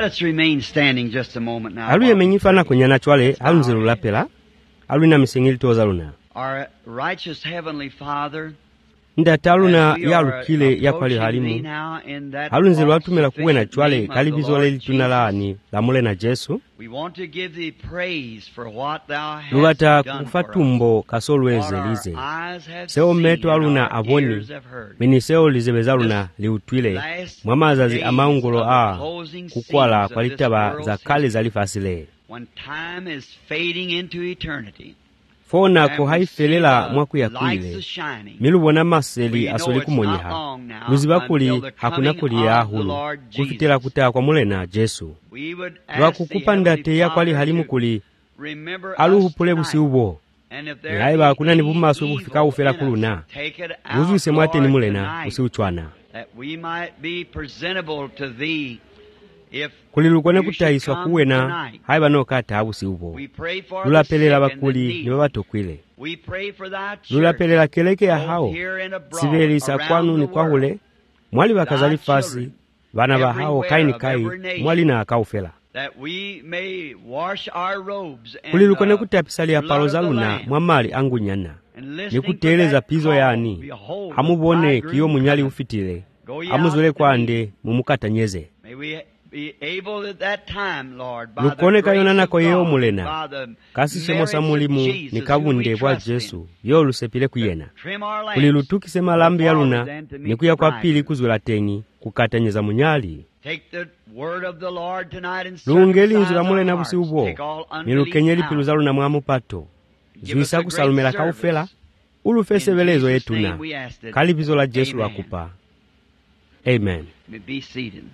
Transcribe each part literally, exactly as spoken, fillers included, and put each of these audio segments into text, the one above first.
us remain standing just a moment now. Alu yemenyifana kunyana chwale alunzilu lapela. Alu na misengili toza luna. Our righteous heavenly Father, Ndataluna ya lukile ya kwali halimu. Alunzilu watumela kuwena chwale kalibizole litunalaani la mule na Jesu. Luwata kufatumbo kasolweze lize. Seo meto aluna avoni. Miniseo lizebeza luna liutwile. Mwamazazi amaungulo a kukwala kwa litaba za kale za lifasile. Fona ko haifelela mwaku ya kuile. Milubona maseli asoli kumonyeha. Luzibakuli hakuna kuli ya hulu. Kufitela kutaa kwa mule na Jesu. Lwa kukupanda te ya kwali halimu kuli. Alu hupule busi ubo. Ilaiba hakuna nibuma asu kufika ufela kuluna. Uzu isemwate ni mule na usi uchwana. Kuli lukone kutaiswa kuwena haiba no kata abusi ubo. Lula pelela bakuli ni babatokwile. Lula pelela keleke ya hao. Siveli sa kwanu ni kwa hule. Mwali bakazali fasi. Bana ba hao kai ni kai. Mwali na akaufela. Kuli lukone kutapisali ya palozaluna mwamali angu nyana. Ni kuteleza pizo yani. Hamubone kiyo munyali ufitile. Hamuzule kwa ande mumukata nyeze. Lukone kayonana kwa yeo mulena. Kasi semo sa mulimu ni kabunde kwa Jesu. Yo lusepile kuyena. Kuli lutuki sema lambi ya luna ni kuya kwa pili kuzula tengi kukata nyeza munyali. Luungeli nzula mulena busi ubo. Nilukenyeli piluzalu na mwamu pato. Zuisa kusalumela kaufela. Ulufese velezo yetuna. Kalibizo la Jesu wakupa. Amen. Be seated.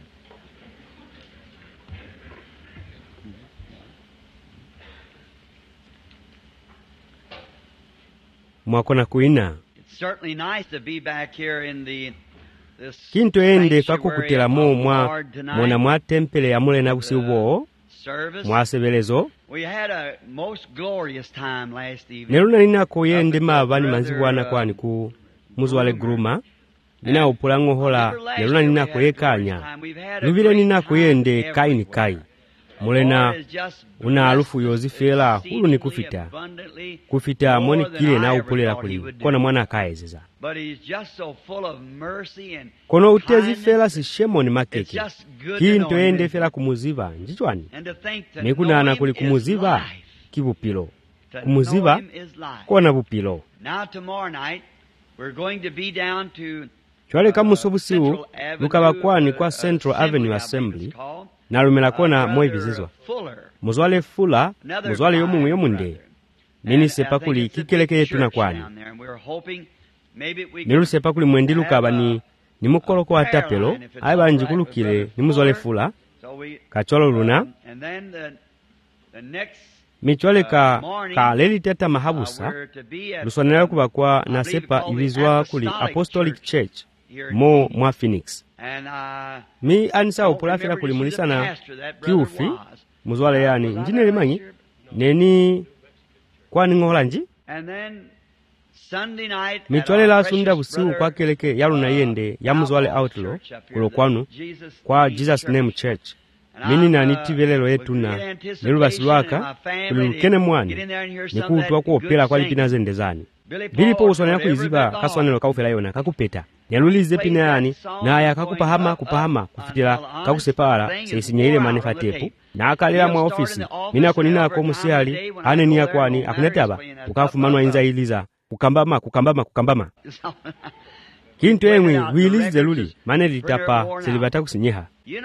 Mwakona kuina. It's certainly nice to be back here in the this Kinto ende fakukutela mo mwa mona mwa tempele ya mule na busi ubo. Mwa sebelezo. We had a most glorious time last evening. Neruna nina koyende mabani manzibwana kwani ku muzwale gruma. Nina upulango hola neruna nina koyekanya. Lubile nina koyende kai ni kai. Mulena una alufu yozifela hulu ni kufita. Kufita moni kile na upulela kuli. Kona mwana kaezeza. Kono utezi fela si shemo ni makeke. Kinto ende fela kumuziva. Njichwani. Nekuna ana kuli kumuziva. Kibupilo. Kumuziva. Kona bupilo. Chwale kamu sobusiu. Lukaba kwani kwa Central Avenue Assembly. Na lumela kona mwe vizizwa. Muzwale fula, muzwale yomu yomunde. Nini sepakuli kikeleke yetu na kwani. Nilu sepakuli mwendilu kaba ni ni mukolo kwa tapelo. Aiba njikulukile ni muzwale fula. Kacholo luna. Michwale ka, ka leli teta mahabusa. Luswanela kuba kwa na sepa ilizwa kuli Apostolic Church. Mo mwa Phoenix. Mi anisa upulafila kulimulisa na kiufi. Muzwale yani njine limanyi. Neni kwa ningola nji. Michwale la sunda busiu kwa keleke yalu na yende ya muzwale outlaw kulo kwanu kwa Jesus Name Church. Mini na nitivelelo yetu na nilubasilwaka kulilukene mwani nikuutwa kuopela kwa lipina zendezani. Bilipo uswane yako iziba kaswanelo kaufela yona kakupeta. Nyalulize pina yani na aya kakupahama kupahama kufitila kakusepala seisinyeile manefa tepu. Na akalila mwa ofisi minako ninako musihali ane niya kwani akunetaba ukafumanwa inza iliza kukambama kukambama kukambama. Kintu engwi wilize luli mane litapa selibata kusinyeha.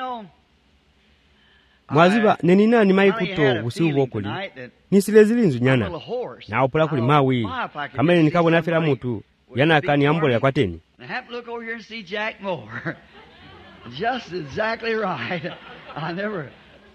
Mwaziba nenina ni maikuto usiu wokuli nisilezili nzu nyana na upula kuli mawi kamene nikabo nafila mutu yana akani ambole ya kwa teni. Look over here and see Jack Moore. Just exactly right. I never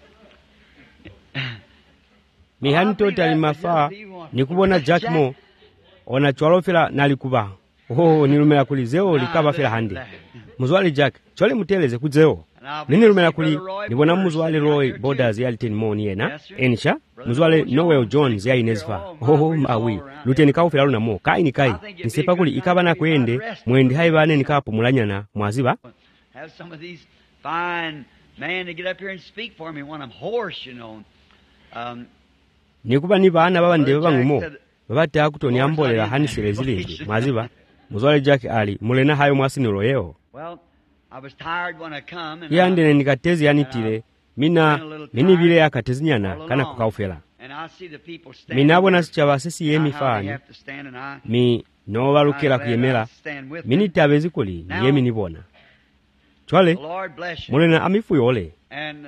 Mihani totali mafaa ni kubona Jack Moore ona chwalo fila nalikuba. Oh nilumela kuli zeo likaba fila handi. Muzwali Jack chwale muteleze kuzeo. Nini lumela kuli nibona muzwale Roy Borders ya liteni moni yena. Enisha muzwale Noel Jones ya inezfa. Oh mawi luteni kaufila luna mo kai ni kai. Nisepa kuli ikaba na kwende mwende haibane nikapo mulanyana mwaziba. man to get up here and speak for me when I'm hoarse, you know. Um, nikuba ni baana babandebe bang'umo babate akutoni ambolera hanisire zilingi mwaziba muzwale Jack ali mulena hayo mwasiniro yeo. Well, I was tired when I come and yandene nikatezi yanitire mina mini bile yakatezi nyana kana kukaufela mina abona sichaba sisi yemi fani mi no balukira kuyemera mini tabezi kuli yemi nibona chwale mulena amifu yole. And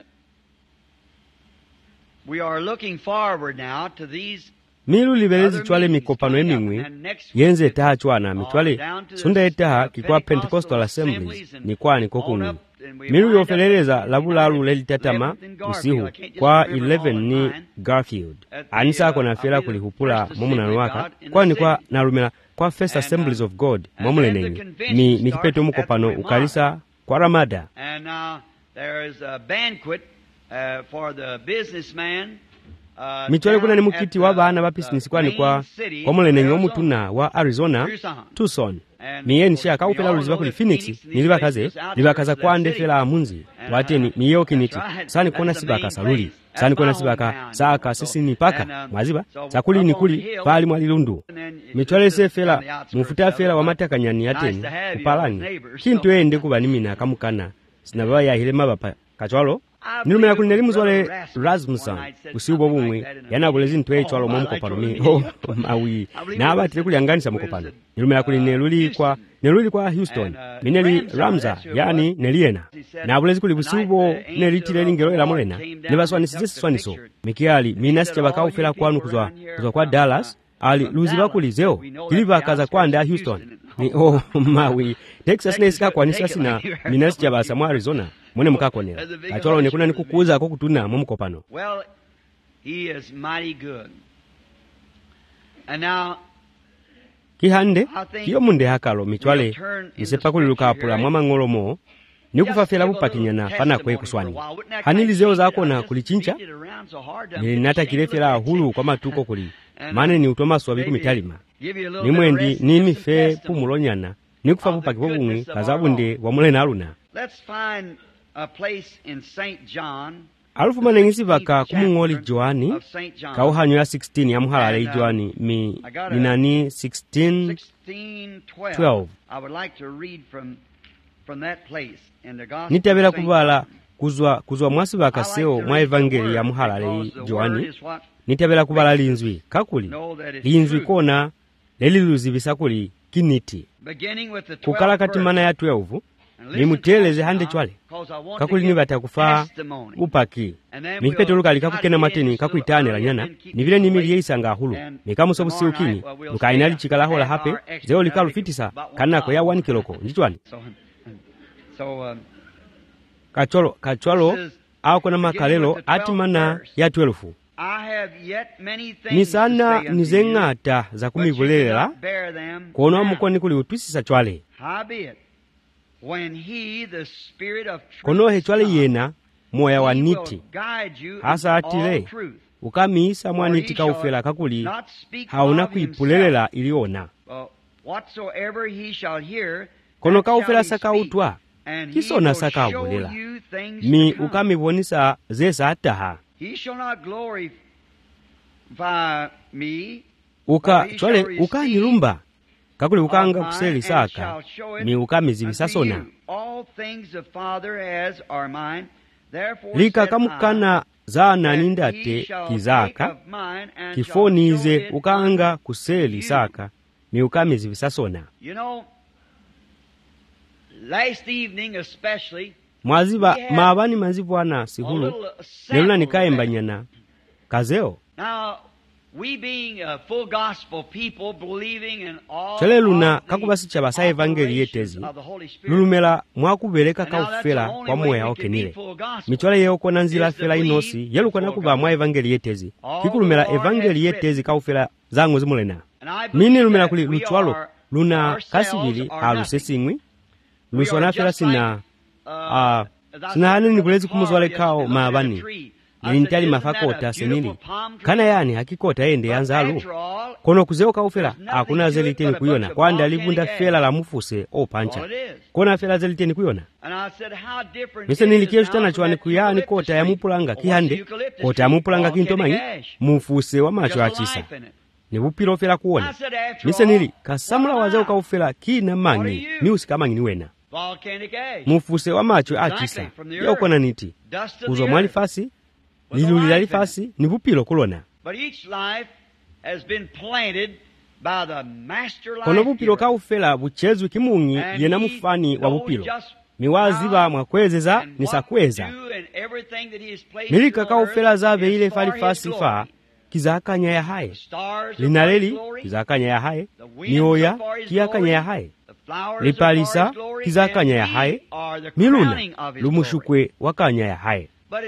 we are looking forward now to these milu libelezi chwale mikopano emingwi yenze taha chwana mitwale sunda etaha kikwa Pentecostal Assemblies ni kwani kokunu milu yofeleleza labulalu lelitatama usihu kwa eleven ni Garfield anisa kona fela kulihupula momunano waka kwani kwa narumela kwa First Assemblies of God momulenengi ni mikipeto mukopano ukalisa kwa Ramada. And now there is a banquet uh, for the businessman. Uh, mitwale kuna ni mukiti wa baana ba business kwani kwa kwa mulenengi omutuna wa Arizona Tucson miyeni shaka upela luziba kuli Phoenix nilibakaze libakaza kwande fela amunzi wateni miyo kiniti sani kona sibaka saluli sani kona sibaka saka sisi ni paka mwaziba sakuli ni kuli pali mwalilundu mitwale se fela mufuta fela wa matakanyani yateni kupalani kintu ende kuba nimina kamukana sinababa ya hile mabapa kachwalo nilumela kuli nelimu zwale Rasmussen usiubo bumwe yana bulezi ntwe chwalo momukopano mi oh mawi na abatire kuli anganisa mukopano nilumela kuli neluli kwa neluli kwa Houston mineli Ramza yani neliena na bulezi kuli busiubo nelitire lingero era mulena nebaswani sisi swaniso mikiali minasi chabaka ufela kwanu kuzwa kuzwa kwa Dallas ali luziba kuli zeo kiliva kaza kwanda Houston ni oh mawi Texas nesika kwanisa sina minasi chabasa mu Arizona mwene mukakonera kacholo nekuna nikukuza ko kutuna mu mukopano. Well, he is mighty good. And now kihande kiyo munde hakalo mitwale isepa kuliluka apula mwama ngolomo nikufafela bupakinyana fana kwe kuswani hanili zeo zako na kulichincha nilinata kilefela hulu kwa matuko kuli mane ni utoma swabiku mitalima nimwendi nini fe pumulonyana nikufa bupaki bobumwe kazabunde wamulena aluna. Let's find a place in Saint John. Alufu manengisi baka kumungoli Joani kauhanyo ya sixteen ya muhalale Joani mi ninani sixteen twelve. I would like to read from from that place in the gospel. Nitabela kubala kuzwa kuzwa mwasi baka seo mwa evangeli ya muhalale Joani nitabela kubala linzwi kakuli linzwi kona leliluzi bisakuli kiniti kukala katimana ya twelve nimuteleze hande chwale kakuli ni batakufa upaki mikipeto luka likakukena mateni kakuitane la nyana nivile nimili yeisanga hulu nikamuso busiukini lukainali chikala la hape zeo likalu fitisa kanako ya one kiloko njichwani kacholo kachwalo ako na makalelo atimana ya twelve ni sana nizengata za kumivulelela kuona mukoni kuli utwisisa chwale kono hechwale yena moya wa niti hasa atile ukamiisa mwaniti kaufela kakuli hauna kuipulelela iliona kono kaufela saka utwa kisona saka ubulela mi ukamibonisa zesa ataha uka chwale ukanyilumba kakuli ukanga kuseli saka mi ukamizi bisasona lika kamukana zana nindate kizaka kifonize ukanga kuseli saka mi ukamizi bisasona. Mwaziba mabani mazibwana sihulu neluna nikaembanyana kazeo we being a full gospel people believing in all chale luna kakubasi chabasa evangeli yetezi lulumela mwakubeleka kaufela kwa moya okenile mitwale yeo nanzila fela inosi yeluko nakuba mwa evangeli yetezi kikulumela evangeli yetezi kaufela zangu zimulena mini lumela kuli luchwalo luna kasibili alusesingwi luswana fela sina uh, sina hanini kulezi kumuzwale kao maabani nilintali mafakota senili kana yani hakikota ende yanzalu kono kuzeo kaufela akuna zeliteni kuyona kwanda livunda fela la mufuse opancha kona fela zeliteni kuyona mise nilikiyeshutana chwani kuyani kota ya mupulanga kihande kota ya mupulanga kintomanyi mufuse wa macho achisa ni bupilo fela kuona mise nili kasamula wazeo kaufela kina mangi ni usikamangi niwena mufuse wa macho achisa yokona niti uzo mwali fasi lilulila lifasi ni bupilo kulona kono bupilo kaufela buchezwi kimungi yena mufani wa bupilo miwaziba mwakwezeza nisakweza milika kaufela zabe ile falifasi fa kizakanya ya haye linaleli kizakanya ya haye nioya kiyakanya ya haye lipalisa kizakanya ya haye miluna lumushukwe wakanya ya haye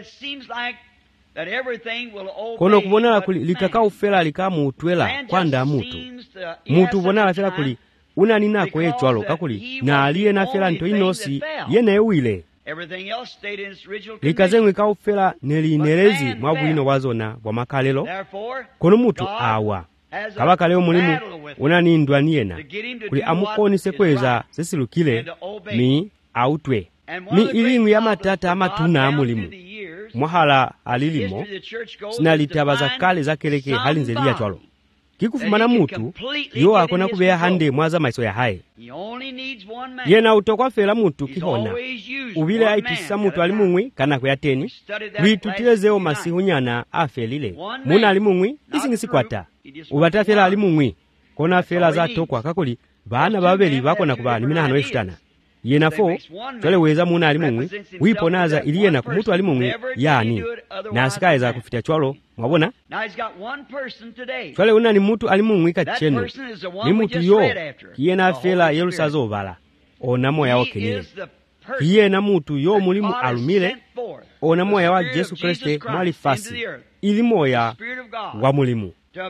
kono kubonala kuli likakaufela likamutwela kwanda mutu mutu bonala fela kuli unani nako echwalo kakuli na aliye na fela nto inosi yene wile likazengwe kaufela nelinerezi mwabulino wazona bwa makalelo kono mutu awa kabaka leo mulimu unani ndwaniyena kuli amukonise kweza sesilukile mi autwe mi ilingu ya matata amatuna amulimu mwahala alilimo sinalitabaza kale zakeleke halinzelia chwalo kikufumana mutu yo akona kubeya hande mwaza maiso ya haye yena utokwa fela mutu kihona ubile aitisa mutu alimungwi kana kuyateni lwitutilezeo masihunyana afelile muna alimungwi isingisikwata ubata fela alimungwi kona fela za tokwa kakuli bana babeli bakona kuba nimina hano eshutana yena fo chole weza muna alimungwi wiponaza iliyena kumutu alimungwi yani na asikaeza kufita chwalo mwabona chole una ni mutu alimungwi kacheno ni mutu yo kiyena fela yerusazo vala ona moya okenile kiyena mutu yo mulimu alumile ona moya wa Yesu Kriste mwali fasi ili moya wa mulimu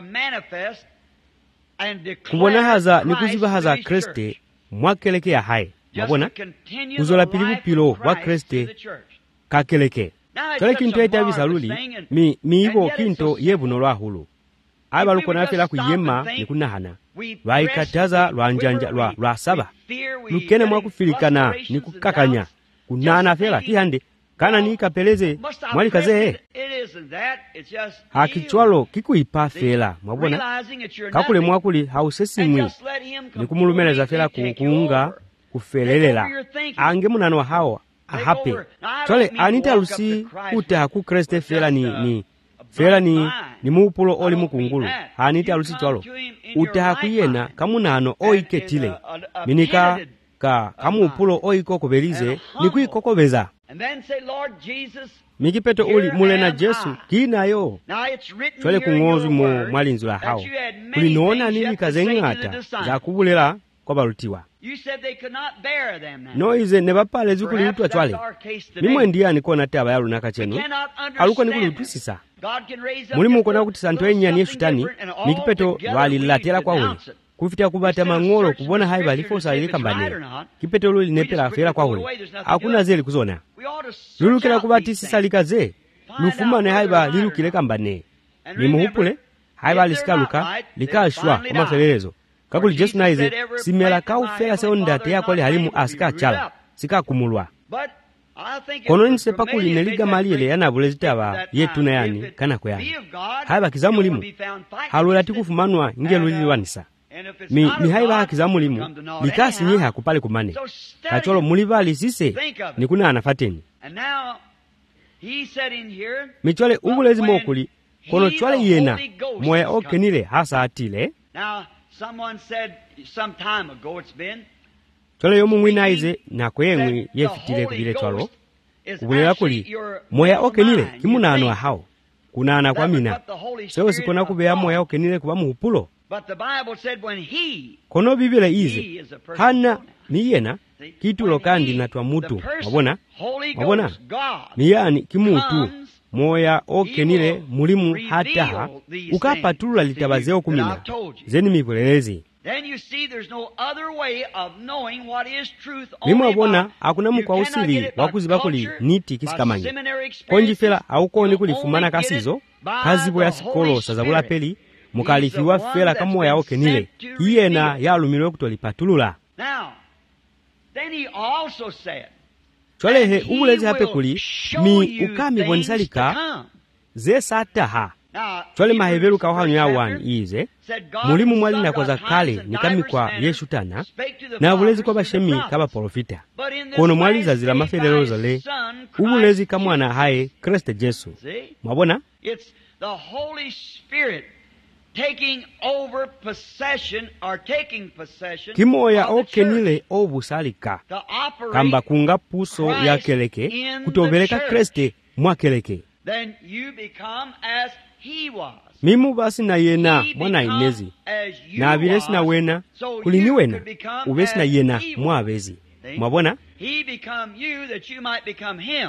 kubona haza ni kuziba haza Kriste mwakeleke ya haye mwabona uzola pilibu pilo wa Kriste kakeleke kale kintu ete abisaluli mi miibo kinto yebuno lwa hulu abaluko nafela kuyema nikunahana baikataza lwanjanja lwa lwa saba lukene mwakufilikana nikukakanya kunana fela kihande kana nikapeleze mwali kazee hakichwalo kikuipa fela mwabona kakule mwakuli hausesimwi nikumulumeleza fela kuunga kufelelela ange munano hao ahape chole anita lusi kuta ku Kriste fela ni ni fela ni ni mupulo oli mukungulu anita lusi cholo uta kuyena kamunano oiketile minika ka kamupulo oikoko belize ni kuikokobeza mikipeto uli mulena Yesu kinayo chole kungozu mo mwalinzi la hao kulinona nini kazengata za kubulela kwa balutiwa noize nebapale zukuli utwa chwale mimwe ndiyani kona taba yalu nakachenu aluko nikuli utusisa mulimu kona kuti santo enyani yeshutani nikipeto walilatela kwa uli kufita kubata mangolo kubona hai balifosa ili kambane kipeto luli nepela fera kwa uli hakuna zeli kuzona lulukila kubatisi salikaze lufumane haiba lilukile kambane nimuhupule haiba lisikaluka likashwa kwa mafelelezo kakuli Yesu naize simela kaufela seonda te yakwali halimu asika chala sika kumulwa kono nse pakuli neliga maliele yanabulezitaba yetu na yani kana kwa yani haiba kizamulimu halula tikufumanwa ngelu liliwanisa mi mihaiba hakizamulimu likasi nyeha kupale kumane kacholo mulivali sise nikuna anafateni michole ubulezi mokuli kono chwale yena moya okenile hasa atile someone said some time ago it's been chole yo mumwinaize na kwengwi yefitile kubile chwalo kubulela kuli moya okenile kimunano hao kunana kwa mina seo sikona kubeya moya okenile kuba muhupulo kono bibile ize hana niyena kitulo kandi natwa mutu wabona wabona niyani kimutu moya okenile mulimu hataha ukapatula litabazeo kumina zeni mipulelezi limwabona akuna mukwa usili wakuziba kuli niti kisikamanya konjifera aukoni kulifumana kasizo kazibo ya sikolo sazabula peli mukalifiwa fera kamoya okenile iyena yalumilwe kutolipatulula. Chwalehe ubulezi hape kuli mi ukami bonisalika ze sataha chwale mahevelu kawahanyo ya wani ize mulimu mwali na kwa zakale nikami kwa yeshutana na ubulezi kwa bashemi kaba profita kono mwali za zila mafelelo zale ubulezi kamwana hae Kristo Jesu. Mwabona? It's the Holy Spirit taking over possession or taking possession kimoya okenile obusalika kamba kunga puso ya keleke kutoveleka Kriste mwa keleke. Then you become as he was. Mimu basi na yena mwana inezi na avilesi na wena kulini wena uvesi na yena mwa avezi. Mwabona? He become you that you might become him.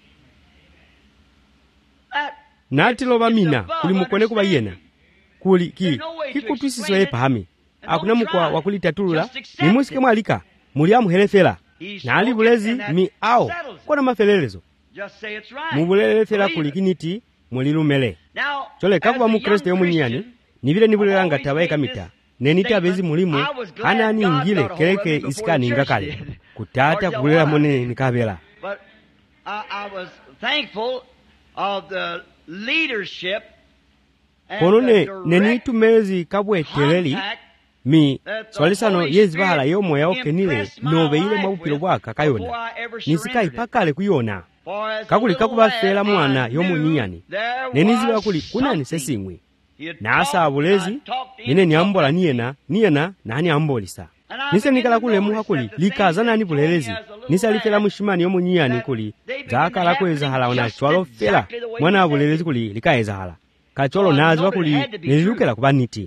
Nati loba mina kulimukone kuba yena kuli ki kikutusiso ye pahami akuna mukwa wakulitatulula nimusike mwalika muli amuhelefela na ali bulezi mi ao kona mafelelezo mubulelefela kuli kiniti mulilumele. Chole kakuba mu Kristo yomunyani nivile nibulelanga tabaye kamita nenita abezi mulimu ana ningile keleke isikani ngakale kutata kulela mone nikabela. But I, I was thankful of the leadership konone nenitu mezi kabwe teleli mi swalisano yezi bahala yomo ya okenile nove ile mabupilo bwaka kayona nisika ipakale kuyona kakuli kakuba fela mwana yomu nyiyani nenizi bakuli kunani sesingwi na asa abulezi nene niambola niyena niyena na hani ambolisa nise nikala kule muha kuli likaza nani bulelezi nisa likela mushimani yomu nyiyani kuli zakala kweza hala wana chwalo fela mwana abulelezi kuli likaeza hala kacholo nazi wakuli nililukela kuba niti.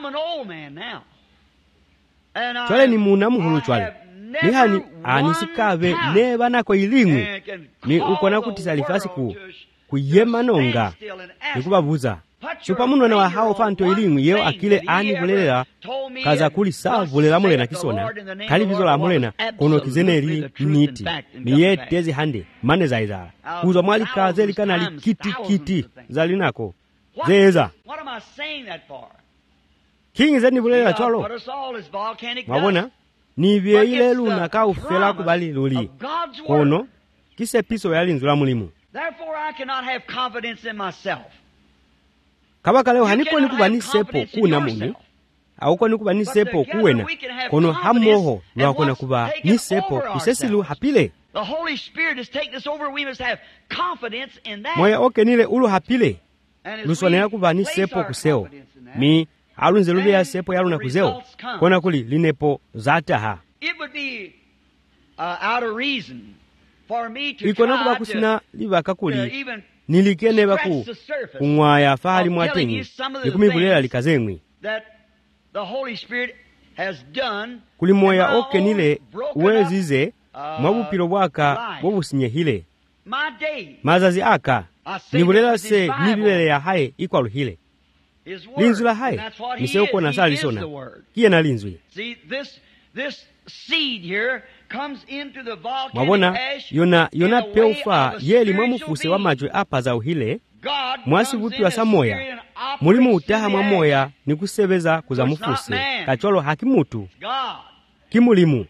Chwale ni muna muhulu chwale nihani anisikave neba nako ilingu ni ukona kutisalifasi ku kuyema nonga nikubabuza chupa muno na wahao fanto ilingu yeo akile ani bulelela kaza kuli saa bulela mulena kisona kali vizo la mulena kono kizeneri niti miye tezi hande mane zaizala kuzo mwali kaze likana li kiti kiti zalinako zeza. What am I saying that for? Kingi zeni bulela chwalo mwabona nivye ile luna ka ufela kubali luli kono kise piso ya linzula mulimu. Therefore I cannot have confidence in myself. Kabaka leo haniko nikubani sepo kuna muni auko nikubani sepo kuwena kono hamoho lwakona kuba ni sepo kusesilu hapile. The Holy Spirit has taken us over. We must have confidence in that. Moya oke nile ulu hapile luswanela kuba ni sepo kuseo mi alunze lube ya sepo yalu na kuzeo kona kuli linepo zataha. It would be uh, out of reason for me to ikona kuba kusina liba kakuli nilikene baku kumwaya fahali mwatengi nikumibulela likazengwi that the Holy Spirit has done kuli moya oke nile uwezize mwabupilo bwaka bobusinye hile mazazi aka nibulela se nibibele ya hae ikwalu hile linzu la hae nise uko na sali sona kia na linzui. Mwabona yona yona peufa yeli mwamufuse wa majwe apa za uhile mwasi vutu wa samoya mulimu utaha mwa moya ni kusebeza kuza mufuse kacholo hakimutu kimulimu.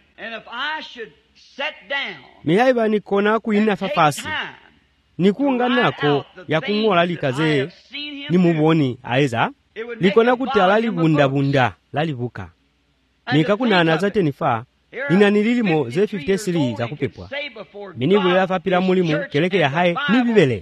Mihaiba ni kona kuina fafasi nikunga nako ya kungola likaze ni muboni aeza likona kutala libunda bunda lalivuka nikakuna anazate nifa ina nililimo ze fifty-three za kupepwa minibu ya fapila mulimu keleke ya hae ni bibele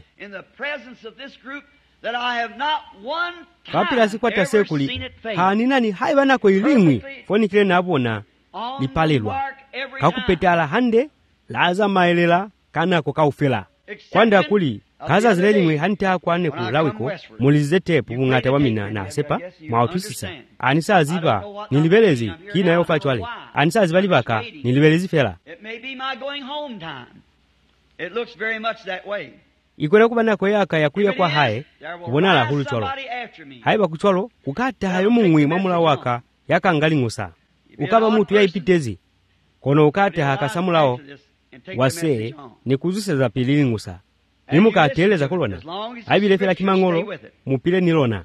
fapila sikwata sekuli hanina ni haiba nako ilingwi foni kile nabona lipalelwa kakupetala hande laza maelela kanako kaufela kwanda kuli kaza zilelimwe hanta kwane kulawiko mulize tepu ngata wamina na sepa mautusisa anisa ziba nilibelezi kina yofa chwale anisa zibali baka nilibelezi fela. It may be my going home time. It looks very much that way. Ikona kubana ko yaka yakuya kwa hae kubonala hulu cholo haiba kucholo kukata hayo mungwi mamula waka yakangaling'usa ukaba mutu yaipitezi kono ukate hakasamulawo wase nikuzuseza pililing'usa nimukateleza kulona abilefera kimang'olo mupile nilona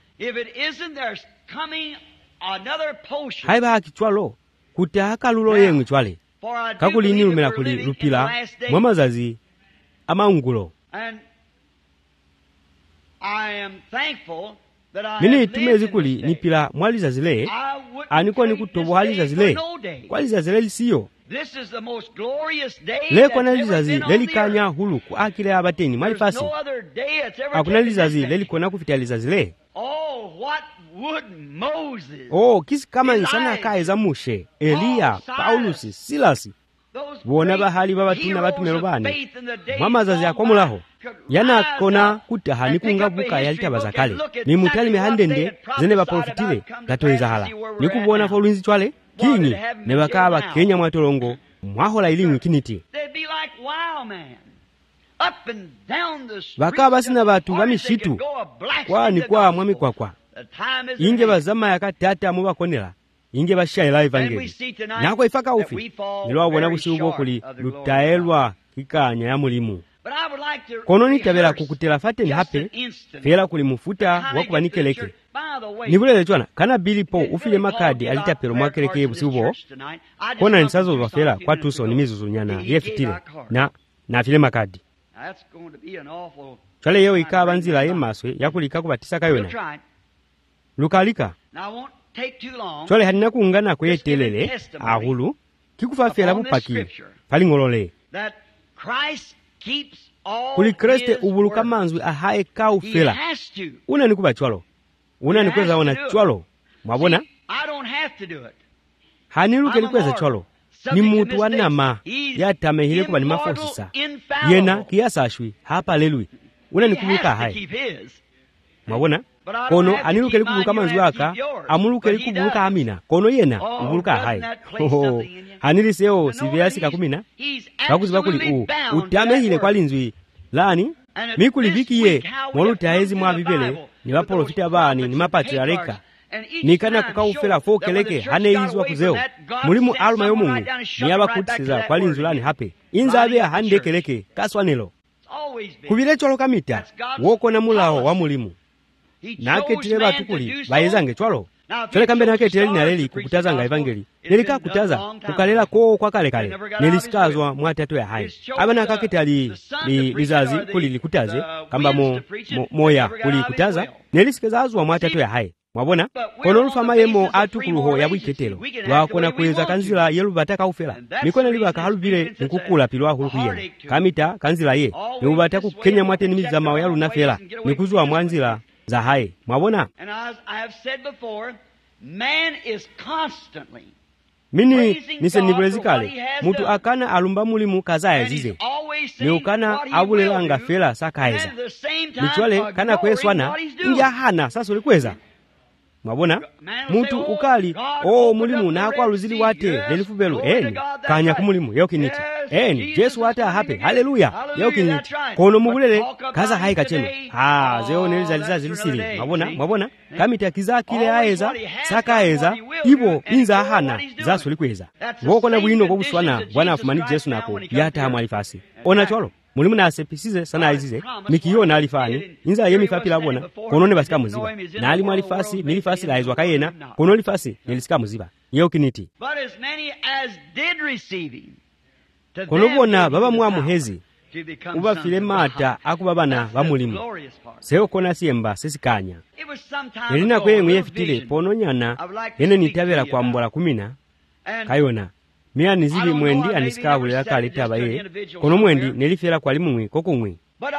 haiba hakichwalo kuti hakalulo yemwe chwale kakulini lumela kuli lupila mwamazazi amaungulo mini tumezi kuli nipila mwaliza zile aniko nikutobo haliza zile kwaliza zile lisiyo leko na lizazi lelikanya hulu ku akile abateni malifasi akuna lizazi lelikona kufitia lizazi le oh kisi kama insana kaeza mushe Eliya Paulusi Silasi bona bahali babatuna batumelo bane mwamazazi akomulaho yana kona kutaha nikungabuka yalitabaza kale ni mutali mehandende zene baprofitile gatoiza hala nikubona folwinzi chwale kinyi ne bakaba Kenya mwatolongo mwahola ilingi kiniti bakaba sina batu bamishitu kwani kwa mwami kwakwa inge bazama yakatata mu bakonera inge bashayira evangeli nako ifaka ufi nilwabona busibuko kuli lutaelwa kikanya ya mulimu kono nitabera kukutela fate ni hape fera kuli mufuta wakubanikeleke nibulele chwana kana bilipo ufile makadi alitapelo mwakeleke busibuko kona nsazo wafera kwa tuso ni mizuzu nyana yefitile na na file makadi chwale yeo ikaba nzila yemaswe yakulika kubatisa kayona lukalika chwale hanina kuungana kwetelele ahulu kikufafela bupaki palingolole kuli Kriste ubuluka manzwi ahae kaufela una nikuba chwalo una nikweza ona chwalo mwabona haniruke nikweza chwalo ni mutu wanama yatame hile kuba ni mafosisa yena kiyasashwi hapa lelui una nikubuluka ahae mwabona kono aniruke likubuluka manzwi aka amuluke likubuluka amina kono yena ubuluka ahae hoho haniriseo sivyasi kakumina bakuziba kuli u utame hile kwa linzwi lani mikuli vikiye moluta hezi mwa bibele ni baprofita bani ni mapatriareka nikana kukaufela fokeleke hane izwa kuzeo mulimu alma yomungu ni abakutisiza kwa linzwi lani hape inzabe handekeleke kaswanelo kubile cholo kamita woko na mulaho wa mulimu nake tile batukuli bayezange chwalo chole kambe nake tile linaleli kukutazanga evangeli nelika kutaza kukalela ko kwa kale kale nelisikazwa mwatatu ya hai abana kakete ali li, lizazi kuli likutaze kamba mo, mo moya kuli kutaza nelisikazwa mwatatu ya hai mwabona kono lufama yemo atukuluho ya bwiketelo wakona kuweza kanzila yelu bataka ufela mikona liba kahalubile nkukula pilwa hulu kuyena kamita kanzila ye yubata kukenya mwate nimiza mawa yalu nafela nikuzwa mwanzila za hai mwabona mini nise nibulezikale mutu akana alumba mulimu kazaya zize ni ukana abulelanga fela sakaeza nichwale kana kweswana inja hana sasa ulikweza mwabona mutu ukali oh mulimu na kwa luzili wate lenifubelu eni kanya kumulimu yokiniti eni Jesu wata hape haleluya yokiniti kono mubulele kaza hai kacheno haa zeo nelizaliza zilisiri mwabona mwabona kamita kiza kile aeza saka aeza ibo inza hana za sulikweza woko na buino kwa buswana wana afumani Jesu nako yata hamwalifasi ona cholo mulimu na sepisize sana azize mikiona alifani inza yemi fapila bona kono ne basika muziba na ali mwalifasi milifasi la izwa kayena kono lifasi nelisika muziba yokiniti kono bona baba mwa muhezi uba file mata akubabana bamulimu seo kona siemba sesikanya elina kwe nguyefitile pono nyana yene nitabera kwa mbola kumina kayona Mia nizibi mwendi anisikabule ya kalita baye kono mwendi nelifera kwa limumwi koko mwi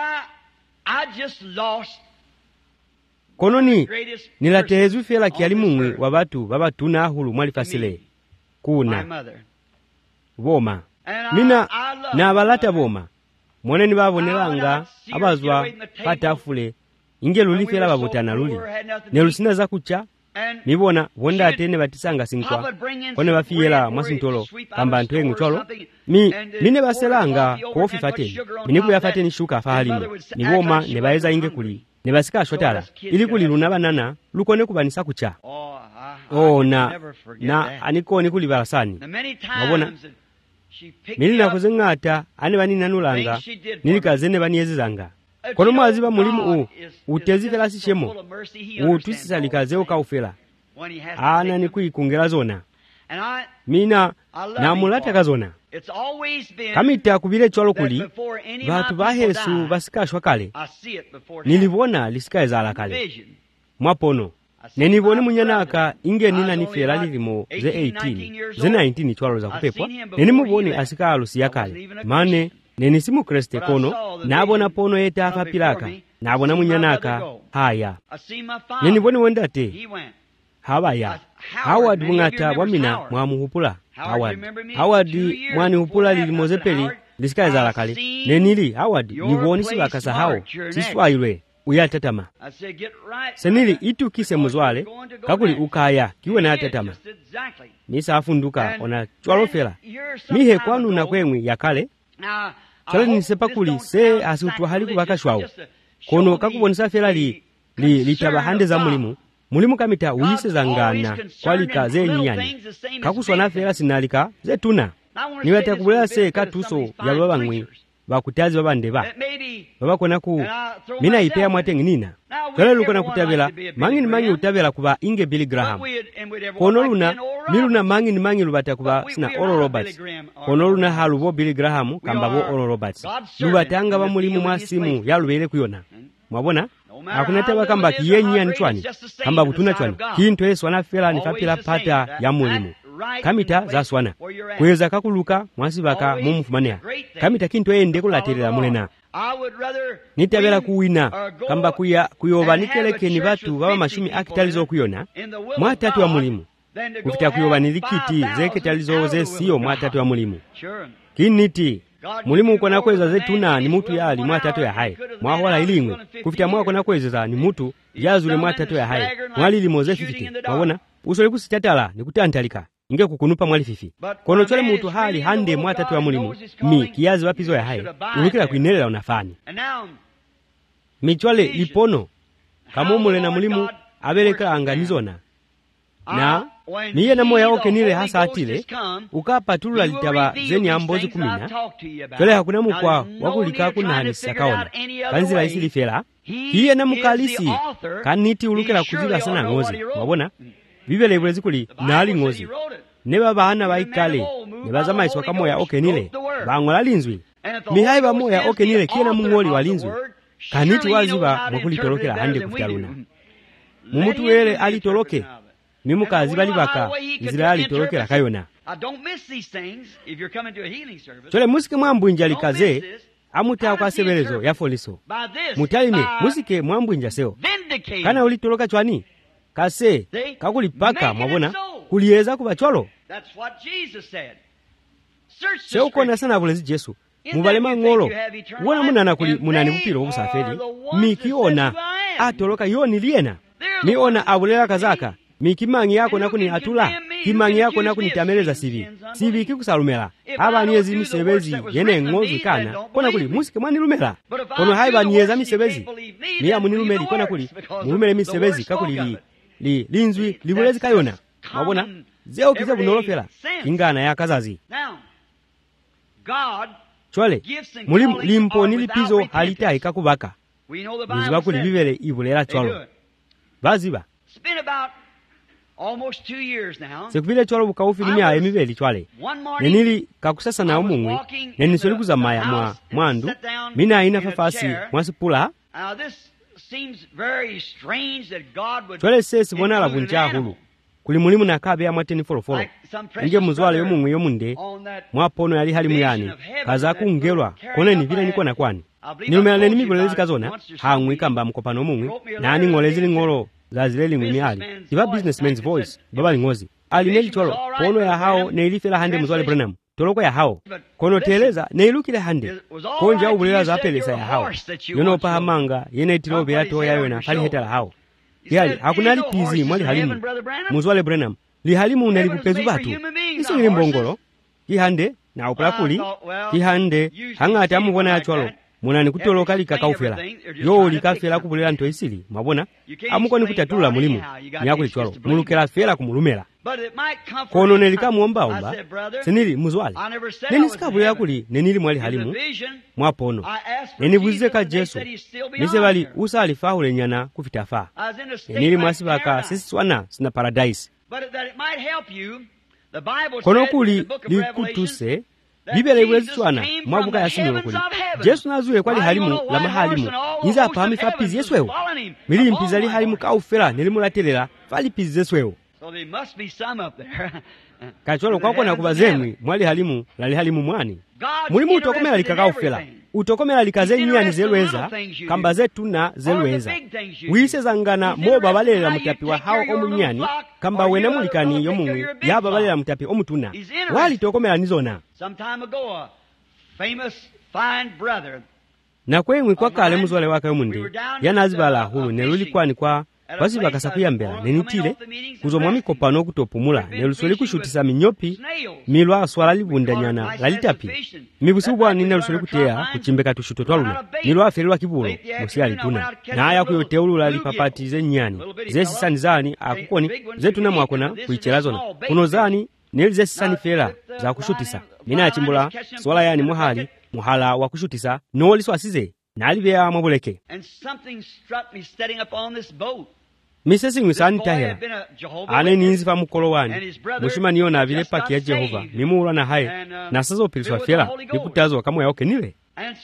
kono ni nilatehezu fela kia limumwi wabatu babatu na hulu mwalifasile kuna boma mina na abalata boma mwone ni babonelanga abazwa patafule inge lulifera babutana luli nelusina za kucha nibona wonda atene batisanga sinkwa kone bafiyela mwasintolo kamba ntwengu cholo mi mine baselanga kofi fateni miniku ya fateni shuka fahalimu niboma nebaeza inge kuli nebasika shotala ili kuli lunaba nana lukone kubanisa kucha oh na na anikoni kulivalasani mabona milina kuzing'ata ane vaninanulanga nilikazene vaniyezizanga kono mwaziva mulimu uwu utezifela sishemo utwisisalicaze ukaufela ana nikuikungela zona mina namulataka zona kamita kuvile chwalo kuli vatu va Yesu vasikashwa kale nilivona lisikaezala kale mwapono nenivone munyanaka inge nina nifela lilimo ze eighteen ze nineteen chwalo za kupepwa nenimuvone asika alusi ya kale mane nenisimu kreste kono nabona pono yeta akapilaka nabona munyanaka haya nenivone wendate hawaya Howard mungata wamina mwamuhupula Howard Howard mwani hupula lilimo zepeli lisikaezala kale nenili Howard nivoni sivakasa hao siswailwe uyatatama senili itukise muzwale kakuli ukaya kiwe na atatama nisa afunduka ona chwalofela mihe kwanu na kwemwi yakale chale nisepa kuli se asiutwa hali kubakashwao kono kakubonisa fela li li litaba hande za mulimu mulimu kamita uyise zangana kwalika ze nyani kakuswana fela sinalika ze tuna niwata kubula se katuso ya babangwi bakutazi babandeba babakona ku mina ipea mwatengi nina kale lukona kutabela mangi ni mangi utabela kuba inge Billy Graham kono luna miluna mangi ni mangi lubata kuba sina Oral Roberts kono luna halubo Billy Graham kamba bo Oral Roberts lubatanga ba mulimu mwasimu yalubele kuyona mwabona akunataba kamba kiyenyi nchwani kamba butuna chwani kintu Yesu anafela nifapila pata ya mulimu kamita za swana kweza kakuluka mwasibaka mumufumania kamita kintu ende kulaterera mulena nitabela kuwina kamba kuya kuyoba nikeleke ni batu baba mashumi akitalizo kuyona mwatatu wa mulimu kufita kuyoba nilikiti zekitalizo ze siyo mwatatu wa mulimu kiniti mulimu ukona kweza zetuna ni mutu yali mwatatu ya hai mwahola ilingwe kufita mwako na kweza ni mutu yazule mwatatu ya hai mwali limoze fifiti mwabona usole kusitatala ni kutantalika inge kukunupa mwali fifi kono chole mutu hali hande mwatatu ya mulimu mi kiyazi wapizo ya hai unikila kuinelela unafani michwale lipono kamumule na mulimu abeleka anganizona na niye na moya oke nile hasa atile ukapa tulula litaba zeni ambozi kumina chole hakuna mukwa wakulika kuna hanisa kaona kanzila isi lifela hiye na mukalisi kaniti ulukela kuziga sana ngozi wabona bibele ibulezi kuli nali ngozi neba bahana baikale neba zama iswaka moya oke nile bangola linzwi mihai ba moya oke nile kiena mungoli walinzwi kaniti waziba mwakulitolokela hande kufitaluna mumutu wele alitoloke mimukazi bali baka nzira alitolokela kayona chole musike mwambwinja likaze amuta kwa sebelezo ya foliso mutalime musike mwambwinja seo kana ulitoloka chwani kase kakulipaka mwabona kuliyeza kuba cholo seo kona sana bulezi Jesu mubalema ngolo wona munana kuli munani bupiro obusafeli mikiona atoloka yoni liena miona abulela kazaka mikimangi yako nakuni atula kimangi yako nakuni tameleza sivi sivi kikusalumela abani yezi misebezi yene ngozi kana kona kuli musike mwani lumela kono haiba niyeza misebezi niya munilumeli kona kuli mulumele misebezi kakuli li li linzwi libulezi kayona mabona zeo kize bunolofela ingana ya kazazi chwale mulimu limpo nilipizo halitai kakubaka niziba kuli bibele ibulela chwalo baziba sekuvile chwalo bukaufi limya emibeli chwale nenili kakusasa na umungwi nenisoli kuzamaya mwa mwandu mina ina fafasi mwasipula chwale sesi bonala bunja hulu kuli mulimu nakabe ya mwateni folofolo inge muzwale yomungwi yomunde mwapono yali hali muyani kaza kungelwa kone ni vile niko na kwani nilumela ni mibulezi kazona hangwi kamba mkopano omungwi nani ngolezi lingolo zazile lingwi miali iba businessman's voice baba lingozi alineli chwalo pono ya hao neilifela hande muzwale Branham toloko ya hao kono teleza neilukile hande konja ubulela za pelesa ya hao yono pahamanga yene tilobe yato yayo na kali hetala hao yali hakuna lipizi mwali halimu muzwale Branham li halimu nelibupezu batu isi nilimbongolo kihande na uprakuli kihande hanga atamu wana ya chwalo munani kutoloka likakaufera yo likafera kubulera nto isili mwabona amukoni kutatula mulimu nyakulichwalo mulukera fera kumulumera kono nelikamuombaomba senili muzwali neni sikabulera kuli nenili mwali halimu mwapono neni buzeka Jesu nise bali usali fahule nyana kufitafa nenili mwasibaka sisiswana sina paradise kono kuli likutuse Bibele ibwezitwana mwabuka yasinyo kuli Jesu nazuye kwali halimu la mahalimu inza apami fa pizi Yesuwewo mili mpiza li halimu kaufera nelimulatelera fali pizi Yesuwewo kacholo kwako na kubazemwi mwali halimu lali halimu mwani mulimu utokomela likakaufera utokomela likaze nyani zelweza kamba zetu na zelweza wise zangana moba balela mutapi wa hao omunyani kamba wena mulikani yomumwe yaba balela mutapi omutuna wali tokomela nizona na kwemwe kwa kale muzwale waka yomunde yanazibala hulu nelulikwani kwa waziba kasakuya mbela nenitile kuzomwa mikopano kutopumula nelusoli kushutisa minyopi milwa swala libundanyana lalitapi mibusubwa nina lusoli kutea kuchimbeka tushuto twaluna milwa aferwa kibulo musi alituna na aya kuyoteulula lipapati zenyani zesi sani zani akukoni zetuna mwakona kuicherazona kuno zani neli zesi sani fera za kushutisa mina achimbula swala yani muhali muhala wa kushutisa noli swasize nalibea mwabuleke Misesi ngwisani tahera ane ninzi pa mukolo wani mushima niona avile paki ya Jehova mimura na haye na sazo piliswa fera nikutazo kama yaoke nile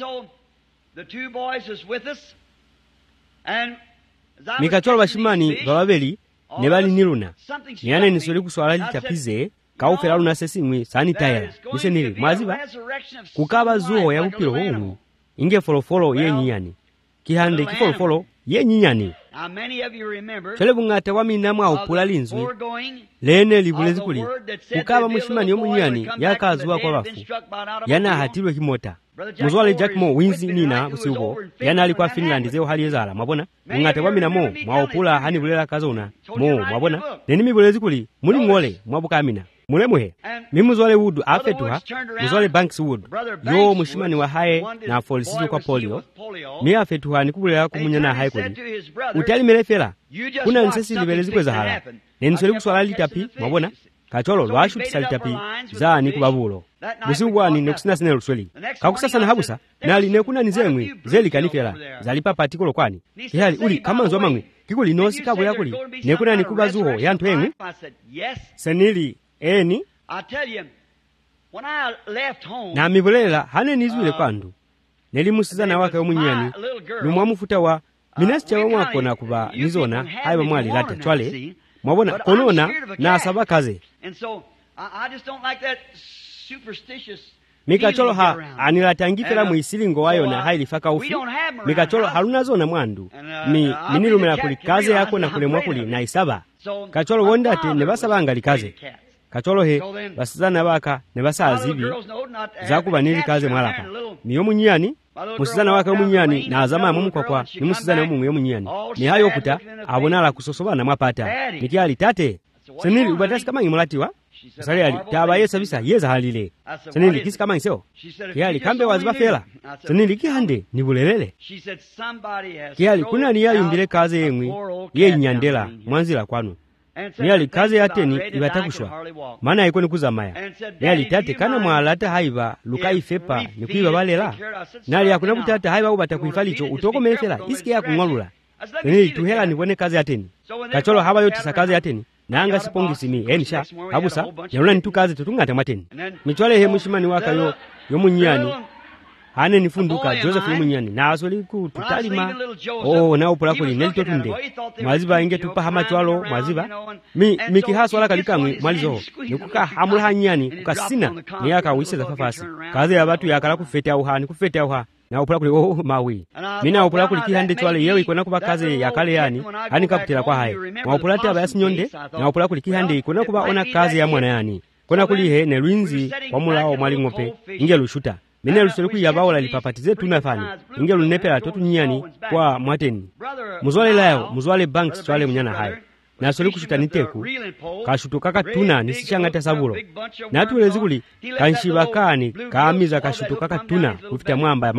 mikacholo bashimani bababeli nebali niluna niane nisoli kuswala litapize kaufera luna sesi ngwi sani tahera mise nili mwaziba kukaba zuho ya upiro humu inge folofolo ye nyiyani kihande kifolofolo ye nyiyani Chole bungate wamina mwa upula linzwi lene libulezi kuli kukaba mushimani yomunyani yakazuwa kwa bafu yana hatilwe kimota muzwale Jack Mo winzi nina usiubo yana alikuwa Finland zeo hali ezala mwabona bungate wamina mo mwa upula hani bulela kazona mo mwabona neni mibulezi kuli muli ngole mwabuka amina mule muhe mimuzwale Wood afetuha muzwale Banks Wood yo mushimani wa hae na folisizo kwa polio mi afetuha nikubulela kumunyana hae kuli utali melefela kuna nsesi libelezi kweza hala nenisweli kuswala litapi mwabona kacholo lwashu tisalitapi zani kubabulo musiugwani nekusina sine lusweli kakusasa na habusa nali nekuna nizemwi zeli kanifela zalipa patikulo kwani kihali uli kama nzwa mangwi kikuli nosi kabu ya kuli nekuna nikubazuho ya ntu engwi senili eni na mibulela hane nizwile kwandu nelimusiza na waka yomunyani lumwamufuta wa minasicha wa mwako na kuba nizona haiba mwali lata chwale mwabona konona na asaba kaze mikacholo ha anilatangifela muisilingo wayo na haili faka ufi mikacholo haluna zona mwandu mi minilumela kuli kaze yako na kule mwakuli na isaba kacholo wondate nebasaba angali kaze kacholo he basizana baka nebasa azibi zakuba nili kaze mwalapa miyo munyani musizana waka yomunyani na azama mumu kwa kwa ni musizana yomu yomunyani ni hayo kuta abonala kusosobana mwapata niki ali tate senili ubatasi kama ngimulatiwa sali ali taba yesa bisa yeza halile senili kisi kama ngiseo kiali kambe waziba fela senili kihande nibulelele kiali kuna ni yali mbile kaze yengwi ye nyandela mwanzila kwanu Niali kaze yateni ibatakushwa mana yiko nikuzamaya niali tate kana mwalata haiba luka ifepa nikuiba balela nali yakuna butata haiba ubata kuifalicho utoko mefela isike ya kungolula nili tuhela nibone kaze yateni kacholo haba yote sa kaze yateni nanga sipongisimi enisha habusa yaluna nitu kaze tutungata mateni michwale he mushimani waka yo yomunyani hane nifunduka Joseph yomunyani na asoli ku tutalima oh na upula kuli nelitotunde mwaziba inge tupa hamachwalo mwaziba mi mikihaso wala kalikamwe mwalizo nikuka hamula hanyani kukasina ni yaka wiseza fafasi kaze ya batu yakala kufete au hani kufete au ha na upula kuli oh mawi mina upula kuli kihande chwale yewe ikona kuba kaze yakale yani hani kaputela kwa hae mwa upula taba yasinyonde na upula kuli kihande ikona kuba ona kaze ya mwana yani kona kuli he ne lwinzi wamulao mwali ngope inge lushuta mine lusoli kuyaba la lipapatize tunafani inge lunepela totu nyani kwa mwateni muzwale layo muzwale Banks chwale munyana hayo na soli kushuta niteku kashuto kaka tuna nisishangata sabulo na tuwelezi kuli kanshibakani kaamiza kashuto kaka tuna kufita mwamba ya mane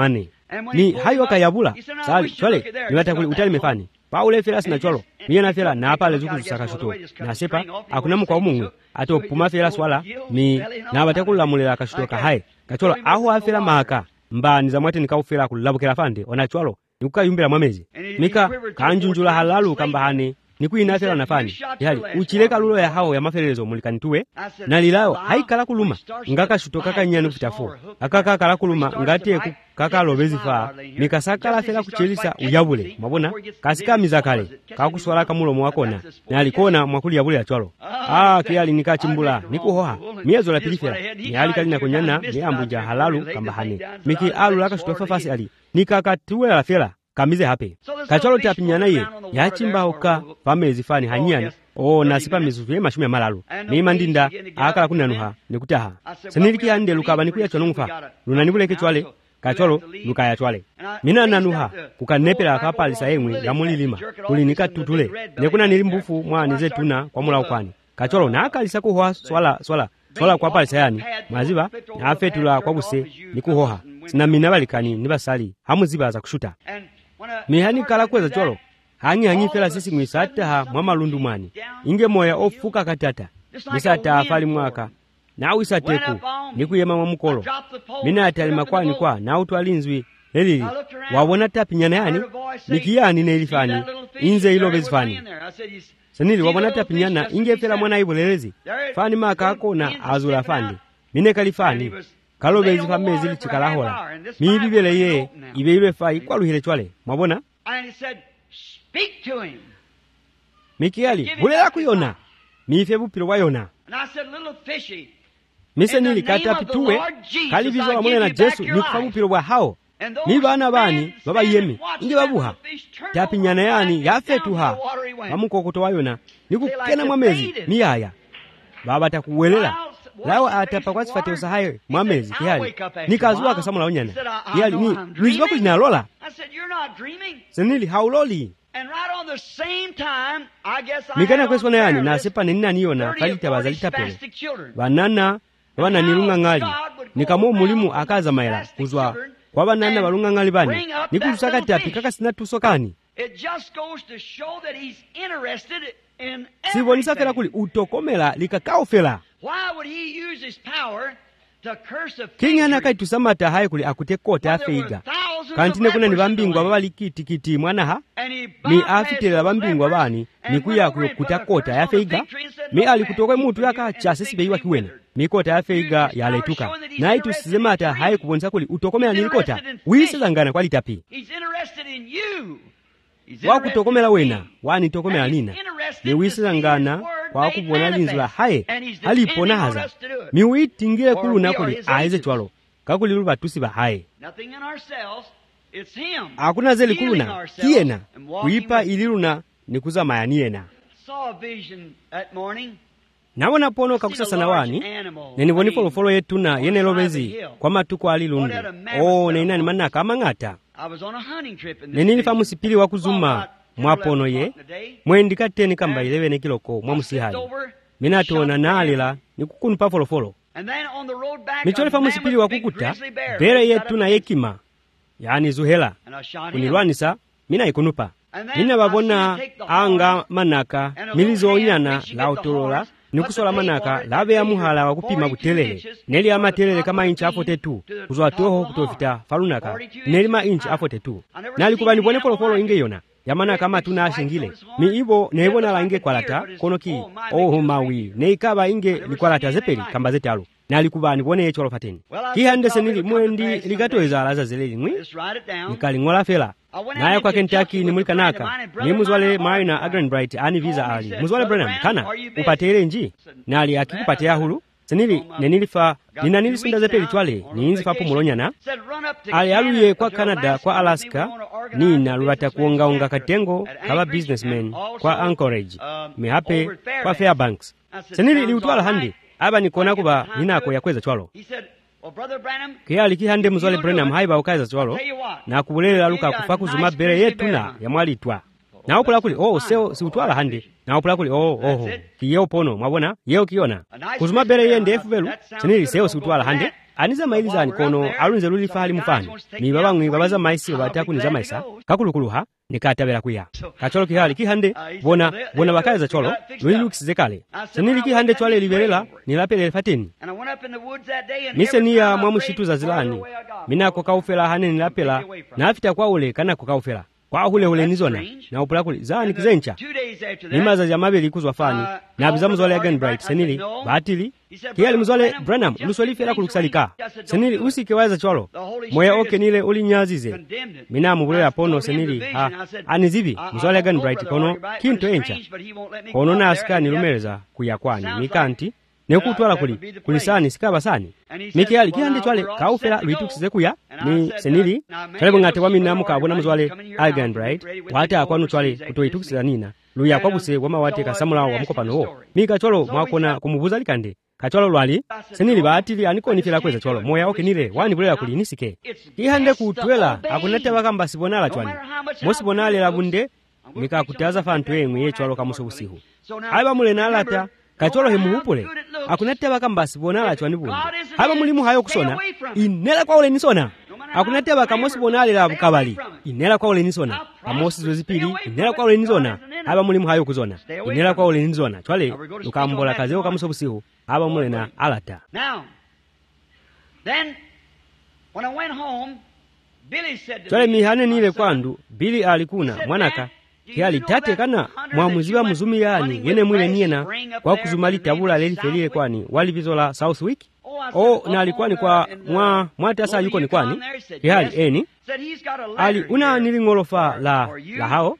ni hayo kayabula sali chwale niwata kuli utali mefani paule fela sina chwalo miye na fela na apale zuku zusaka shuto na sepa akunamu kwa umungu ato puma fela swala mi na abatakula mulela kashuto kahaye kachwalo ahu afela mahaka mba nizamwate nikaufela kulabukela fande onachwalo nikuka yumbela mwamezi mika kanjunjula halalu kambahane nikuina fela nafani yali uchileka lulo ya hao ya maferelezo mulikanituwe na lilayo haikala kuluma ngaka shuto kaka nyanu kitafu akaka kala kuluma ngati kaka lobezi fa mikasakala fela kuchelisa uyabule mabona kasika mizakale kakuswala kamulomo wakona na alikona mwakuli yabule ya chwalo ah kiyali nikachimbula nikuhoha miyezo la pilifela ni hali kalina kunyana ni ambuja halalu kambahane miki alu laka shuto fafasi ali nikakatuwe la fela kamize hape kachwalo tapinyana ye yachimba hoka pamezi fani hanyani o nasipa mizuve mashumi ya malalu nima ndinda akala kunanuha nikutaha saniliki hande lukaba nikuya chonungfa lunanibuleke chwale kachwalo lukaya chwale mina nanuha kukanepela akapa alisaemwe ya mulilima kulinika tutule nekuna nilimbufu mwani zetuna kwa mula ukwani kachwalo na akalisa kuhoa swala swala swala kwa pali sayani maziba na afetula kwa buse nikuhoha sina minabalikani nibasali hamuziba za kushuta mihani kala kweza chwalo hanyi hanyi fela sisi mwisata ha mwama lundu mwani inge moya ofuka katata misata afali mwaka na awisa teku nikuyema mwamukolo mina atali makwani kwa na utu alinzwi helili wawona tapinyana yani nikiyani na ilifani inze ilo bezifani sanili wawona tapinyana inge fela mwana ibulelezi fani maka akona azula fandi mine kalifani kalobe izifame zili chikalahola miibibele ye ibe ibe fai kwa luhile chwale mwabona mikiyali hulela kuyona miifebu pilo wayona mise nili kata pituwe kalivizo wa mwene na Jesu nikufamu pilo wa hao mi bana bani baba yemi inge babuha tapinyana yani yafetuha bamukokoto wayona nikukena mwamezi miyaya baba takuwelela lawa atapa kwa sifate usahaye mwamezi kihali nikazuwa kasamula onyana kihali ni nizibaku jinalola senili hauloli mikana kweswana yani na sepa nenina niyona kalita bazalita pele banana wana nilunga ngali nikamo mulimu akaza maela kuzwa kwa banana balunga ngali bani nikusaka tapi kaka sinatusokani sibonisa fela kuli utokomela likakao fela kinyana kaitusamata haye kuli akutekota afeiga kantine kuna nibambingwa baba kiti mwana ha ni afitela bambingwa bani nikuya kutakota ya feiga mi alikutoka mutu yakacha sisi beiwa kiwena mikota ya feiga yaletuka na itu sizemata haye kubonisa kuli utokomela nilikota wisizangana kwa litapi wakutokomela wena wani tokomela nina ni wisizangana kwa kubona linzula haye alipona haza miwitingile kuluna kuli aize chwalo kakuli luba tusi ba haye hakuna zeli kuluna kiena kuipa ililuna nikuza mayaniena nawona pono kakusasa na wani nenivoni folofolo yetuna yenelobezi kwa matuko alilundu o neinani manaka amangata nenilifa musipili wakuzuma mwapono ye mwendika teni kamba ilewene kiloko mwamusihali minatona naalila nikukunpa folofolo micholefa musipili wakukuta bere yetu na yekima yani zuhela kunilwanisa mina ikunupa mina babona anga manaka milizo onyana la utolola nikusola manaka labe ya muhala wakupima kutelele neli ama telele kama inchi afote tu kuzwa toho kutofita falunaka neli ma inchi afote tu nali kubani bone folofolo inge yona yamana kama tuna ashingile mi ibo nebona la inge kwalata konoki oho mawi neikaba inge likwalata zepeli kamba zetalo nali kubani bone echolo fateni kihande senili mwendi ligatoeza alaza zeleli ngwi nikali ngola fela naye kwa Kentucky ni mulika naka ni muzwale Marina Agrenbright ani visa ali muzwale Branham kana upatele nji nali akikupatia hulu senili nenilifa ninanilisinda zepeli twale niinzi fapo mulonyana ali aluye kwa Canada kwa Alaska nina lubata kuongaonga katengo kaba businessman kwa Anchorage mehape kwa Fairbanks senili liutwala handi aba nikona kuba ninako yakweza twalo kiyali kihande muzwale Branham haiba ukaiza twalo na kubulela luka kufaku zuma bere yetu na yamwalitwa na upula kuli oh seo si utwala hande na upula kuli oh oh kiyo pono mwabona yeo kiona kuzuma bere yende efubelu senili seo si utwala hande aniza mailizani kono alunze luli fali mufani miba bamwe babaza maisi babata kuniza maisa kakulukuluha nikatabera kuya kacholo kihali kihande bona bona bakaza cholo lulukisize kale senili kihande chwale liberela nilapele fateni misenia mwamushituza zilani mina kokaufela hane nilapela na afita kwa ule kana kokaufela kwa hule hule nizona na upula kuli zani kizencha nimaza ya mabeli kuzwa fani na bizamu zwale again bright senili batili kiyali mzwale Branham luswali fela kulukusalika senili usikewaza cholo moya oke nile uli nyazize mina mubulea pono senili ha anizibi mzwale again bright kono kinto encha kono na aska nilumeleza kuyakwani mikanti nekutwala kuli kulisani sikaba sani mikiyali kihande chwale kaufela luituksize kuya ni senili chale bungate wami namu kabona mzwale again bright wata akwanu chwale kutoituksiza nina luya kwa buse wama wate kasamula wa mukopano ho mika cholo mwakona kumubuza likande kacholo lwali senili baatili anikoni fela kweza cholo moya oke nile wani bulela kuli nisike kihande kutwela akunete bakamba sibonala chwani mosi bonale labunde mika kutaza fantu emwe ye cholo kamuso busihu aiba mule nalata kacholo hemuhupule akunete bakamba sibonala chwani bunde aiba mulimu hayo kusona inela kwa ule nisona akunete bakamosi bonale la bukabali inela kwa ule nisona amosi zozipili inela kwa ule nisona aiba mulimu hayo kuzona inela kwa ule nisona chwale lukambola kazeo kamuso busihu aba mulena alata. Now, then, when I went home, Billy said to Chale me, mihane nile kwandu, Billy alikuna, mwanaka, kiali tate kana, mwamuziwa mzumi yani, yene mwile niena, kwa kuzumali tabula leli felile kwani, wali vizola Southwick? O, na alikuwa ni kwa, mwa, mwate asa yuko ni kwani, kiali eni, ali una nilingolofa la, la hao,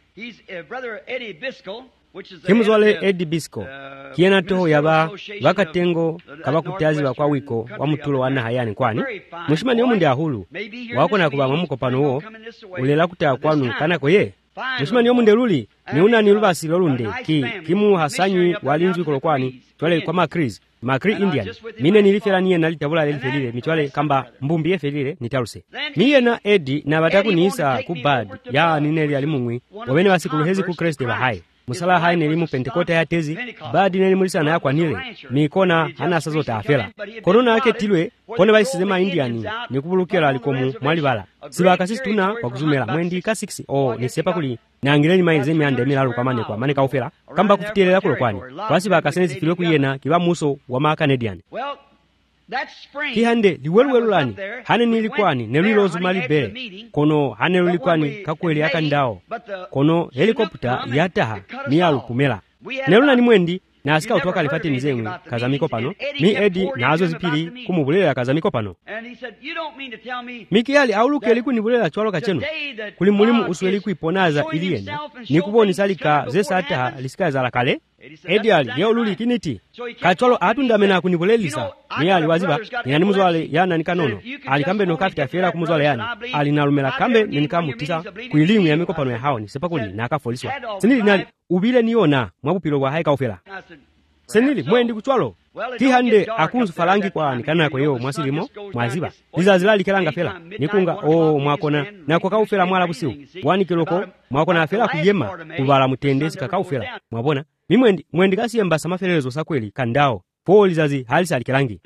kimuzwale Eddie Bisco kiena toho yaba bakatengo kabakutazi bakwa wiko wa mutulo wana hayani kwani mushimani omundi ahulu wako na kuba mamukopano wo ulela kuta kwanu kanako ye mushimani omundi luli ni una ni lubasi lolunde ki kimu hasanyi walinzi kolo kwani twale kwa makriz makri Indian mine nilifela niye nalitabula lelifelile mitwale kamba mbumbi yefelile nitaruse miye na Eddie na bataku niisa kubad ya nineli alimungwi wabene wasikuluhezi ku Kriste bahai musala hai nelimu pentekote ya tezi badi neli mulisa na yakwa nile mikona hana sazo taafela korona yake tilwe kone baisizema Indiani nikubulukela alikomu mwalibala siba kasisi tuna kwa kuzumela mwendi ka six o nisepa kuli na angileni maize miande milalu kwa mane kwa mane kaufela kamba kufitelela kulo kwani kwa siba kasisi filwe kuyena kiba muso wa ma Canadian kihande liweluwelulani hane nilikwani neluilozu mali bele kono hane lulikwani kakweli yaka ndao kono helikopta yataha miyalu kumela neluna ni mwendi na asika utoka alifate nizengwe kazamiko pano mi Edi na azo zipili kumubulela kazamiko pano mikiyali auluke liku nibulela chwalo kachenu kuli mulimu usweliku iponaza ilienda nikuboni salika zesa ataha lisika za lakale Edi ali yeo luli kiniti kachwalo atundamena kunibulelisa miyali waziba niyani muzwale yana nikanono alikambe no kafita fera kumuzwale yani alinalumela kambe nikamutisa kuilimu ya mikopano ya hao ni sepakuli na akafoliswa senili nali ubile niona mwabupilo wa haika ufela senili mwendi kuchwalo kihande akunzu falangi kwa nikana kwa yeo mwasilimo mwaziba lizazilali kelanga fela nikunga o mwakona na kwa kaufela mwala busiu wani kiloko mwakona fela kujema kubala mutendesi kakaufela mwabona mimwendi mwendi kasi mbasa mafelezo sakweli kandao poli zazi halisa alikelangi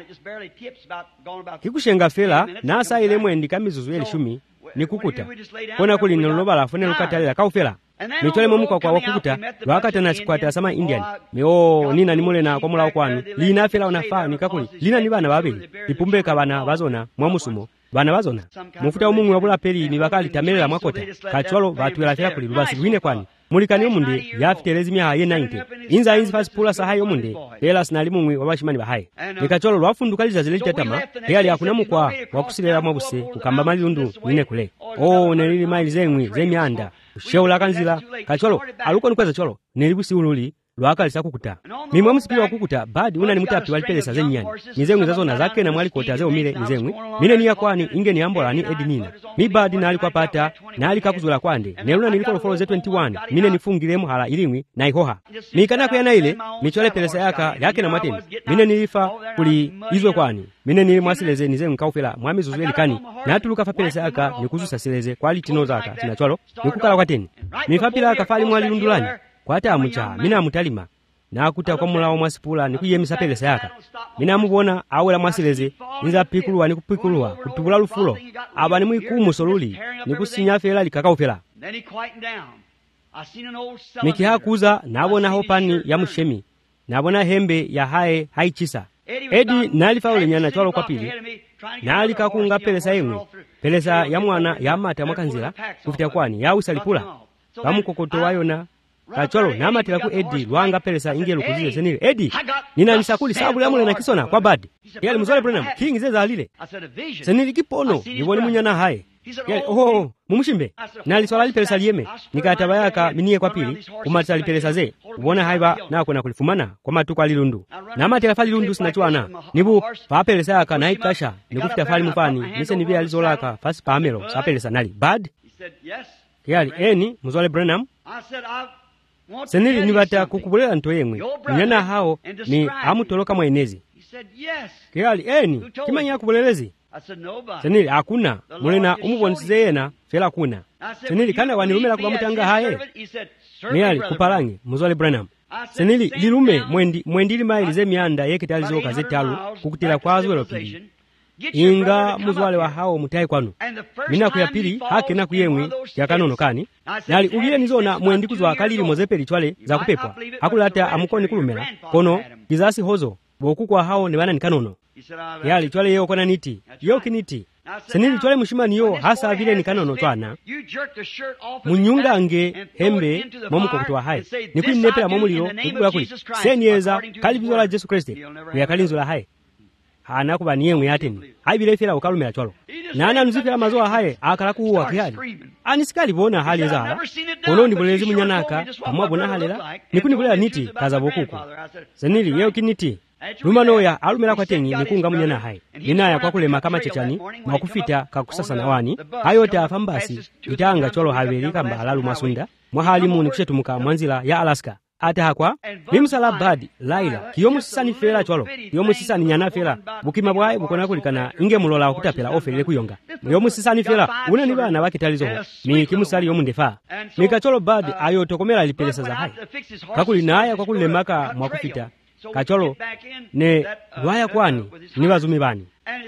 kikushenga fela na asa ile mwendi kamizuzu eli shumi ni kukuta kona kuli niloloba la fone lukatalila kaufela mitwale momuka kwa wakukuta wakata na sikwata sama Indian meo nina nimule na kwa mula kwani lina fela unafaa nikakuli lina ni bana babili ipumbeka bana bazona mwamusumo bana bazona mufuta umungu wabula peli mibakali tamelela mwakota kachwalo batwela fela kuli lubasi lwine kwani mulikani omunde yafitelezi mya ye ninety inza inzi fasi pula sahayi omunde pela sinali mumwe wabashimani bahayi nikacholo lwafundukaliza zile tatama yali akuna mukwa wakusilela mwabuse kukamba malundu nine kule o nelili maili zemwi zemyanda sheula kanzila kacholo aluko nukweza cholo nelibusi ululi lwaka lisa kukuta mimwe msipi wa kukuta badi una ni mutapi walipelesa zenyani nizengwe zazona zake na mwali kota zeo mile nizengwe mine ni ya kwani inge ni ambola ni edinina mi badi na alikuwa pata na alika kuzula kwande neluna niliko lofolo ze twenty-one mine nifungile muhala ilimwi na ihoha mikana kuyana ile michole pelesa yaka yake na mateni mine nilifa kuli izwe kwani mine nili mwasileze nizengwe kaufela mwami zuzu elikani na atuluka fa pelesa yaka nikuzusa sileze kwa litino zaka tinacholo nikukala kwa teni mifapila kafali mwali lundulani kwa ata amucha mina amutalima nakuta kwa mulawo mwasipula nikuyemisa pelesa yaka mina mubona awela mwasileze inza pikuluwa nikupikuluwa kutubula lufulo aba ni mwikumu soluli nikusinya fela likakaufela nikihakuza nabona hopani ya mushemi nabona hembe ya hae haichisa Edi nalifa ulenyana chwalo kwa pili nali kakunga pelesa imwe pelesa ya mwana ya mata mwakanzira kufitia kwani ya usalipula kamukokoto wayona kachwalo namatila ku Edi lwanga pelesa inge lukuzize senile Edi nina nisakuli sabu ya mule na kisona kwa badi yali muzole Branham king zeza alile senili kipono niboni munyana hae yali oho mumushimbe nali swala lipelesa liyeme nikataba yaka minie kwa pili kumatisa lipelesa ze ubona haiba nako na kulifumana kwa matuko alilundu namatila fali lundu sinachwana nibu papelesa yaka na hikasha nikufita fali mufani nise nivya alizolaka fasi pamelo sapelesa nali bad yali eni muzole Branham senili nibata kukubulela nto yemwe mnyana hao ni amutoloka mwenezi yali eni kimanya kubulelezi senili hakuna mulena umubonisize yena fela kuna senili kana wanilumela kuba mutanga haye niyali kupalangi muzole Branham senili lilume mwendi mwendili mailize mianda yekitalizo kazetalu kukutila kwazo lopili inga muzwale wa hao mutaye kwanu mina kuyapili hake na kuyemwe yakanono kani nali ugile nizona mwendi kuzwa kalili mozepeli chwale za kupepwa hakulata amukoni kulumela kono kizasi hozo boku kwa hao ni bana nikanono yali chwale yeo kona niti yo kiniti senili chwale mushimani yo hasa vile nikanono twana munyunga ange hembe momukokutuwa hai nikuinepela momuliro nikubula kuli senieza kalibizo la Jesu Kristi kuyakalinzo la hai hana kuba niyemwe yateni haibile fela ukalumela chwalo nana nuzifela mazoa haye akala kuwa kihali anisikali bona hali za kono ndibulezi munyanaka amwa bona halela nikunibulea niti kaza bokuku senili yeo kiniti lumanoya alumela kwa tengi nikunga munyana haye ninaya kwa kulema kama chechani mwakufita kakusasa na wani hayote afambasi itanga chwalo haveli kamba alalu masunda mwahalimu nikushetumuka mwanzila ya Alaska ata hakwa bimusala badi laila kiyomusisani fela chwalo kiyomusisani nyana fela bukima bwaye bukona kulikana inge mulola okutapela ofelele kuyonga yomusisani fela una ni bana bakitalizo ni kimusali yomundefa mika chwalo badi ayo tokomela lipelesa za hai kakuli naya kwa kulemaka mwakufita kacholo ne lwaya kwani ni bazumi bani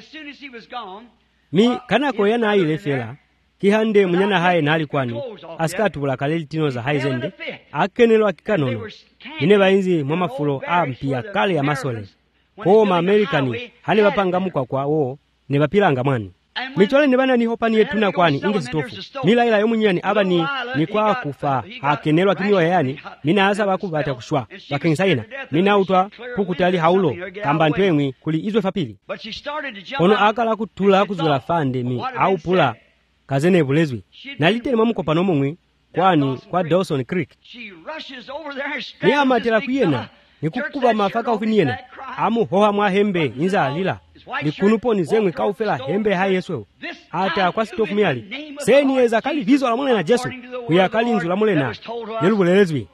mi kanako yana aile fela kihande munyana haye nali kwani asikatubula kaleli tino za haizende akenelo akikanono ine bainzi mwamafulo ampia kale ya masole koma Amerikani hane bapanga mukwa kwa wo ne bapilanga mwani michole ne bana ni hopani yetuna kwani inge sitofu mila ila yomunyani aba ni ni kwa kufa akenelo akiniwa yani mina asa bakubata kushwa bakensaina mina utwa pukutali haulo kamba ntwemwi kuli izwe fapili ono akala kutula kuzula fande mi au pula kazene bulezwi nalitele mamukopano momwe kwani kwa Dawson Creek ni amatela kuyena nikukuba mafaka ufiniyena amu hoha mwa hembe inza alila nikunuponi zemwe kaufela hembe hai Yesu ata kwa sitofu miali seni eza kali vizo la mulena Jesu kuya kali nzu la mulena yelubulelezwi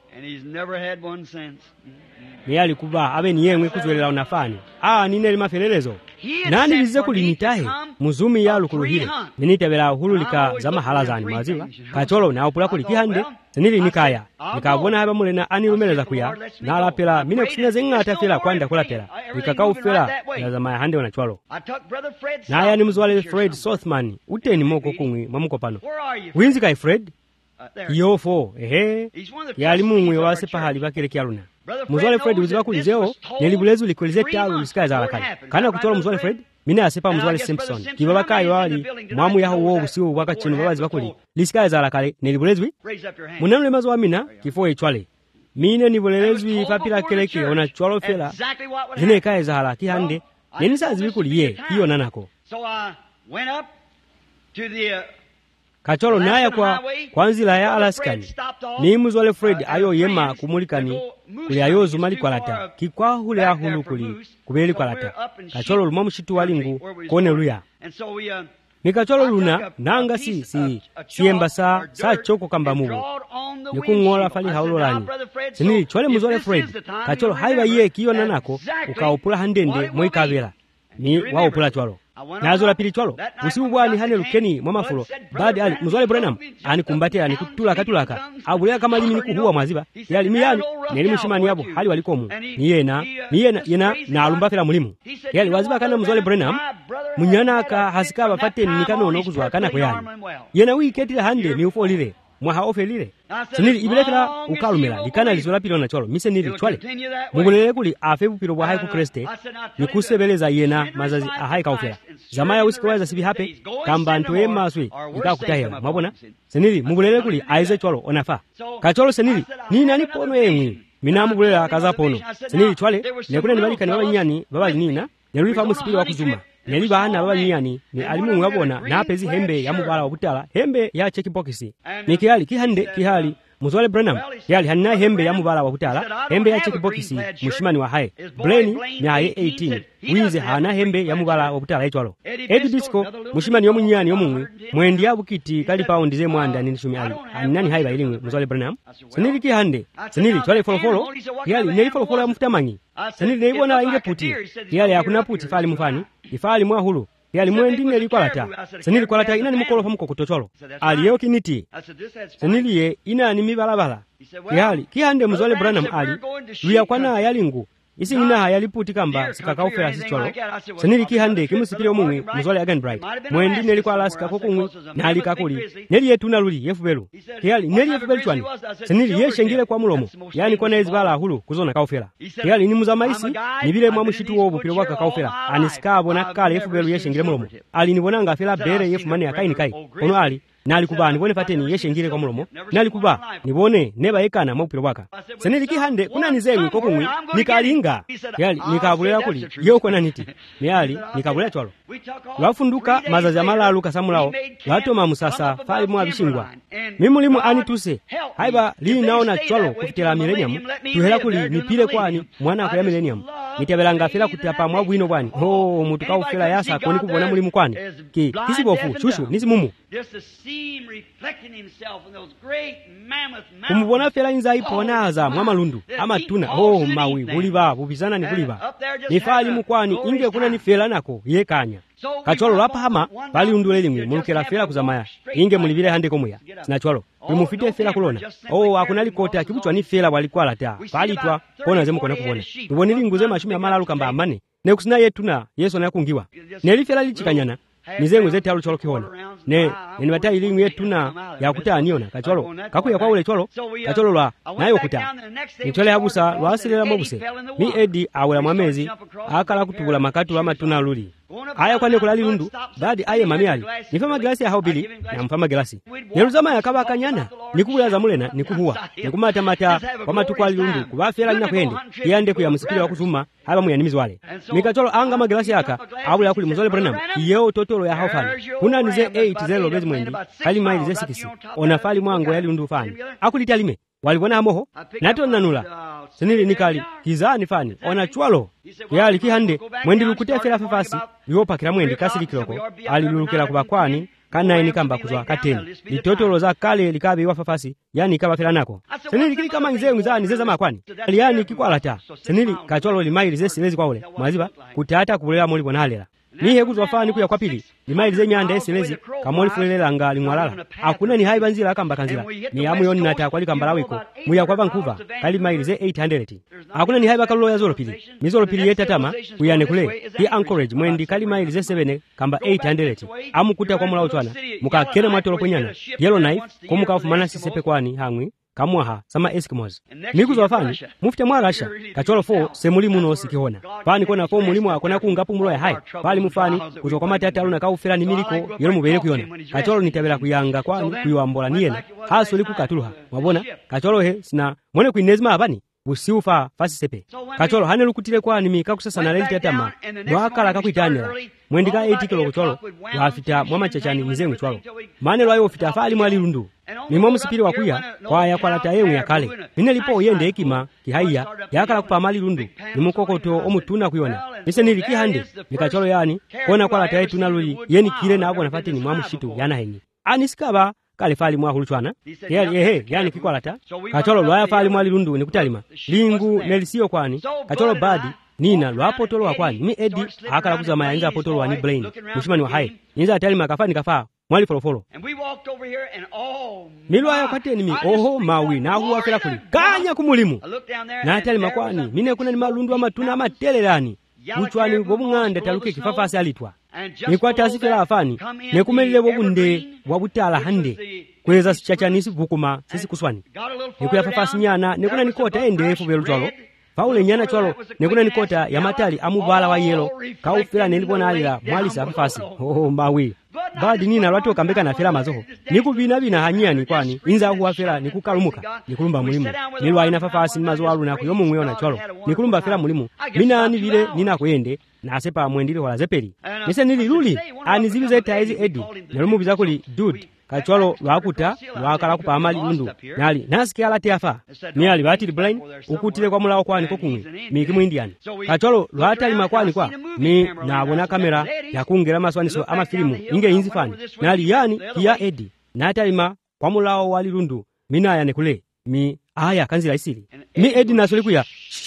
miali kuba abe niyemwe kuzwelela unafani aa nineli mafelelezo nani bize kulinitahe muzumi ya lukuluhile ninitabela hululika za mahala zani maziwa kacholo na upula kulikihande senili nikaya nikabona haba mulena anilumeleza kuya na alapela mine kusina zengata fela kwanda kulapela nikakau fela ya zama ya hande wanachwalo na ya ni mzwale Fred Sothman uteni moko kungwi mamukopano winzi kai Fred yofo ehe yali mungwe wase pahali bakile kialuna muzwale Fred uziba kulizeo nelibulezu likulize talu lisika za lakali kana kutola muzwale Fred mina asepa muzwale Simpson kibaba kayo wali mwamu yaho uwo usiu waka chinu babazi bakuli lisika za lakali nelibulezu munamle mazo wa mina kifo echwale mine nibulelezwi papila keleke ona chwalo fela zine kaya za halaki hande nenisa zibikuli ye hiyo nanako kacholo naya kwa kwanzila ya Alaskani ni muzwale Fred ayo yema kumulikani kuli ayozu mali kwa lata kikwa hule ahulu kuli kubeli kwa lata kacholo lumamu shitu walingu kone luya ni kacholo luna nanga si si siemba saa saa choko kamba mugu niku ngola fali haulo lani sini chwale muzwale Fred kacholo haiba ye kiyo nanako ukaopula handende mwikavela ni waopula chwalo nazo la pili chwalo usiku bwani hane lukeni mwa mafulo badi ali muzwale Branham ani kumbatia ni kutula katulaka abulea kama limi nikuhuwa mwaziba yali miyani neli mushimani yabo hali walikomu ni yena ni yena yena na alumbafela mulimu yali waziba kana muzwale Branham munyana aka hasika bapate nikanono kuzwa kana kweyani yena wiketila hande ni ufolile mwaha ofelile sinili ibelekela ukalumela likana lizola pilo na cholo mise nili chwale mugulele kuli afebu pilo bwa haiku kreste nikusebeleza yena mazazi ahai kaufela zamaya usikwaza sibi hape kamba ntoye maswe ikakutahela mabona sinili mugulele kuli aize cholo onafa kacholo sinili ni nani pono yemwi mina mugulela kaza pono sinili chwale nekune nibalika ni babanyani babali nina nerulifa musipili wa kuzuma neli bana babanyani ni alimu ngabona napezi hembe ya mubala obutala hembe ya chekipokisi nikiyali kihande kihali muzwale Branham yali hanna hembe ya mubala obutala hembe ya chekipokisi mushimani wa hae Blaine nyaye eighteen wize hana hembe ya mubala obutala echwalo Eddie Disco mushimani yomunyani yomumwe mwendi abukiti kali paundi ze mwanda ni shumi ali anani haiba ilimwe muzwale Branham sinili kihande sinili chwale folofolo yali neli folofolo ya mufutamanyi sinili neibona inge puti yali hakuna puti fali mufani ifali mwa hulu yali mwendi neli kwalata sinili kwalata ina ni mukolo pamuko kutocholo aliyo kiniti sinili ye ina ni mibalabala yali kihande muzwale Branham ali luya kwana yalingu isi ina yali puti kamba sikakaufela sicholo sinili kihande kimusipile omumwe muzwale Again Bright mwendi neli kwa Alaska kokungwe nali kakuli neli yetu naluli yefubelu yali neli yefubelu chwani sinili yeshengile kwa mulomo yani kwa nezibala hulu kuzona kaufela yali ni muzamaisi nibile mwa mushitu wobu pilo waka kaufela anisikabo nakale yefubelu yeshengile mulomo ali nibonanga afela bere yefumane akaini kai ono ali nali kuba nibone pateni yeshengile kwa mulomo nali kuba nibone neba yekana mwa pilo waka sinili kihande kuna nizelu kokungwe nikalinga yali nikabulera kuli yoko naniti yali nikabulera chwalo lwafunduka mazazi amalalu kasamulao lwatoma musasa fali mwa bishingwa mimulimu anituse haiba lini naona chwalo kufitela millennium tuhela kuli nipile kwani mwana kwa millennium nitebelanga fela kutapa mwa bwino kwani ho mutu kaufela yasa koni kubona mulimu kwani ki kisibofu shushu nisimumu kumubona fela inza iponaza mwa malundu ama tuna ho mawi buliba bubizana ni buliba nifali mukwani inge kuna nifela nako yekanya kacholo lapa hama bali undule limwe mulukela fela kuzamaya inge mulibile hande komuya sinachwalo kumufite fela kulona oh akuna likota akibuchwa ni fela walikwala ta balitwa kona ze mukona kubona tubonili nguze mashumi amalalu kamba amane ne kusina yetuna yesu na kungiwa neli fela lichikanyana nizengu zete alu cholo kihona ne nibata ilingu yetuna yakuta aniona kacholo kakuya kwa ule cholo kacholo lwa nayo kuta nichole habusa lwasilela mobuse ni Edi awela mwamezi akala kutubula makatu wa matuna luli aya kwane kulali lundu badi aye mamiali nifama glasi ya haubili na mfama glasi neruzama ya kaba kanyana nikubula za mulena nikuhuwa nikumata mata kwa matukwali lundu kubafela nina kuhende yande kuya musipili wa kuzuma haba muyanimizi wale nikacholo anga maglasi yaka awula ya kuli muzole Branham yeo totolo ya haufani kuna nize eight zelo bezi mwendi hali maili ze six onafali mwango ya lundu fani akulita lime walibona hamoho nato nanula sinili nikali kizani fani ona chwalo yali kihande mwendi lukute fela fefasi yopa kila mwendi kasili kiloko ali lulukela kubakwani kana ini kamba kuzwa kateni litotolo za kale likabe wa fafasi yani kaba fela nako sinili kili kama nzee nguzani zeza makwani yani kikwalata sinili kachwalo limaili ze silezi kwa ule mwaziba kutata kubulela moli bonalela ni hebu zwafani kuya kwa pili limaili ze nyanda esilezi kamoli fulelela nga limwalala akuna ni haiba nzila kamba kanzila ni amu yoni nata kwali kambala wiko muya kwa Vancouver kali maili ze eight hundred akuna ni haiba kalulo ya zolo pili mizolo pili yeta tama kuyane kule di Anchorage mwendi kali maili ze seven kamba eight hundred amu kuta kwa mula uchwana muka kena matolo kwenyana Yellowknife kumuka ufumana sisepe kwani hangwi kamwaha sama Eskimos niku zwafani mufite mwa Russia kacholo four semuli muno sikihona pani kona four mulimu akona kungapu mulo ya hai pali mufani kuzo kwa matata aluna kaufela ni miliko yero mubere kuyona kacholo nitabela kuyanga kwani kuyuambola niyena haso liku katuluha wabona kacholo he sina mwone kuinezima abani busiufa fasi sepe kacholo hane lukutile kwani mika kusasa na lezi tatama mwakala kakuitanela mwendika eight kilo kucholo wafita mwama chachani nizengu chwalo mane lwayo ofita fali mwali lundu ni mwa musipiri wakuya kwa ya kwa lata yengu ya kale nine lipo yende hekima kihaiya yakala kupamali lundu ni mukokoto omutuna kuyona nise niliki hande nikacholo yani kona kwa lata yetu naluli yeni kile na hapo nafati ni mwa mushitu yana heni anisikaba kale fali mwa huluchwana yali ehe yani kikwalata kacholo lwaya fali mwali lundu ni kutalima lingu nelisio kwani kacholo badi nina lwapotolo wakwani mi edi akala kuzama yanga apotolo wani brain mushimani wa hai ninza atali makafani kafa mwali folofolo milwayo kateni mi oho mawi na huwa fela kuli kanya kumulimu na atali makwani mine kuna ni malundu wa matuna matelelani mchwani wobung'anda taluke kifafasi alitwa nikwata asifela afani nekumelile wobunde wabutala hande kweza sichachanisi vukuma sisi kuswani nikuyafafasi nyana nekuna nikota ende efu velu chwalo paule nyana chwalo nekuna nikota ya matali amuvala wa yelo kaufela nelibona alila mwalisa afafasi oh mawi badi nina lwatu kambeka na fela mazoho nikuvina vina hanyani kwani inza huwa fela nikukalumuka nikulumba mulimu nilwa ina fafasi mazo alu na kuyomu mweyo na chwalo nikulumba fela mulimu mina ni vile nina kuyende na asepa mwendile wala zepeli nise nili luli anizibize taizi edi nelumu bizakuli dude kachwalo lwakuta lwakala kupa amali undu nali nasikia lati afa ni ali batili brain ukutile kwa mulawo kwani kokumwe miki mu Indian kachwalo lwatali makwani kwa ni nabona kamera yakungera maswaniso ama filimu inge inzi fani nali yani ya edi natalima kwa mulawo wali lundu mina ya nekule mi aya kanzila isili mi edi nasoli kuya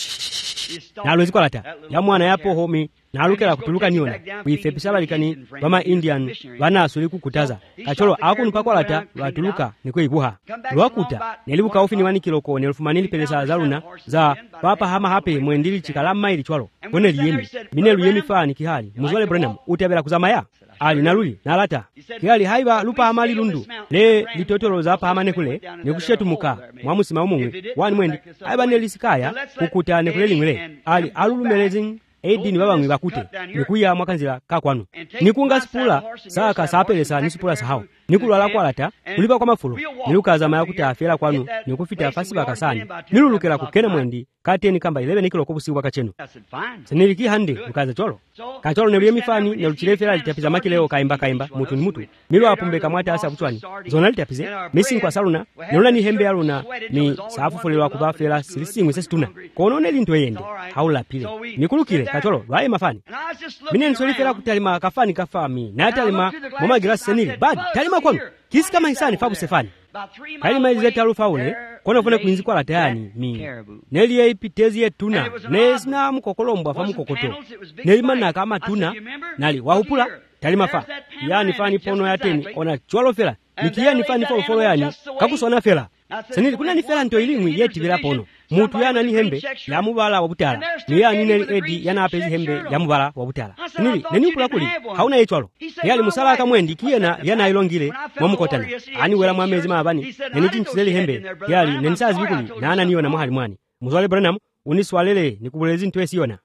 nalwezi kwa lata ya mwana yapo homi nalukela kutuluka niona wife pisabalikani bama Indian bana asuli kukutaza kacholo akunu pakwa lata lwatuluka nikwe ibuha lwakuta nelibuka ofini wani kiloko ne elfu manini pelesa zaluna za papa hama hape mwendili chikalama ili chwalo kone liyemi mine luyemi fani kihali muzwale Branham utebela kuzamaya ali naluli nalata kihali haiba lupa amali lundu le litotolo za pa hamane kule nekushetu muka mwamusima umumwe wani mwendi haiba nelisikaya kukuta nekule limwele ali alulumelezing edi ni baba mwibakute nikuya mwakanzila kakwanu nikunga sipula saka sapelesa nisipula sahau nikulwala kwalata kulipa kwa mafulo nilukaza mayakuta afela kwanu nikufita fasi bakasani nilulukela kukena mwendi kateni kamba eleven nikilo kobusiwa kachenu seniliki hande ukaza cholo kacholo nebuye mifani neluchilefela litapiza makileo kaimba kaimba mutu ni mutu milo apumbeka mwata asa kuchwani zona litapize misi kwa saluna nilula ni hembe aluna ni saafu fulilwa kubafela silisingwe sesituna konone lintu eyende haula pile nikulukile kacholo lwaye mafani mine nisolifela kutalima kafani kafami na talima moma girasi senili badi talima kwanu kisi kama hisani fabu sefani kalima izeta lufaule kona fune kuinzi kwa latayani mi neli ya ipitezi ye tuna nesina mukokolombwa fa mukokoto nelima na kama tuna nali wahupula talima fa yani fani pono ya teni ona chwalo fela nikia nifani fa ufolo yani kakusona fela senili kuna nifela nto ilimwi yeti vila pono mutu yana ni hembe ya mubala wabutala ni ya nili edi yana apezi hembe ya mubala wabutala nili neni upula kuli hauna yechwalo yali musala kamwendi kiyena yana ilongile mwamukotana ani wela mwamezi maabani neni tinchizeli hembe yali neni sazi bikuli na ana niyo na muhali mwani muzwale Branham uniswalele nikubulezi ntuwe siyona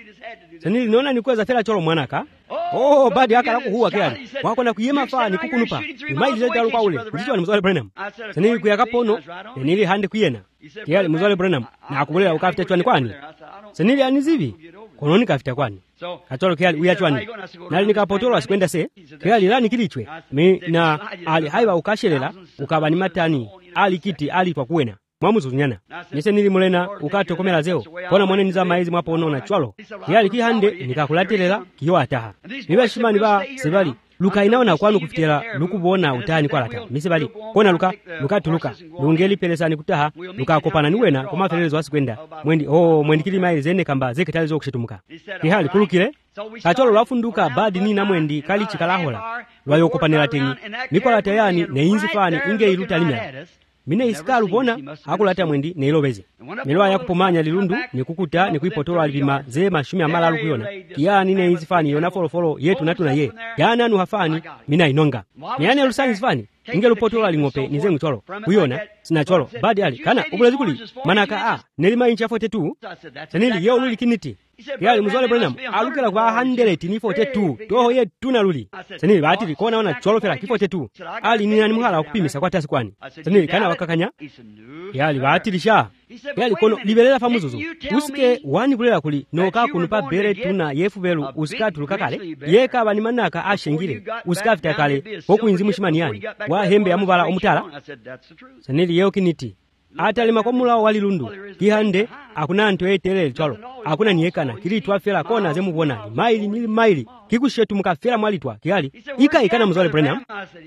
senili nona nikuweza fela cholo mwanaka oh badi haka laku huwa kiali wako na kuyema faa ni kukunupa imaili zeta luka ule kujichwa ni muzwale Branham senili kuyaka pono nili hande kuyena kiali muzwale Branham na akubulela ukafita chwani kwani senili anizivi kononi kafita kwani kacholo kiali uya chwani nali nikapotolo asikwenda se kiali lani kilichwe mi na ali haiba ukashelela ukabani matani ali kiti ali kwa kuwena mwamuzunyana nise nili mulena ukato komela zeo kona mwene niza maizi mwapo onona chwalo kiali kihande nikakulatelela kiyo ataha niba shimani ba sebali luka inaona kwanu kufitela lukubona utani kwa lata misebali kona luka luka tuluka lungeli pelesani kutaha luka kopana niwena koma felelezo wasikwenda mwendi oh mwendi kili maizi zene kamba zeke talizo kushetumuka kihali kulukile kacholo lwafunduka badi ni na mwendi kali chikalahola lwayokopanela tengi nikola tayani ne inzi fani inge iluta limya mine isikalu bona hakulata mwendi neilobeze milwa yakupomanya lilundu nikukuta nikuipotola alipima ze mashumi amala alukuyona kiyani ne izifani yona folo folo yetu natuna ye yana anu hafani mina inonga miyane lusani zifani inge lupotola lingope nize mcholo kuyona sina cholo badi ali kana ubulezi kuli manaka a nelima inchi afote tu senili yo luli kiniti yali muzwale Branham alukela kwa handeleti ni fote tu toho ye tuna luli senili batili kona ona cholo fela kifote tu ali nina ni muhala wakupimisa kwa tasi kwani senili kana wakakanya yali batili sha yali kono libelela famuzuzu usike wani kulela kuli noka kunupa bere tuna yefu belu usika tulukakale yeka bani manaka ashengile usika fitakale hoku inzimu shimani yani wa hembe ya mubala omutala senili yeo kiniti ata lima kwa mula wali lundu kihande akuna anto etelele chalo akuna niekana kilitwa fela kona zemu bona maili mili maili kikushetu muka fela mwalitwa kihali ika ikana muzwale Branham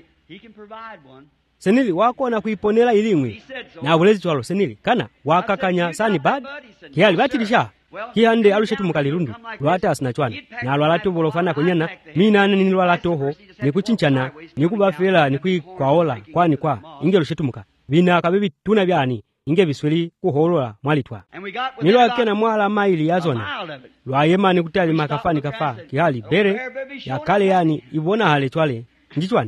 senili wako na kuiponela ilimwi na ulezi chalo senili kana wakakanya sani bad kihali batilisha kihande alushetu mukalirundu lwata asinachwana na lwala tobolo fana kwenyana minane ni lwala toho nikuchinchana nikubafela nikwikwaola kwani kwa inge lushetu muka bina kabebi tuna byani inge bisweli kuholola mwalitwa nilo akena mwala maili yazona lwayema nikutali makafani kafa kihali bere ya kale yani ibona hale chwale njichwani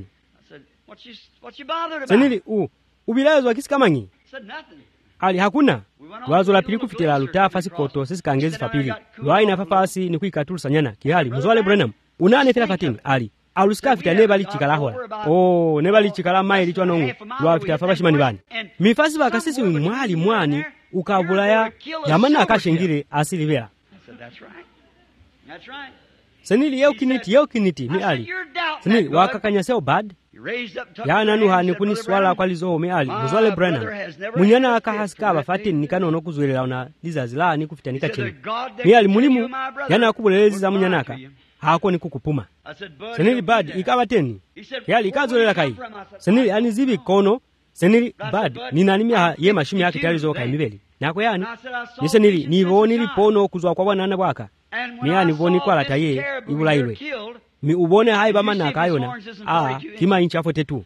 senili u ubilazwa kisikamanyi ali hakuna lwazo la pili kufitela lutafa sikoto sisi kangezi fapili lwai na fafasi ni kuikatulusa nyana kihali muzwale Branham unane tela fatini ali alusika fita nebali chikalahola oh nebali chikala maili chwanongu lwa fita fabashimani bani mifasi bakasisi mwali mwani ukabulaya yamana akashengire asilivera senili yeo kiniti yeo kiniti ni ali senili wakakanya seo bad yana nuhani kuni swala kwa lizo me ali muzwale Branham munyana akahasika abafatini nikanono kuzwelera ona lizazila ni kufitanika chini ni ali mulimu yana akubulelezi za munyanaka hako ni kukupuma senili bad ikabateni yali ikazolera kai senili anizibi kono senili bad ninanimya ye mashimi yake talizo kai mibeli nako yani ni senili nivoni lipono kuzwa kwa bwana bwaka ni yani voni kwa lataye ibulailwe mi ubone hai bamana akayona ah kima incha forty-two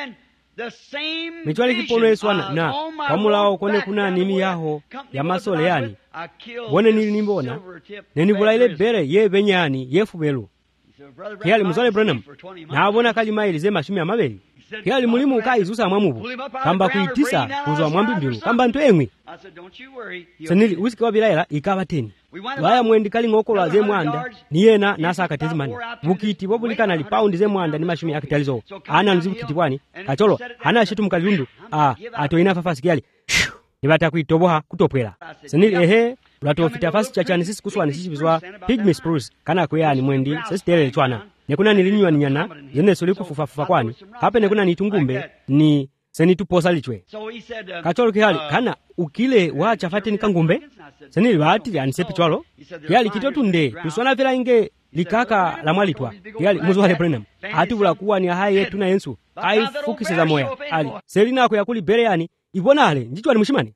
michwali kipono eswana na kamulao kone kuna nimi yaho ya masole yani wone nili nimbona neni bulaile bere ye benyani yefubelu kiyali muzale Branham na abona kali maili ze mashumi amabeli kiyali mulimu kaizusa mwamubu kamba kuitisa kuzwa mwambimbiru kamba ntwemwi senili usiki wabilaila ikabateni lwaya mwendi kali ngoko lwa ze mwanda niyena nasa akatezimani bukiti bobulikana li paundi ze mwanda ni mashumi akitalizo ana nzibukiti bwani kacholo ana shitu mukalundu ah atoina fafasi kiyali nibata kuitoboha kutopwela senili ehe lwatofita fasi chachani sisi kuswani sisi bizwa pygmy spruce kana kuyani mwendi sisi telele chwana nekuna nilinywa ninyana zene soli kufufafufa kwani hape nekuna nitungumbe ni seni tuposa lichwe kacholo kihali kana ukile wacha fati ni kangumbe senili wati anisepi chwalo kihali kitotunde tuswana vila inge likaka la mwalitwa kihali muzwale Branham atubula kuwa ni haye tuna yensu ai fukise za moya ali selina ako yakuli bere yani ibona ale njichwa ni mushimani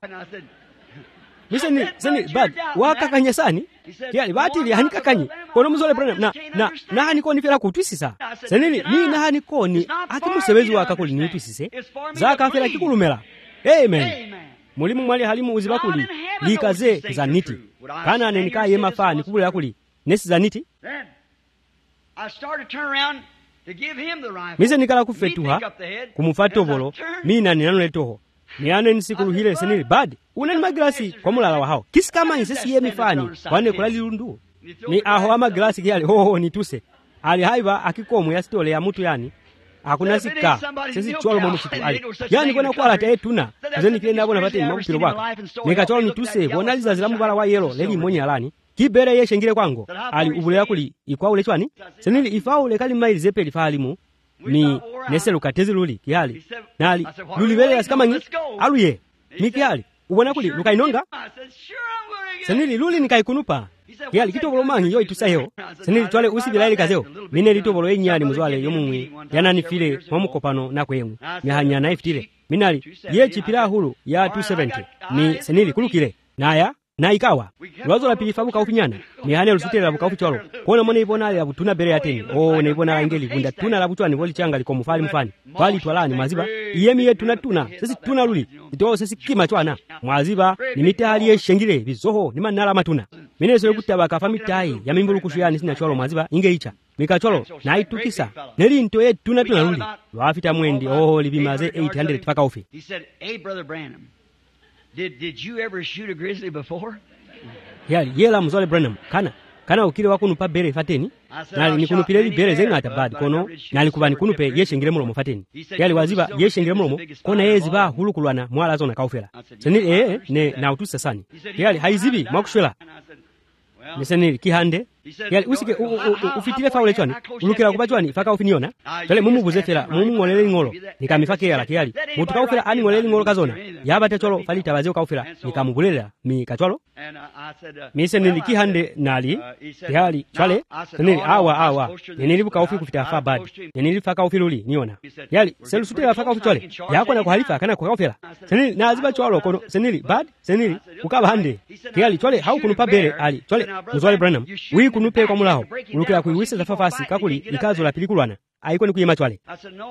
Miseni seni bad wakakanya sani kiyali batili hanikakanye kono muzole Branham na na na haniko nifera kutwisisa senili ni na haniko ni akimusebezi wakakuli ni twisise zaka afera kikulumela amen mulimu mwali halimu uzibakuli likaze za niti kana nenika yema fa ni kubula yakuli nesi za niti mise nikala kufetuha kumufatobolo mina ninanoletoho niane nisikuluhile senili bad unani maglasi kwa mulala wa hao kisi kama nisesi ye mifani wane kulali lundu ni aho ama glasi kiyali ho ho nituse ali haiba akikomu ya stole ya mutu yani hakuna sika sisi chwalo mwa mchitu ali yani kona kwa lata etuna zeni kilenda bona bate mwapiro bwaka nika chwalo nituse bonaliza zilamu bala wa yelo leli monya alani kibere ye shengire kwango ali ubule yakuli ikwa ule chwani senili ifao le kali maili zepe lifalimu ni neselu katezi luli kihali nali luli vele asikamanyi aluye mikihali ubona kuli lukainonga senili luli nikaikunupa kihali kitobolo mangi yo itusayo senili twale usibilaili kazeo mine litobolo yenyani muzwale yomumwi yananifile mwamukopano na kwemu mihanya na iftile minali ye chipila hulu ya two seventy ni senili kulukile naya na ikawa lwazo la pili fabuka ufinyana mihane lusutele labuka ufichwalo kona mwana ibona ali labutuna bere ateni o na ibona angeli kunda tuna labutwa ni voli changa liko mufali mfani twali twalani maziba iyemi yetu na tuna sisi tuna luli ito sisi kima chwana maziba ni mitali ye shengile bizoho ni manala matuna mine sole kutaba kafa mitai ya mimbulu kushuyani sina chwalo maziba inge icha mikacholo na itukisa neli nto ye tuna tuna luli lwafita mwendi oho libimaze eight hundred paka ufi he said hey brother Branham Did did you ever shoot a grizzly before? Yali yela muzole Branham kana kana ukile wakunupa bere fateni nali nikunupile bere zengata bad kono nali kubani kunupe yeshengire mulomo fateni yali waziba yeshengire mulomo kona yeziba hulukulwana mwala zona kaufela senili eh ne na utusa sani yali haizibi mwakushwela nisenili kihande yali usike ufitile faule chwani ulukira kuba chwani faka ufiniona chale mumu buzefera mumu ngolele ngolo nikamifake yala kiyali mutu kaufera ani ngolele ngolo kazona yabate cholo falita bazeo kaufera nikamugulera mi kachwalo mise niliki hande nali yali chale nili awa awa nili buka ufi kufita fa bad nili faka ufiluli niona yali selusute faka ufitole yako na kuhalifa kana kwa kaufera nili naziba chwalo kono senili bad senili ukaba hande yali chwale hau kunupa bere ali chwale muzwale Branham wi kunupe kwa mulaho ulukira kuiwisa za fafasi kakuli ikazo la pilikulwana aiko ni kuyema chwale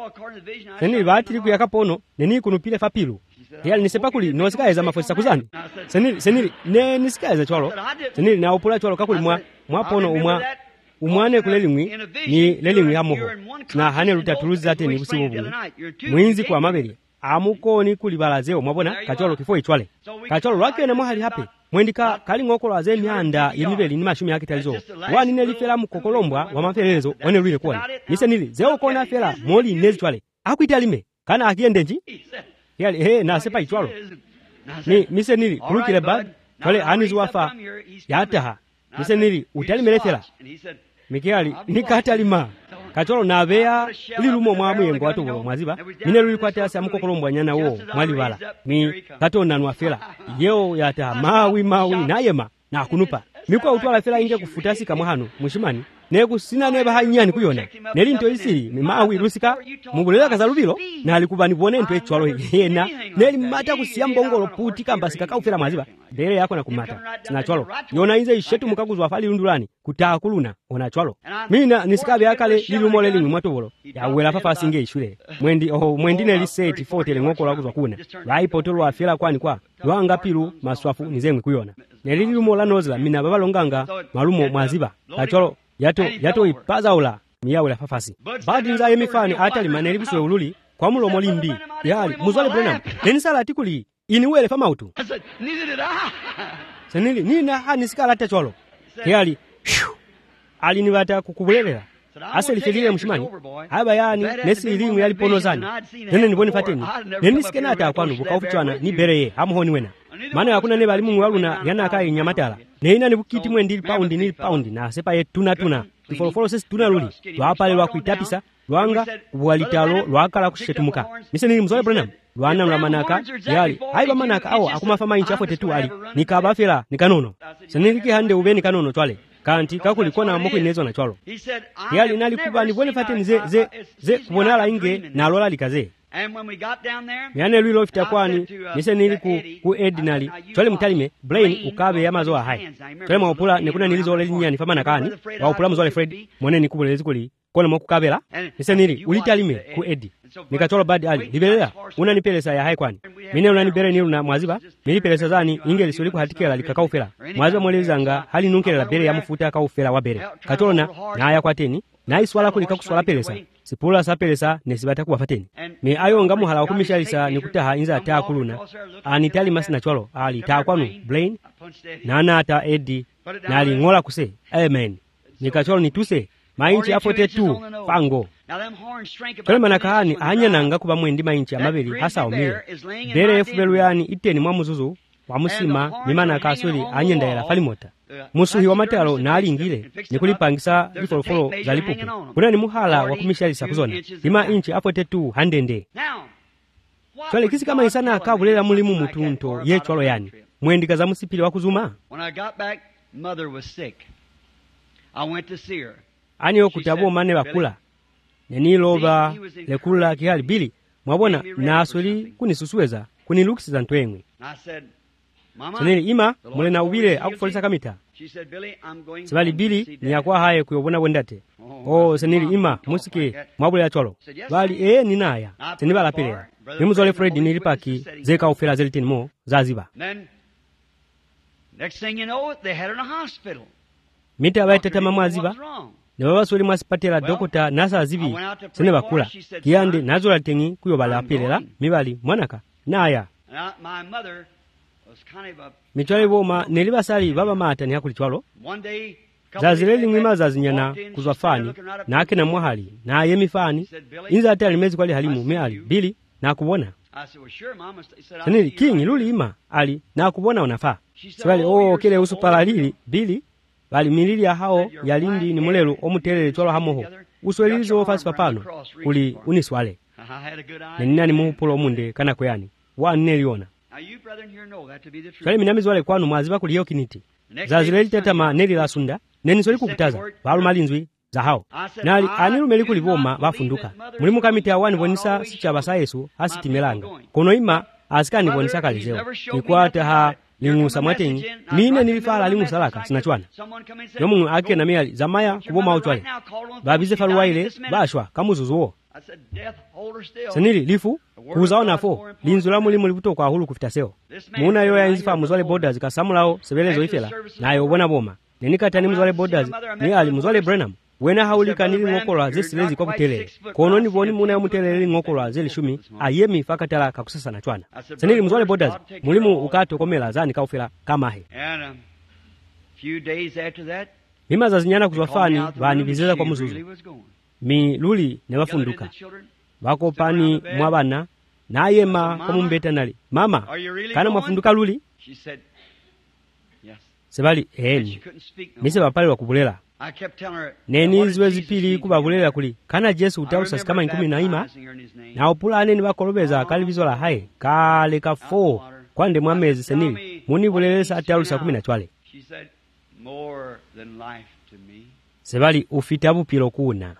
senili batili kuyakapono neni kunupile fapilu yali nisepakuli nosikaeza mafosa kuzani senili senili ne nisikaeza chwalo senili na upula chwalo kakuli mwa mwapono umwa umwane kulelimwi ni lelimwi hamoho na hane lutatuluzi zate ni kusibu bungu mwinzi kwa mabeli amuko ni kulibalazeo mwabona kachwalo kifo ichwale kachwalo lwake na mohali hape mwendika kali ngokolo aze myanda yemibeli ni mashumi yake talizo wani nelifela mukokolombwa wa mafelezo wane lwile kuwani nise nili zeo kona fela moli nezi chwale akuitalime kana akiende nji yali he na sepa ichwalo ni mise nili kulukile bad chwale anizu wafa yataha nise nili utalime lefela mikiali nikatalima kacholo nabea lilumo mwamu yengo watu wolo mwaziba mine luli kwa teasi ya mukokolombwa nyana uo mwalibala mi kato nanua fela yeo yata mawi mawi na yema na kunupa mikwa utwala fela inge kufutasi kama hanu mwishimani neku sina neba hanyani kuyona neli nto isiri mi mawi rusika mugulela kazalubilo na alikubani bone nto echwalo hena neli mata kusiya mbongolo puti kambasika kaufela mwaziba bere yako na kumata na chwalo yona inze ishetu mukaguzwa fali lundulani kutaa kuluna ona chwalo mina nisikabe yakale lilumo leli mwatobolo ya wela fafa singe ishule mwendi oh mwendi neli seti forty ngoko la kuzwa kuna lai potolo afela kwani kwa lwanga pilu maswafu nizemwe kuyona neli lilumo la nozla mina baba longanga malumo mwaziba kachwalo yato yato ipaza ola miyawe la fafasi badi nza yemifani atali maneli buswe ululi kwa mulo molimbi yali muzwale Branham denisala atikuli iniwele famautu senili nina hanisikala tachwalo yali ali niwata kukubulelela ase lifelile mshimani haba yani nesi ilimu yali ponozani nene niboni fateni neni sikenata akwanu bukaufichwana ni bereye hamuhoni wena mana yakuna neba alimu waluna yana akai nyamatala neina nibukiti mwendili paundi nili paundi na sepa ye tuna tuna ifolofolo sesi tuna luli lwapale lwa kuitapisa lwanga kubuwalitalo lwakala kushetumuka nise nili mzole Branham lwana mlamanaka yali haiba manaka awo akumafama inchi afote tu ali nikabafela nikanono seniliki hande ubeni kanono chwale kanti kakulikona moko inezo na chwalo yali nalikuba nibone fateni ze ze ze kubonala inge na lola likaze yani lwilo fita kwani nise nili ku ku edinali chwale mtalime brain ukabe yamazo hai chwale mwapula nekuna nilizo ole nyani famana kani wapula mzole Fred mwone nikubule zikuli kona mwakukabela nise nili ulitalime ku edi nikacholo badi ali libelela unanipelesa ya hai kwani mine unanibere nilu na mwaziba milipelesa zani inge lisoli kuhatikela likakaufela mwaziba mwelezanga hali nunkelela bere ya mufuta kaufela wa bere kacholo na na haya kwa teni na iswala kulika kuswala pelesa sipula sa pelesa nesibata kuwa fateni me ayo nga muhala wakumishalisa nikutaha inza ataa kuluna anitali masi na cholo ali taa kwanu brain nana ata edi na ali ngola kuse amen nikacholo nituse mainchi afote tu pango kale manakahani ahanyananga kuba mwendi mainchi amabeli hasa omile bere efubelu yani iteni mwa muzuzu wa musima mimana kasweli anyendaela falimota musuhi wa matalo na alingile nikulipangisa lifolofolo za lipupu kuna ni muhala wa kumishalisa kuzona lima inchi afote tu handende chwale kisi kama isana akabulela mulimu mutunto ye chwalo yani mwendika za musipili wa kuzuma ani okutabo mane bakula neniloba lekula kihali bili mwabona nasweli kunisusuweza kunilukisiza ntwengwe seneli ima mule na ubile akufolisa kamita sibali bili ni yakwa haye kuyobona wendate o seneli ima musike mwabule ya cholo bali ee ninaya senibala pelea nimuzole Fred nilipaki zeka ufela zelitini mo zaziba mita abaitata mwaziba ne babasoli mwasipatela dokota nasa azibi sene bakula kiyande nazola tengi kuyobala apelela mibali mwanaka naya mitwale boma nelibasali baba mata ni hakuli chwalo zazileli ngwima zazinyana kuzwa fani na ake na mwahali na yemifani inza atali mezi kwali halimu meali bili na kubona senili kingi luli ima ali na kubona unafa sibali oo kile usu palalili bili bali milili ya hao yalindi ni mulelo omutelele cholo hamoho uswelizo ofasi papano kuli uniswale nenina ni muhupulo munde kana kweyani wa neliona swale minamizi wale kwanu mwaziba kuli yo kiniti zazileli tetama neli la sunda nenisoli kukutaza balu malinzwi za hao nali anilumeli kulivoma bafunduka mulimu kamiti awani bonisa sichaba Yesu asitimelanga kono ima asikani bonisa kalizeo ikwata ha lingusa mwatenyi nine nilifala lingusa laka sinachwana yomungu ake na miali zamaya kuboma uchwale babize faluwa ile bashwa kamuzuzuo senili lifu kuzaona fo linzula mulimu libuto kwa hulu kufitaseo muna yoya inzifa muzwale borders kasamulao sebelezo ifela na yobona boma nenikata ni muzwale borders ni ali muzwale Branham wena haulika nili ngokolwa zesilezi kwa kutelele kono ni boni muna yomutelele ngokolwa zeli shumi ayemi fakatala kakusasa na chwana senili muzwale borders mulimu ukato komela zani kaufela kama he mima za zinyana kuzwafani bani vizeza kwa muzuzu mi luli ne bafunduka bako pani mwabana nayema kwa mumbeta nali mama kana mwafunduka luli sebali eheni mise bapale wakubulela neni ziwezi pili kubabulela kuli kana Jesu utausa kama nkumi na ima na opulane ni bakolobeza kalivizola hae kale ka fo kwande mwamezi senili muni bulelesa atausa kumi na chwale sebali ufitabu pilo kuna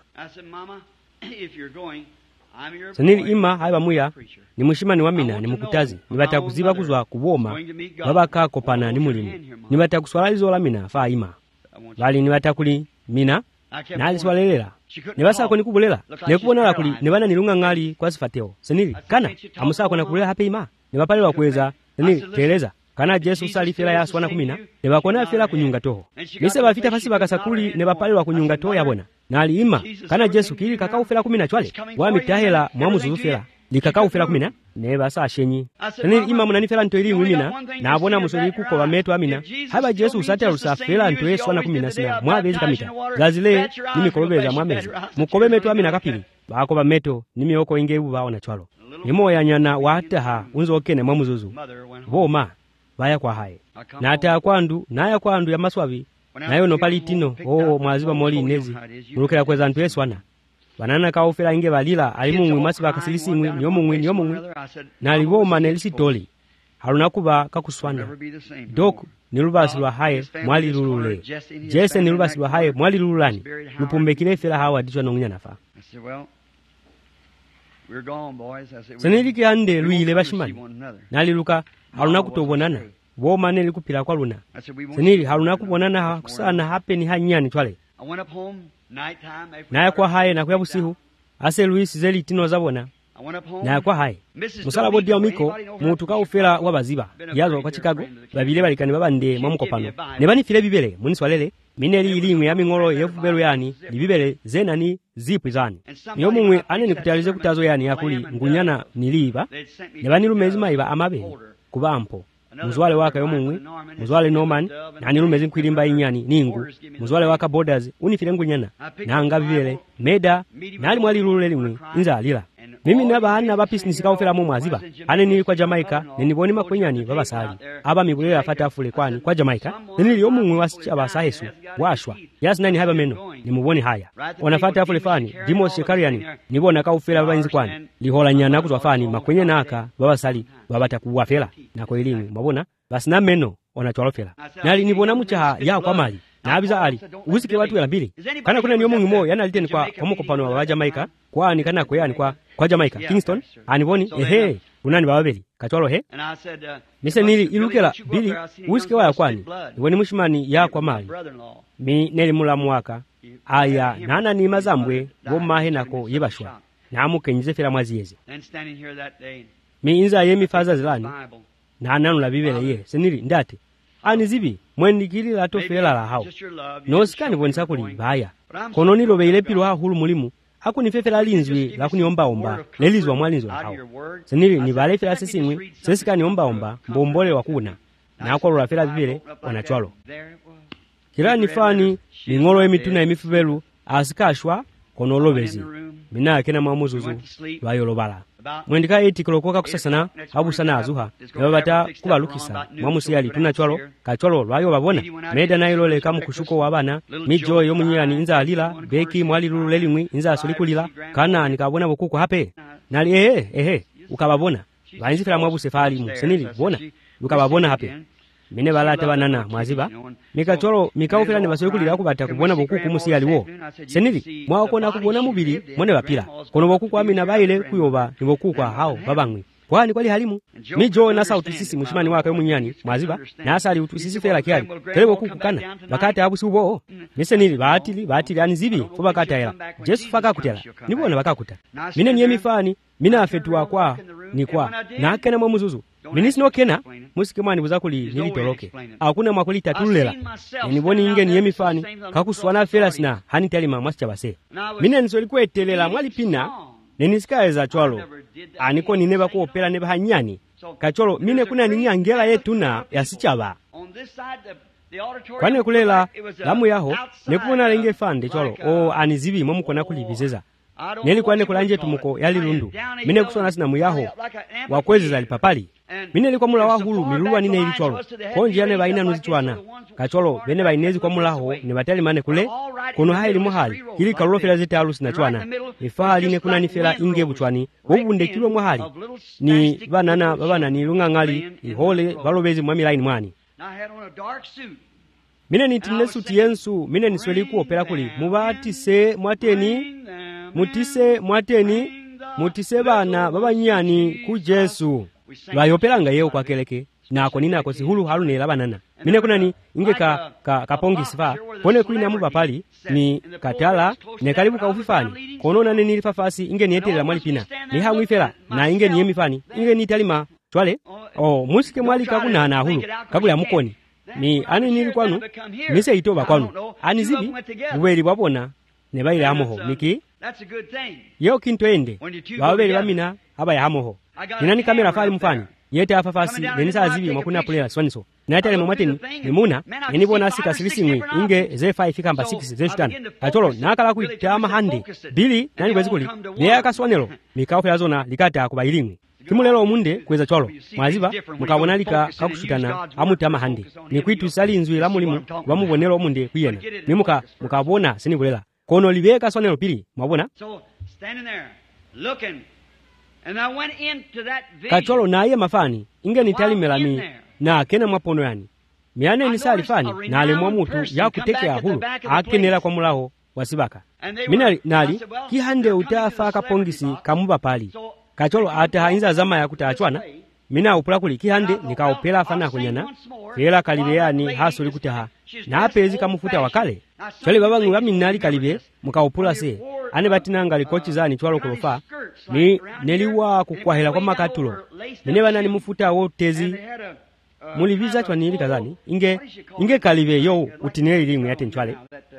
senili ima haiba muya ni mushima ni wamina ni mukutazi ni bata kuziba kuzwa kuboma babaka kopana ni mulimu ni bata kuswala izola mina fa ima bali ni bata kuli mina na aliswalelela ni basa ko nikubulela ne kubona la kuli ne bana nilunga ngali kwa sifateo senili kana amusa ko nakulela hape ima ne bapale wakweza senili teleza kana Jesu salifela ya swana kumina ne bakona fela kunyunga toho mise bafita fasi bakasakuli ne bapale wa kunyunga toho yabona nali ima kana Jesu kili kakau fela kumina chwale wa mitahela mwamuzu fela likakau fela kumina ne basa shenyi senili ima munani fela ntoili mwimina na abona musoli kuko bameto amina haba Jesu usate alusa fela ntoe swana kumina sina mwabezi kamita gazile nimi kolobeza mwamezi mukobe meto amina kapili bako bameto nimi oko ingebu baona chwalo nimo yanyana wataha unzo okene mwamuzuzu boma baya kwa hae na ata kwandu naya kwandu ya maswabi nayo no palitino o mwaziba moli nezi mulukela kweza ntu eswana banana ka ofela inge balila alimu mwasi bakasilisi mwi nyomo mwi nyomo mwi na liboma nelisi toli haruna kuba kakuswana dok nilubasi lwa hae mwali lulule jese nilubasi lwa hae mwali lululani lupumbekile fela hawa dichwa nongunya nafa seniliki ande luile bashimani naliluka haruna kutobonana woma neli kupila kwa luna senili haruna kubonana kusana hapeni hanyani twale na kwa haye na kwa busihu ase Luis zeli tino zabona na kwa haye musala bodi ya miko mutu ka ufela wabaziba yazo kwa Chicago babile balikani babande mwamukopano ne bani file bibele muniswalele mineli ilimwe ya mingolo yefubelo yani libibele zenani zipu zani niyo mumwe ane nikutalize kutazo yani yakuli ngunyana niliba ne bani lumezima iba amabeli kubampo muzwale waka yomumwe muzwale Norman na nilumezi nkwilimba inyani ningu muzwale waka Borders unifile ngunyana na ngabibele meda nali mwali lulule limwe inza alila mimi naba hana ba business kaufela mu mwaziba ane nili kwa Jamaica neniboni makwenyani baba sali aba mibulela afata afule kwani kwa Jamaica nili yomumwe wasi abasa Yesu washwa yasi nani haba meno nimuboni haya wanafata afule fani dimo shekariani nibona kaufela banzi kwani lihola nyana kuzwa fani makwenye naka baba sali baba takuwa fela na ko elimu mabona basi na meno onachwalofela nali nibona muchaha ya kwa mali na abiza ali usike watu ya mbili kana kuna niyo mungu mo yana liteni kwa omukopano wa Jamaica kwa ni kana kwa yani kwa kwa Jamaica Kingston aniboni ehe unani babeli kachwalo he mise nili ilukela bili usike waya kwani woni mushimani ya kwa mali mi neli mulamu waka aya nana ni mazambwe boma he nako yibashwa namukenyize fela mwaziyeze mi inza yemi faza zilani na nanula bibele ye senili ndate ani zibi mwendikili la tofela la hao nosikani bonisa kuli baya kono nilo beile pilo ha hulu mulimu haku nifefela linzwi la kuniomba omba lelizwa mwalinzo la hao senili ni bale fela sesimwe sesikani omba omba mbombole wakuna na kwa rula fela bibele wanachwalo kila nifani ni ngolo emituna emifubelu asikashwa kono lobezi mina kena mwamuzuzu lwayolobala mwendika eti kulokoka kusasana abusana azuha yabata kubalukisa mwamusiyali tunachwalo kachwalo lwayo babona meda nailole kamu kushuko wabana mijo yomunyirani inza alila beki mwali lululelimwi inza asolikulila kana nikabona bokuko hape nali ehe ehe ukababona banzikira mwabuse fali mu senili bona ukababona hape mine balate banana mwaziba mikacholo mikaufira ne basokulira kubata kubona bokuku musiyaliwo senili mwakona kubona mubiri mone bapira kono bokuku amina baile kuyoba ni bokuku hao babangwi kwani kwali halimu mijo na sauti sisi mushimani wake munyani mwaziba na asali utusisi fera kyali tele bokuku kana bakati abusi ubo nisenili batili batili anizibi fo bakati ayela Yesu faka kutela nibona bakakuta mine niye mifani mina afetuwa kwa ni kwa na kena mwamuzuzu minisino kena musike mwani buzakuli nilitoloke akuna mwakuli tatulela niboni inge niye mifani kakuswana felasina hani talima mwasicha base mine nisolikwetelela mwali pina nenisikaeza chwalo aniko nineba kuopera neba hanyani kacholo mine kuna nini angela yetuna yasichaba kwane kulela lamu yaho nekuna lenge fande chwalo o anizibi momukona kulibizeza neli kwane kulanje tumuko yali lundu mine kusona sina muyaho wakwezi alipapali mine liko mula wa hulu miluwa nine ili cholo konji yane baina nuzichwana kacholo bene bainezi kwa mula ho ni batali mane kule kono haili muhali hili kalulo fela zete alusi na chwana ifahali ne kuna nifela inge buchwani wubunde kilo muhali ni banana babana ni lunga ngali ihole balobezi mwami laini mwani mine ni timne suti yensu mine ni sweli kuopera kuli mubatise mwateni mutise mwateni mutise bana babanyani ku Yesu lwayopelanga yeo kwa keleke nako nina ko sihulu halune labanana mine kuna ni inge ka ka kapongi sifa kone kuina mu bapali ni katala ne karibu ka ufifani konona ni nilifafasi inge nietela mwali pina ni hamwifela na inge ni yemifani inge ni talima twale oh musike mwali kakuna na hulu kabula mukoni ni ani nili kwanu mise itoba kwanu ani zibi bweli babona ne baile amoho niki yo kinto ende babeli bamina aba ya amoho ninani kamera fali mfani yete afafasi denisa azibi makuna pulela swaniso naitale momwateni nimuna nenibona asika silisingwe inge zefa ifika mba six zeshutana katolo nakala kuitama hande bili nani kwezikuli neya kaswanelo mikao zona likata kubayilimwe kimulelo omunde kweza cholo mwaziba mukabona lika kakushutana amutama hande nikwitu sali nzwi la mulimu bamubonelo omunde kuyena nimuka mukabona sinikulela kono libeka sonelo pili mwabona kacholo naye mafani inge nitalimelami na kena mwapono yani miane nisali fani na alemwa mutu ya kutekea hulu akenela kwa mulaho wasibaka minali nali kihande utafa kapongisi kamuba pali kacholo ata hainza zama ya kutachwana mina upula kuli kihande nikaupela fana kunyana kela kalibe yani haso likutaha na apezi kamufuta wakale chali babangu wami nali kalibe mukaupula se ane batinanga likochi zani chwalo kulofa ni neliwa kukwahela kwa makatulo nene bana ni mufuta wotezi muliviza chwa nili kazani inge inge kalibe yo utineli limu yate nchwale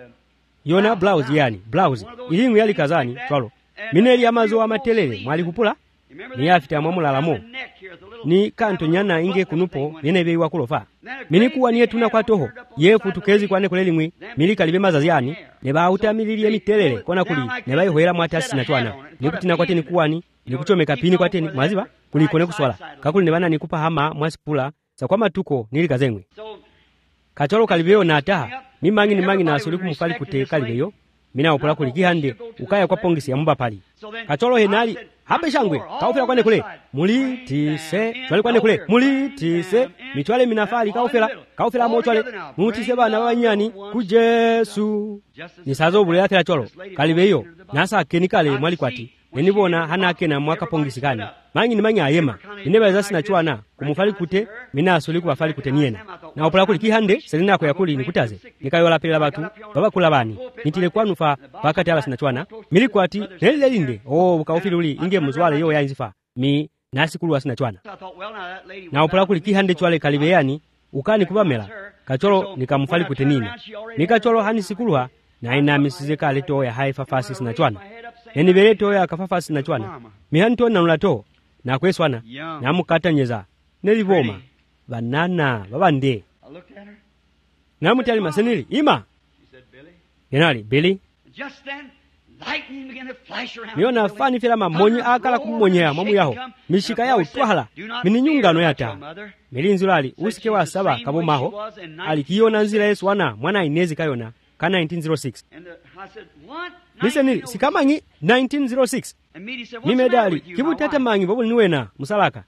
yona blouse yani blouse ilimu yali kazani chwalo mineli amazo wa matelele mwali kupula ni afita mwamulalamo ni kanto nyana inge kunupo nene bewa kulofa minikuwa niye tuna kwa toho yefu tukezi kwa nekuleli mwi milika libe mazazi yani neba utamilili emitelele kona kuli neba ihoela mwatasi na chwana nikutina kwa teni kuwani nikuchomeka pini kwa teni maziba kulikone kuswala kakuli nebana nikupa hama mwasipula sa kwa matuko nilika zengwe kacholo kalibeo na ataha mimangi ni mangi na asuli kumufali kute kalibeyo mina upula kuli kihande ukaya kwa pongisi ya mba pali kacholo henali hape shangwe kaufela kwa nekule muli tise chwale kwa nekule muli tise michwale minafali kaufela kaufela mochwale mutise bana babanyani ku Yesu nisazo bule yake cholo kalibeyo nasa kenikale mwali kwati nenibona hana kena mwaka pongisi kani mangi ni mangi ayema ineba zasi na chwana kumufali kute mina asuli kubafali kute niena na upula kuli kihande selina kwa yakuli nikutaze nikayola pela batu baba kulabani nitile kwa nufa pakati ala sina chwana milikwati nele linde oh ukaufili uli inge muzwale yo yanzifa mi nasi kulwa sina chwana na upula kuli kihande chwale kalibeyani ukani kubamela kacholo nikamufali kute nina nikacholo hani sikulwa na ina misize kale to ya haifa fasi sina chwana neni beleto ya kafafasi na chwana mihanto na nulato na kweswana na mukatanyeza neliboma banana babande na mutali masenili ima yenali Billy miyona fanifera mamonyi akala kumonyera mwamuyaho mishika ya utwala mininyungano yata milinzi lali usike wa saba kabomaho alikiona nzira Yesu wana mwana inezi kayona ka nineteen oh six lisenili sikamanyi nineteen oh six mimedali kibutete mangi bobu niwena musalaka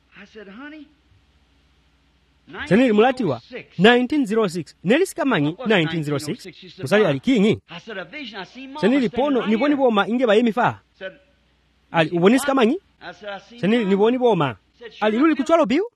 senili mulatiwa nineteen oh six neli sikamanyi nineteen oh six musali alikingi senili pono niboni boma inge bayemi fa ali uboni sikamanyi senili niboni boma ali luli kuchwalo biu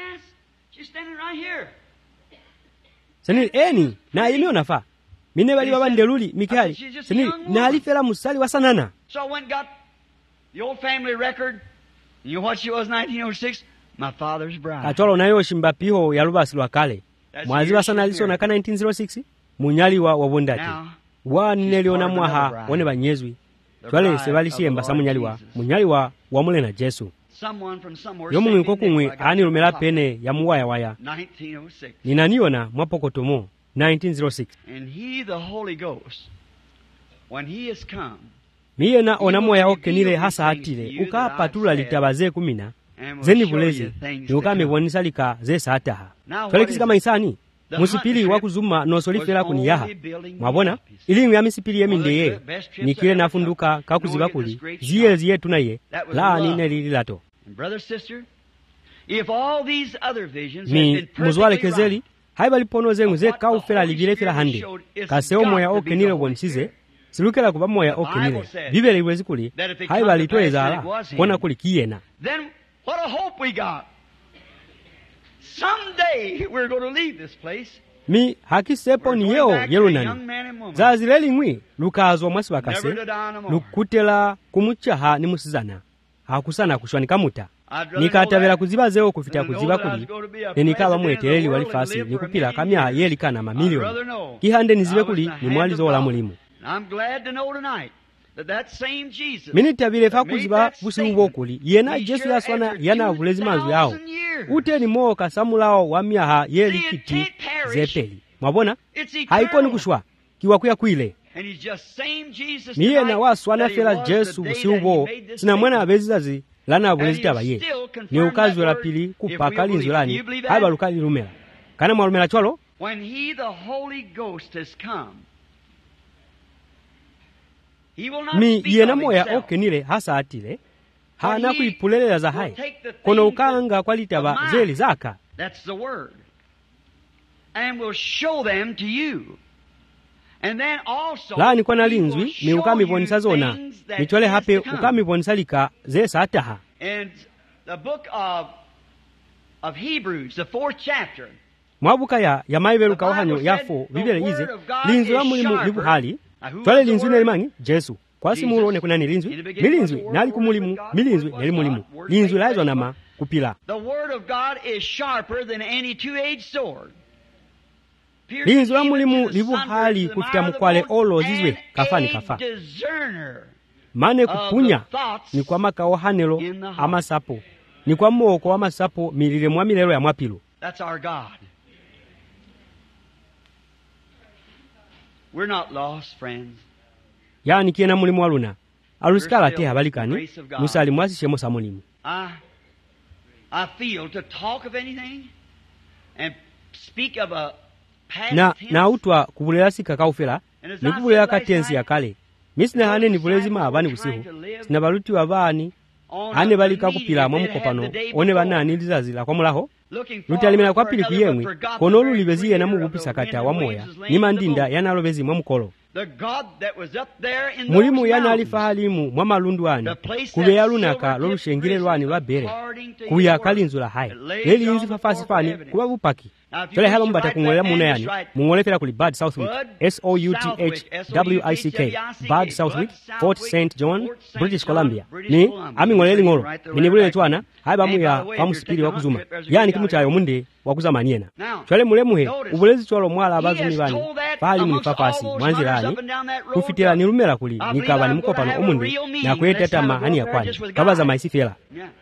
senili eni na yemiona fa mine bali babande luli mikali senili na alifera musali wasanana so when got the old family record you know what she was nineteen oh six my father's bride kacholo nayo shimba piho ya lubasi lwa kale mwazi wasana alisona ka nineteen oh six munyali wa wabondati wa neliona mwaha wone banyezwi twale sebali siemba samunyali wa munyali wa wamule na Jesu yomu mwiko kumwe ani lumela pene ya muwaya waya ninaniona mwapokotomo nineteen oh six and he the Holy Ghost when he has come miye na onamoya okenile hasa hatile ukapatula litabaze kumina zeni bulezi yukame bonisa lika zesa hataha twale kama isani musipili wakuzuma nosolifera kuniyaha mwabona ili ya misipili yemindeye nikile nafunduka kakuziba kuli ziye ziye tunaye la nine lililato mi muzwale kezeli haiba lipono zengu ze kaufera ligile fila hande kaseo moya okenile bonisize silukela kuba moya okenile bibele iwezi kuli haiba litoeza ala kona kuli kiyena. Then what a hope we got. Someday we're going to leave this place. Mi hakisepo ni yeo yelunani zazileli ngwi lukazwa mwasi wakase lukutela kumuchaha ni musizana hakusana kushwanika muta nikatabela kuziba zeo kufita kuziba kuli nenikaba mweteleli walifasi nikupila kamya yeli kana mamilioni kihande nizibe kuli ni mwali zo la mulimu. Mini tabile fa kuziba busi ubokuli yena Jesu yaswana yana vulezi manzu yao ute ni moo kasamulao wa miaha yeli kiti zepeli mwabona haiko ni kushwa kiwa kuya kuile miye na waswana fela Jesu busi ubo sina mwena abezizazi lana vulezi tabaye ni ukazi wala pili kupaka linzulani haiba lukali lumela kana mwalumela chwalo when he the Holy Ghost has come mi yena moya okenile hasa atile hana kuipulelela za hai kono ukanga kwa litaba zeli zaka. That's the word. And will show them to you. And then also la ni kwa nalinzwi mi ukami bonisa zona mitwale hape ukami bonisa lika ze sataha. And the book of of Hebrews, the fourth chapter, mwabuka ya ya maiberuka wahanyo yafo bibele ize linzwi wa mulimu libu hali twale linzwi nelimangi Jesu kwa simu ulone kuna nilinzwi milinzwi nali kumulimu milinzwi neli mulimu linzwi laizwa nama kupila. The word of God is sharper than any two-edged sword. Linzwi wa mulimu libu hali kufita mkwale olo zizwe kafani kafa mane kupunya ni kwa maka ohanelo ama sapo ni kwa mwoko wa masapo milile mwa milero ya mwapilo. That's our God. We're not lost, friends. Yani kiena mulimu waluna alusikala te habalikani musali mwasi shemo sa mulimu. I, I feel to talk of anything and speak of a past na tense. na utwa kubulela sika kaufela ni kubulela katensi ya kale misina hane ni bulezima abani kusihu sina baluti wabani hane balika kupila mwamukopano one banani lizazila kwa mulaho lutalimela kwa pili kuyemwe kono lulibezi yena mugupisa kata wa moya ni mandinda yana lobezi mwamukolo mulimu yana alifahalimu mwa malundwani kube ya lunaka lolushengile lwani lwa bere kuya kalinzula hai leli inzi fafasifani kuba bupaki tole haba mbata kungolera muna yani mungolefera kuli Bad Southwick S O U T H W I C K Bad Southwick Fort Saint John British Columbia ni ami ngoleli ngolo minibule chwana haba muya famusipiri wakuzuma yani kimuchayo munde wakuzama niena tole mulemuhe ubulezi chwalo mwala abazumi bani fali munifafasi mwanzirani kufitira nilumela kuli nikaba ni mukopano omunde na kweteta mahani ya kwani kabaza maisifela.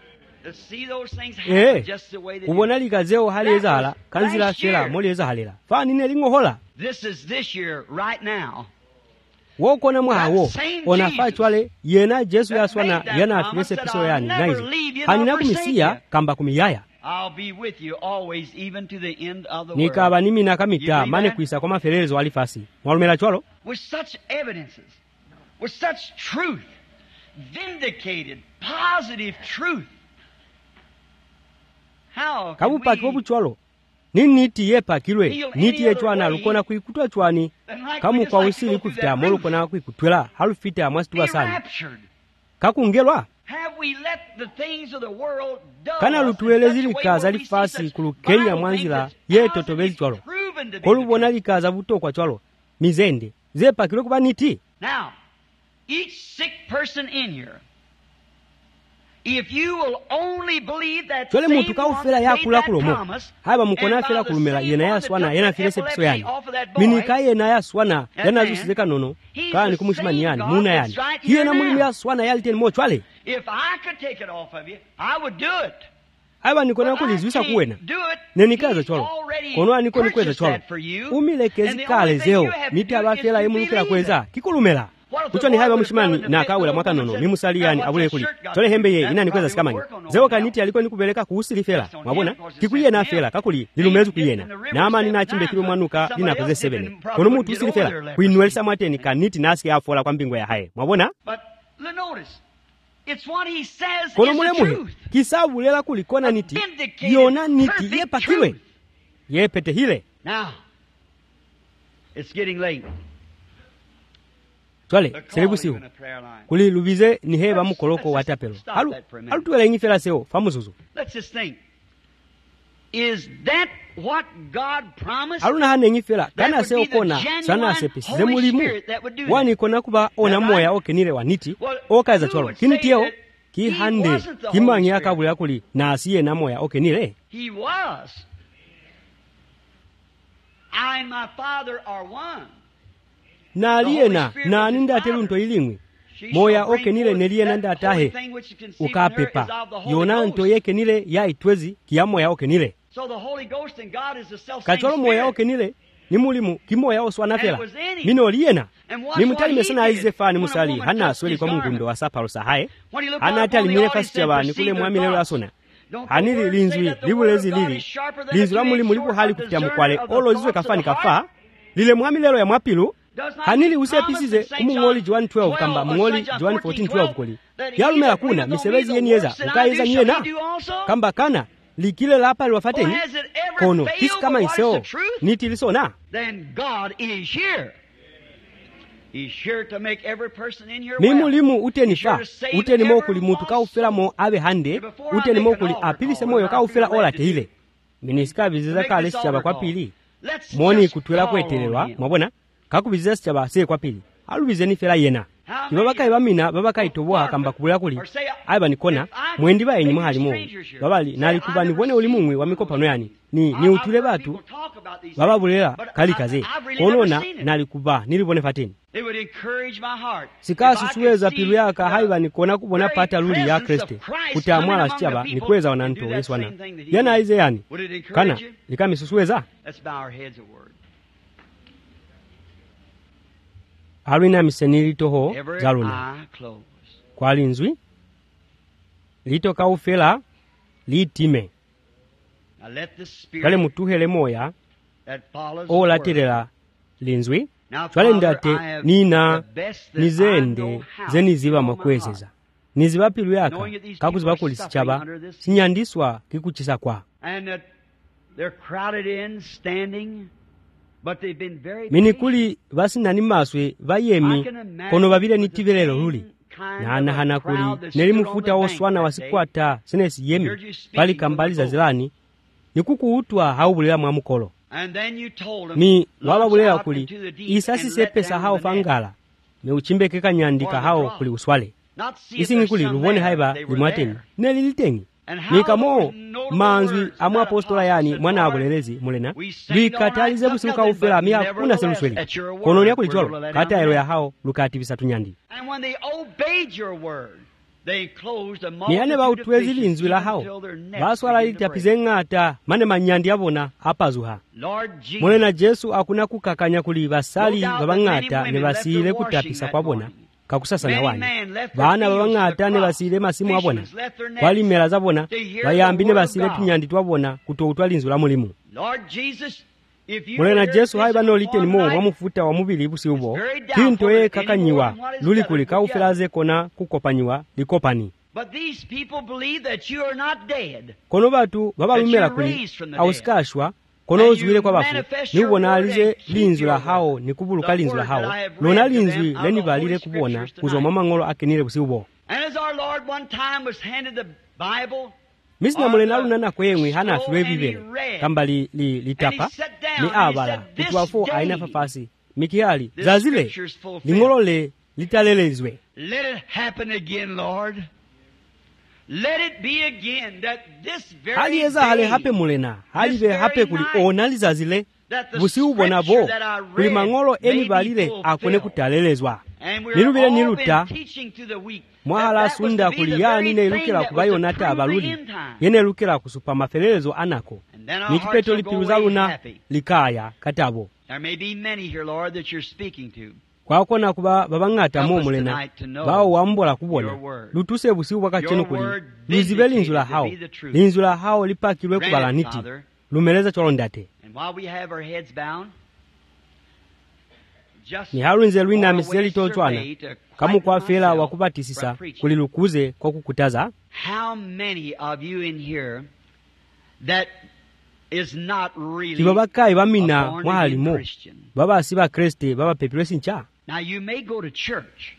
Eh, ubona likazeo hali ezala kanzila fela moli ezahalela fani nelingo hola. This is this year right now. wokona mwawo onafa chwale yena Jesu yaswana yana afilese piso yani naizi hanina kumisiya kamba kumiyaya nikaba nimi nakamita mane kuisa kwa maferezo walifasi mwalumela chwalo with such evidences, with such truth, vindicated, positive truth. How kabu pakipo buchwalo nini niti ye pakilwe niti ye chwana lukona kuikutwa chwani kamu kwa usili kufita molukona kuikutwela halufita mwasituwa sana kakungelwa kana lutuelezi likaza lifasi kulukenya mwanzila ye totobezi chwalo kolubona likaza buto kwa chwalo mizende ze pakilwe kuba niti. Now each sick person in here, if you will only believe that chole mutu kaufela yakula kulomo haba mukona fela kulumela yena yaswana yena filese piso yani minika yena yaswana yana zusizeka nono kani kumushimani yani muna yani hiyo na mulimu yaswana yaliten mo chwale if I could take it off of you I would do it. Haba nikona kulizwisa kuwena nenikaza chwalo kono aniko nikweza chwalo umilekezi kale zeo niti abafela yemulukela kweza kikulumela kucho ni haba mushimani na kawela mwaka nono mimusali yani abule kuli chole hembe ye ina nikweza sikamani zeo kaniti aliko nikubeleka kuhusili fela mwabona kikuye na fela kakuli lilumezu kuyena na ama nina chimbe kilu mwanuka lina kweze sebene kono mutu usili fela kuinuelisa mwateni kaniti nasi afola kwa mbingwa ya hae mwabona. But notice it's what he says kono is the mulemuhe truth. kisabu lela kulikona niti yona niti ye pakiwe ye pete hile. Now it's getting late. Twale selebusihu kuli lubize ni heba mukoloko watapelo halu halu tuwela ingi fela seo famuzuzu. Let's just think, is that what God promised? Halu na hane ingi fela kana seo kona sana sepisi ze mulimu wani kona kuba ona moya oke nile waniti oka za cholo kiniti yeo ki hande kimangi ya kabuli akuli na asiye na moya oke nile. He was. I and my Father are one. Na aliyena na aninda telunto ilingwi moya oke nile neliye nanda atahe ukapepa yona nto yeke nile ya itwezi kia moya oke nile kacholo moya oke nile ni mulimu kimoya oswana fela mino aliyena ni mutali mesana aize fani musali hana asweli kwa mungundo wa sapalo sahae hana atali mile fasi chabani kule mwami lelo asona hanili linzwi libulezi lili linzwi la mulimu libu hali kufitia mkwale olo zizwe kafani kafa lile mwami lelo ya mwapilu hanili usepisize kumungoli John twelve kamba mungoli John fourteen twelve kuli yalumela kuna misebezi yenieza ukaiza nyena kamba kana likile lapa liwafateni kono kisi kama iseo niti lisona. Then God is here. He's here to make every person in here well. Mimulimu uteni fa uteni mo kuli mutu kaufela mo abe hande uteni mo kuli apilise moyo kaufela ola teile minisika viziza kale sichaba kwa pili mwoni kutuela kwetelelwa mwabona kakubiza sichaba se kwa pili alubize ni fela yena kibabaka ibamina babaka itoboa kamba kubula kuli aiba nikona mwendi ba enyi muhalimo babali nali kubani bone ulimumwe wa mikopano yani ni ni utule batu baba bulela kali kaze konona nali kuba nilibone fateni sikasu suweza pilu yaka haiba nikona kubona pata luli ya Kristo kutamwala sichaba nikweza wananto Yesu wana yana aize yani kana likami susuweza. Alwina misenili toho zaluna kwa linzwi lito kaufela litime kale mutuhele moya ola tirela linzwi twale ndate nina nizende zeniziba makwezeza niziba pilu yaka kakuziba kulisichaba sinyandiswa kikuchisa kwa minikuli basi nani maswe bayemi kono babile nitivelelo luli na hana kuli nelimufuta oswana wasikwata senesi yemi pali kambaliza zilani nikukuutwa haubulila mwamukolo ni wababulila kuli isasi sepesa hao fangala ne uchimbekeka nyandika hao kuli uswale isi nikuli lubone haiba limwateni nelilitengi nikamo manzwi amwa apostola yani mwana abulelezi mulena likatalize busuka ufela miya kuna selusweli kono lya kulicholo kata ero ya hao lukati bisatu nyandi. And when they obeyed your word, miyane bautwezi linzwi la hao baswala litapize ng'ata mane manyandi abona apazuha mulena Jesu akuna kukakanya kuli basali babang'ata ne basile kutapisa kwabona kakusasana wani bana babang'ata ne basile masimu abona kwali mera zabona bayambi ne basile tunyandi twabona kutoutwa linzwi la mulimu mulena Jesu hai bano liteni mo wamufuta wa mubili busi ubo kinto ye kakanyiwa luli kuli kaufelaze kona kukopanyiwa likopani kono batu babalumela kuli ausikashwa kono ozwile kwa bafu niubona alize linzwi la hao nikubuluka linzwi la hao lona linzwi leni balile kubona kuzoma mangolo akenile busi ubo misina mulena alunana kwemwe hana afilwe bibele kamba li, li, litapa ni abala kutwafo aina fafasi mikihali zazile lingolole litalelezwe. Let it happen again, Lord. Let it be again that this very hali eza hale hape mulena hali be hape kuli ona lizazile busi ubona bo kuli mangolo eni balile akone kutalelezwa nilubile niluta mwahala sunda kuli yani ne ilukila kubayonata abaluli yene ilukila kusupa maferelezo anako nikipeto lipiruza luna likaya katabo. There may be many here, Lord, that you're speaking to. Kwa kona kuba babangata mo mulena bao wambola kubona lutuse busibu wakachenu kuli luzibeli linzula hao linzula hao lipakilwe kubalaniti lumeleza cholondate. And while we have our heads bound, ni harunze lwina miseli tochwana kamu kwa fela wakubatisisa kulilukuze kwa kukutaza. How many of you in here that is not really kibabakai bamina mwahalimo baba siba kriste baba pepilwesi ncha. Now you may go to church,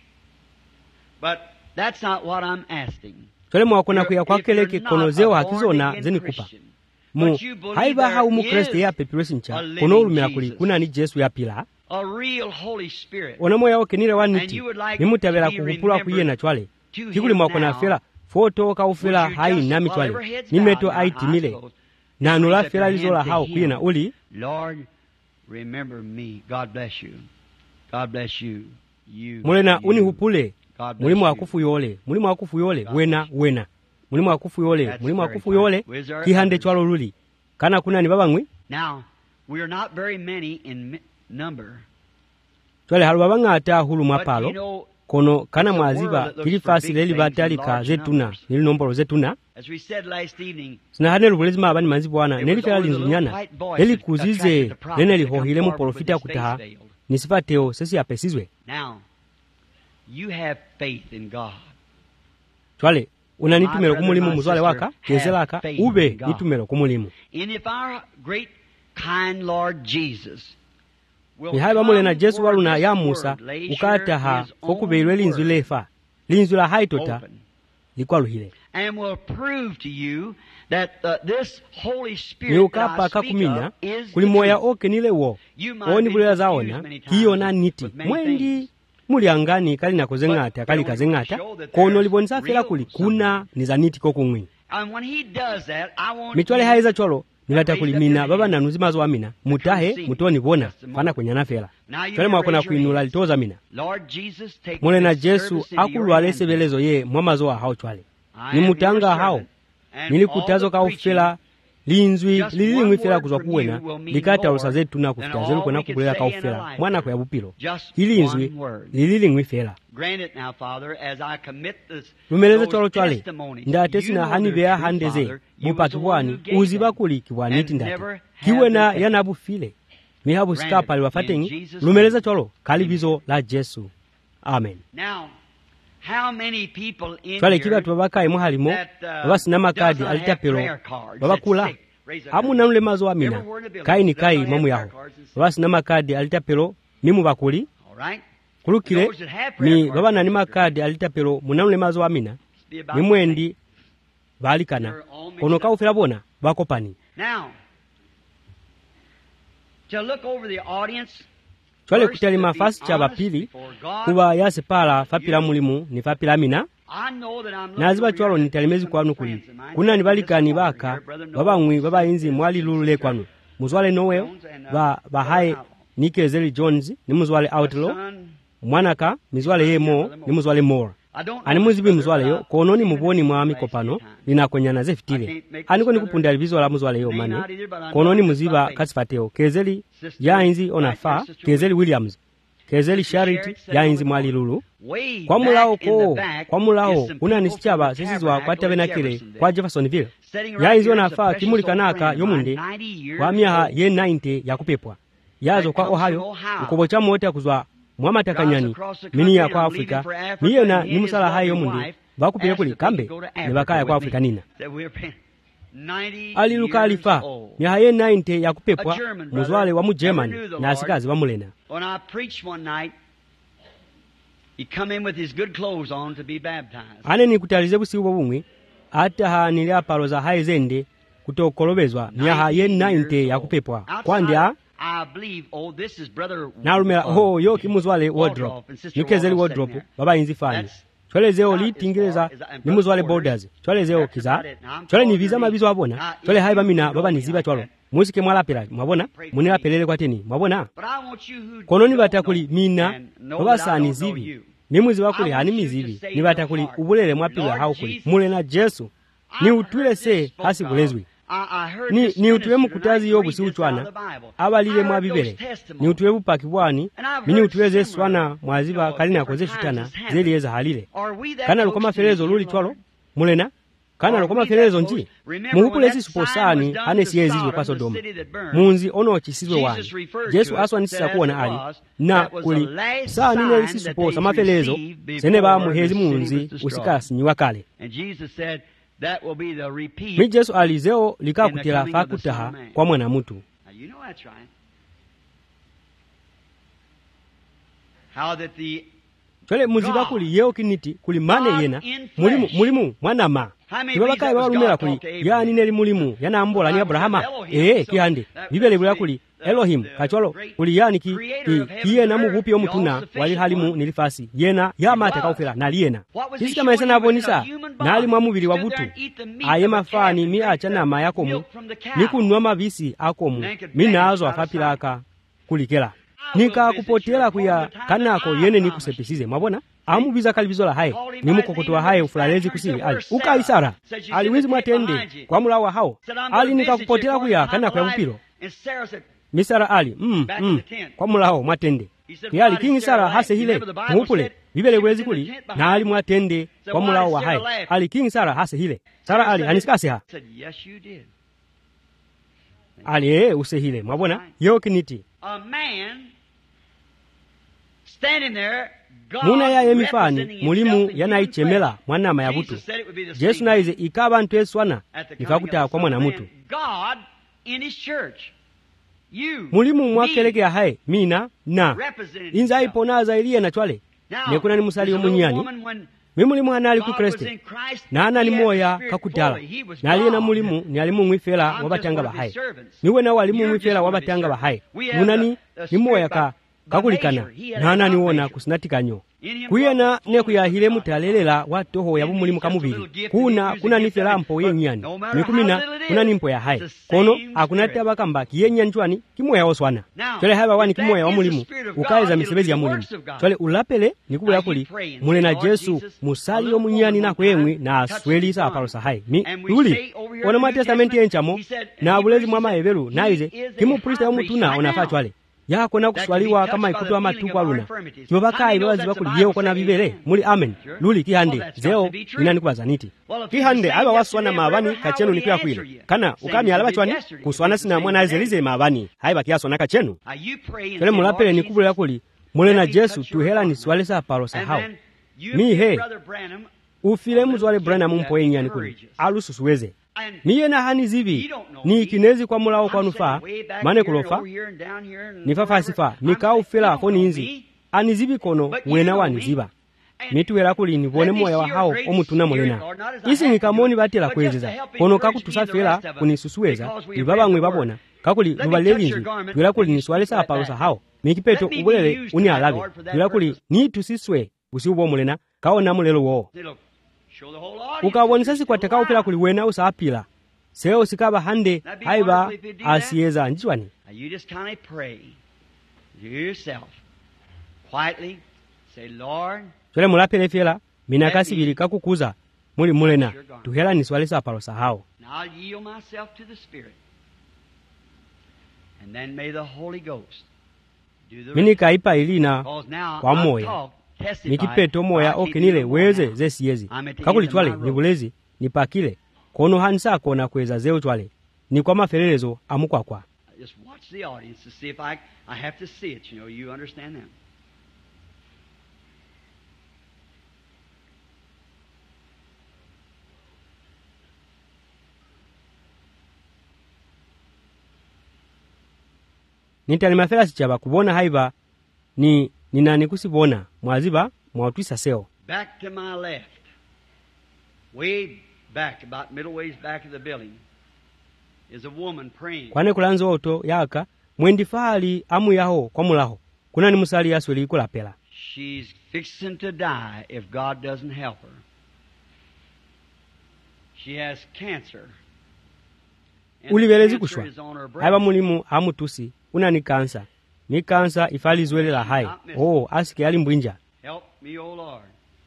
but that's not what I'm asking. Tole mwakona kuya kwakeleke konozeo hakizona zeni kupa mu haiba hau mu kriste ya pepilwesi ncha kono ulumea kuli kuna ni Jesu ya pila a real Holy Spirit. Onamo yao kenile waniti nimutabela kuhupula kuye na chwale kikuli mwakona fela foto kaufela hai nami chwale nimeto aitimile na anula fela lizola hao kuye na uli. Lord, remember me. God bless you. God bless you. You. Mulena uni hupule. Mulimu wakufu yole. Mulimu wakufu yole. Wena, wena. Mulimu wakufu yole. Mulimu wakufu yole. Kihande chwalo luli. Kana kuna ni baba ngwi? Now, we are not very many in number. Twale halu baba ngata hulu mapalo. Kono kana mwaziba kilifasi leli batalika zetuna. Nili nombolo zetuna. As we said last evening, sina hane lubulezima abani manzibu wana. Neli fela linzunyana. Neli kuzize. Nene lihohile mu porofita kutaha. Nisipateo sesi apesizwe. Now, you have faith in God. Twale, una nitumelo kumulimu muzwale waka, kezelaka, ube nitumelo kumulimu. And if our great kind Lord Jesus will ni haiba mulena Jesu waluna ya Musa, ukataha, fokubelwe linzu lefa, linzu la haitota, likuwa luhile. And will prove to you that uh, this Holy Spirit ni ukapa kakumina kulimoya oke nile wo oni bulela zaona hiyo na niti mwendi muliangani kali na kozengata kali kazengata kono libonisa fela kuli kuna nizaniti kokungwi. And when he does that, I want mitwale haiza cholo nilata kulimina baba nanuzi mazo amina mutahe mutoni bona fana kwenyana fela twale mwakona kuinula litoza mina. Lord Jesus, take mule na Jesu akulwale sebelezo ye mwamazo wa hao chwale ni mutanga hao nilikutazo ka ufela linzwi lilingwi fela kuzwa kuwena likata usa zetu na kufita zelu kona kukulela ka ufela mwana kwa yabupilo ilinzwi lilingwi fela. Lumeleze cholo chwale ndate sina hani bea handeze bupa kiwani uziba kuli kiwani tindate kiwena yanabu file mihabu skapa liwafatengi lumeleze cholo kalibizo la Jesu. Amen. Now, how many people in twale kiba tubaka imu halimo baba sinama kadi alitapelo baba kula hamu namule mazo amina kai ni kai mamu yaho baba sinama kadi alitapelo mimu bakuli kulukile ni baba nani makadi alitapelo munamule mazo amina nimwendi balikana kono ka ufela bona bakopani. Now, to look over the audience, twale kutali mafasi cha bapili kuba yase pala fapila mulimu ni fapila mina naziba chwalo nitalimezi kwanu kuli kuna nibalikani baka baba ngwi baba inzi mwali lulule kwanu muzwale noweo ba bahai Nikezeli Jones ni muzwale outlaw mwanaka mizwale yemo ni muzwale more ani muzibi muzwaleyo kononi muboni mwami kopano linakwenyana zefitile aniko nikupunda libizo la muzwaleyo mane kononi muziba katsifateo kezeli yainzi onafa kezeli Williams kezeli Charity yainzi mwali lulu kwa mulao ko kwa mulao unanisichaba sisizwa kwa tabenakile kwa Jeffersonville yainzi onafa kimulikanaka yomunde kwa miaha ye ninety yakupepwa yazo kwa Ohio ukobo cha mota kuzwa mwamatakanyani miniya kwa Afrika miyena ni musala hayo munde bakupile kuli kambe ne bakaya kwa Afrika nina aliluka alifa miaha ye ninety yakupepwa muzwale wa mu Germany na asikazi wa mulena ane ni kutalize busibu bumwe ata hanile apalo za haizende kutokolobezwa miaha ye ninety yakupepwa kwandya I believe, oh, this is brother Narumela oh yo kimuzwale wardrobe nikezeli wardrobe baba inzi fani chole zeo litingireza nimuzwale borders chole zeo kiza chole ni visa mabizo abona chole haiba mina baba niziba chwalo musike mwalapela mwabona munela pelele kwateni mwabona kononi batakuli mina baba sani zibi nimuzi bakuli hani mizibi ni batakuli ubulele mwapila haukuli mulena Jesu ni utwile se hasibulezwi ni ni utuwe mukutazi yobu si uchwana abalile mwa bibele ni utuwe bupaki bwani mini utuweze swana mwaziba kalina koze shitana zeli yeza halile kana lukoma felezo luli twalo mulena kana lukoma felezo nji muhukule si suposani hane siyezizwe kwa Sodoma munzi ono chisizwe wani Jesu aswa nisisa kuona ali na kuli saa nine si suposa mafelezo sene ba muhezi munzi usikasi nyiwakale That will be the repeat. Mi Jesu alizeo lika kutela fakutaha kwa mwana mutu. You know that's right. How that the Chole muziba kuli yeo kiniti kuli mane yena mulimu mulimu mwana ma. Kibabaka baba lumela kuli ya nineli mulimu yana ambola ni Abrahama eh kihande bibele bula kuli Elohim kacholo kuli yani ki kiye na mugupi omutuna wali halimu nilifasi yena yamata kaufela naliyena kisika maisa nabonisa nali mwamubiri wabutu aye mafani mi acha nama yakomu nikunwa mabisi akomu minazo afapilaka kulikela nika kupotela kuya kanako yene nikusepisize mabona amubiza kalibizola haye nimukokotwa haye ufulalezi kusili ali ukaisara ali wizi mwatende kwa mulawa hao ali nika kupotela kuya kanako ya upilo Misara ali mm, mm, kwa mulao mwatende kiyali kingi Sara hase hile muupule bibele wezi kuli na ali mwatende kwa mulao wa haye ali kingi Sara hase hile Sara ali anisikase ha ali ee use hile mwabona yo kiniti muna ya emifani mulimu yanaichemela mwana mayabutu Jesu naize ikaba ntu eswana ikakuta kwa mwana mutu mulimu mwakeleke ya hae mina na inza iponaza iliye na chwale nekuna ni musali omunyani mimulimu anali ku Kristo na anali moya kakutala na aliye na mulimu ni alimu mwifela wabatanga bahaye niwe na walimu mwifela wabatanga bahaye munani ni moya ka kakulikana na anani wona kusinatika kuyena ne kuyahile mutalelela watoho yabu mulimu kamubiri kuna kuna nifela mpo yenyani mikumina kuna nimpo ya haye kono akunata bakamba kiyenyanjwani kimoya oswana chole haba wani kimoya wa mulimu ukaiza misebezi ya mulimu chole ulapele nikubuya kuli mule na Jesu musali omunyani na kwemwe na sweli sa apalosa haye mi uli ona ma testamenti enchamo na bulezi mwama ebelu naize kimu priest ya mutuna onafa chwale yako na kuswaliwa kama ikutwa matuko aluna kibabakai babazi bakuli yeo kona bibele muli amen luli kihande zeo inani kwa zaniti kihande aba waswana mabani kachenu nikiwa kwile kana ukami alaba chwani kuswana sina mwana azelize mabani haiba kiasona kachenu kele mulapele nikubule yakuli mule na Jesu tuhela ni swale sa parosa hao mi he ufile muzwale Branham mpo yenyani kuli alususuweze niye na hani zivi ni kinezi kwa mulao kwa nufa mane kulofa nifafa sifa nikaufela koni inzi anizivi kono wena waniziba mituwela kuli nibone moya wa hao omutuna mulena isi nikamoni batela kwezeza kono kakutusafela kunisusuweza ibaba ngwe babona kakuli lubalelinzi twela kuli niswale sa palosa hao mikipeto ubulele uni alabe twela kuli ni tusiswe usiubo mulena kaona mulelo wo ukawonisa si kwa tekao pila kuliwena usapila seo sikaba hande haiba asiyeza njiwani you just kind of pray to yourself quietly say Lord chole mulapele fela mina kasivili kakukuza muli mulena tuhela niswale sapalo sahawo. Now I'll yield myself to the Spirit. And then may the Holy Ghost do the mini kaipa ilina Because now kwa I've moya talked, testified, nikipeto moya I'll keep okenile you more weze now. zesiyezi I'm at the kakuli end of chwale my rope. nibulezi nipakile kono hansa kona kweza zeu chwale ni kwa maferelezo amukwakwa. Just watch the audience to see if I I have to see it, you know, you understand that. nintani mafela sichaba kubona haiba ni ninani kusibona mwaziba mwatwisa seo. Back to my left, way back, about middle ways back of the building, is a woman praying. kwane kulanzo oto yaka mwendi fali amu yaho kwa mulaho kuna ni musali yasweli kulapela. She's fixing to die if God doesn't help her. She has cancer. And the ulibelezi cancer kushwa is on her breast. haiba mulimu amu tusi una ni kansa ni kansa ifali zwele la hai oh asike ali mbwinja Help me, O Lord.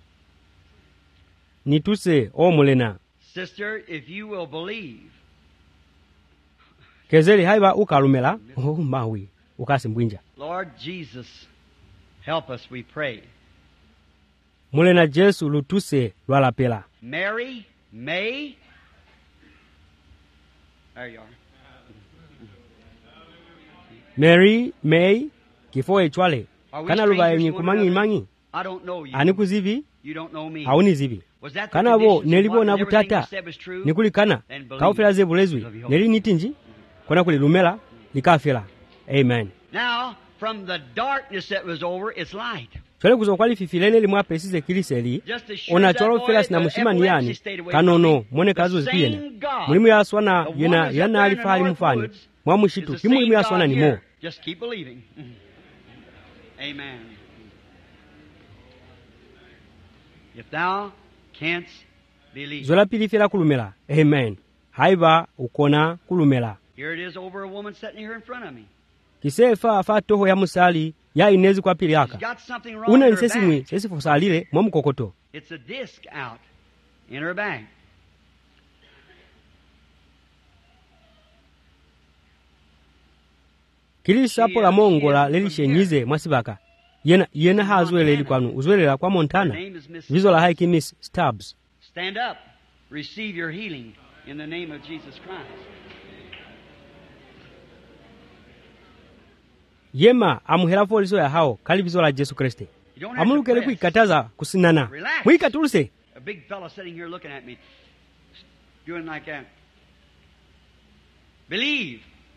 nituse o mulena Sister, if you will believe, kezeli haiba ukalumela oh mawi ukasi mbwinja. Lord Jesus, help us, we pray. mulena Jesu lutuse lwalapela. Mary, May, there you are. Mary May kifo echwale Are we kana lubaye strangers nyi to one kumangi another? mangi I don't know you. ani kuzivi You don't know me. hauni zivi Was that the kana bo conditions of nelibo what na and everything butata you said was true? nikulikana Then believe. kaufela ze bulezwi neli nitinji kona kuli lumela likafela. Amen. Now, from the darkness that was over, it's light. chole kuzo kwali fifilene limwa pesize kiliseli Just as sure ona as that cholo boy, felas na the mushima ni epilepsy yani stayed away kanono from me. mwone The kazo same zipiyene God, mulimu ya aswana the yena one that's yana up there in alifali the mfani Northwoods, mwa is mushitu the kimu same limu ya aswana God ni mo. here. Just keep believing. Amen. If thou canst believe. zola pilifela kulumela. Amen. haiba ukona kulumela Here it is over a woman sitting here in front of me. kisefa afa toho ya musali ya inezi kwa pili She's yaka got something wrong una in her nsesimwi back. sesi fosalile mwa mkokoto. It's a disc out in her back. kili sapo la mongola lelishenyize mwasibaka yena yena hazwele likwanu uzwelela kwa Her Montana name is Miss vizo la haiki Miss Stubbs. Stand up. Receive your healing in the name of Jesus Christ. yema amuhela foliso ya hao kali vizo la Jesu Kristo amulukele kuikataza kusinana mwikatuluse. A big fellow sitting here looking at me, doing like that. Believe.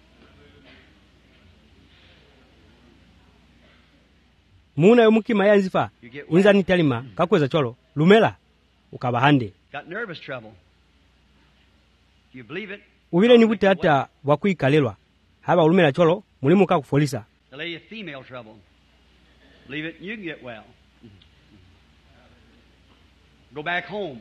muna yomukima yanzifa You get inza well. nitalima kakweza cholo lumela ukabahande Got nervous trouble. Do you believe it? uvile ni buti hata wakuikalelwa haba ulumela cholo mulimu kakufolisa. The lady of female trouble. Believe it and you can get well. Go back home.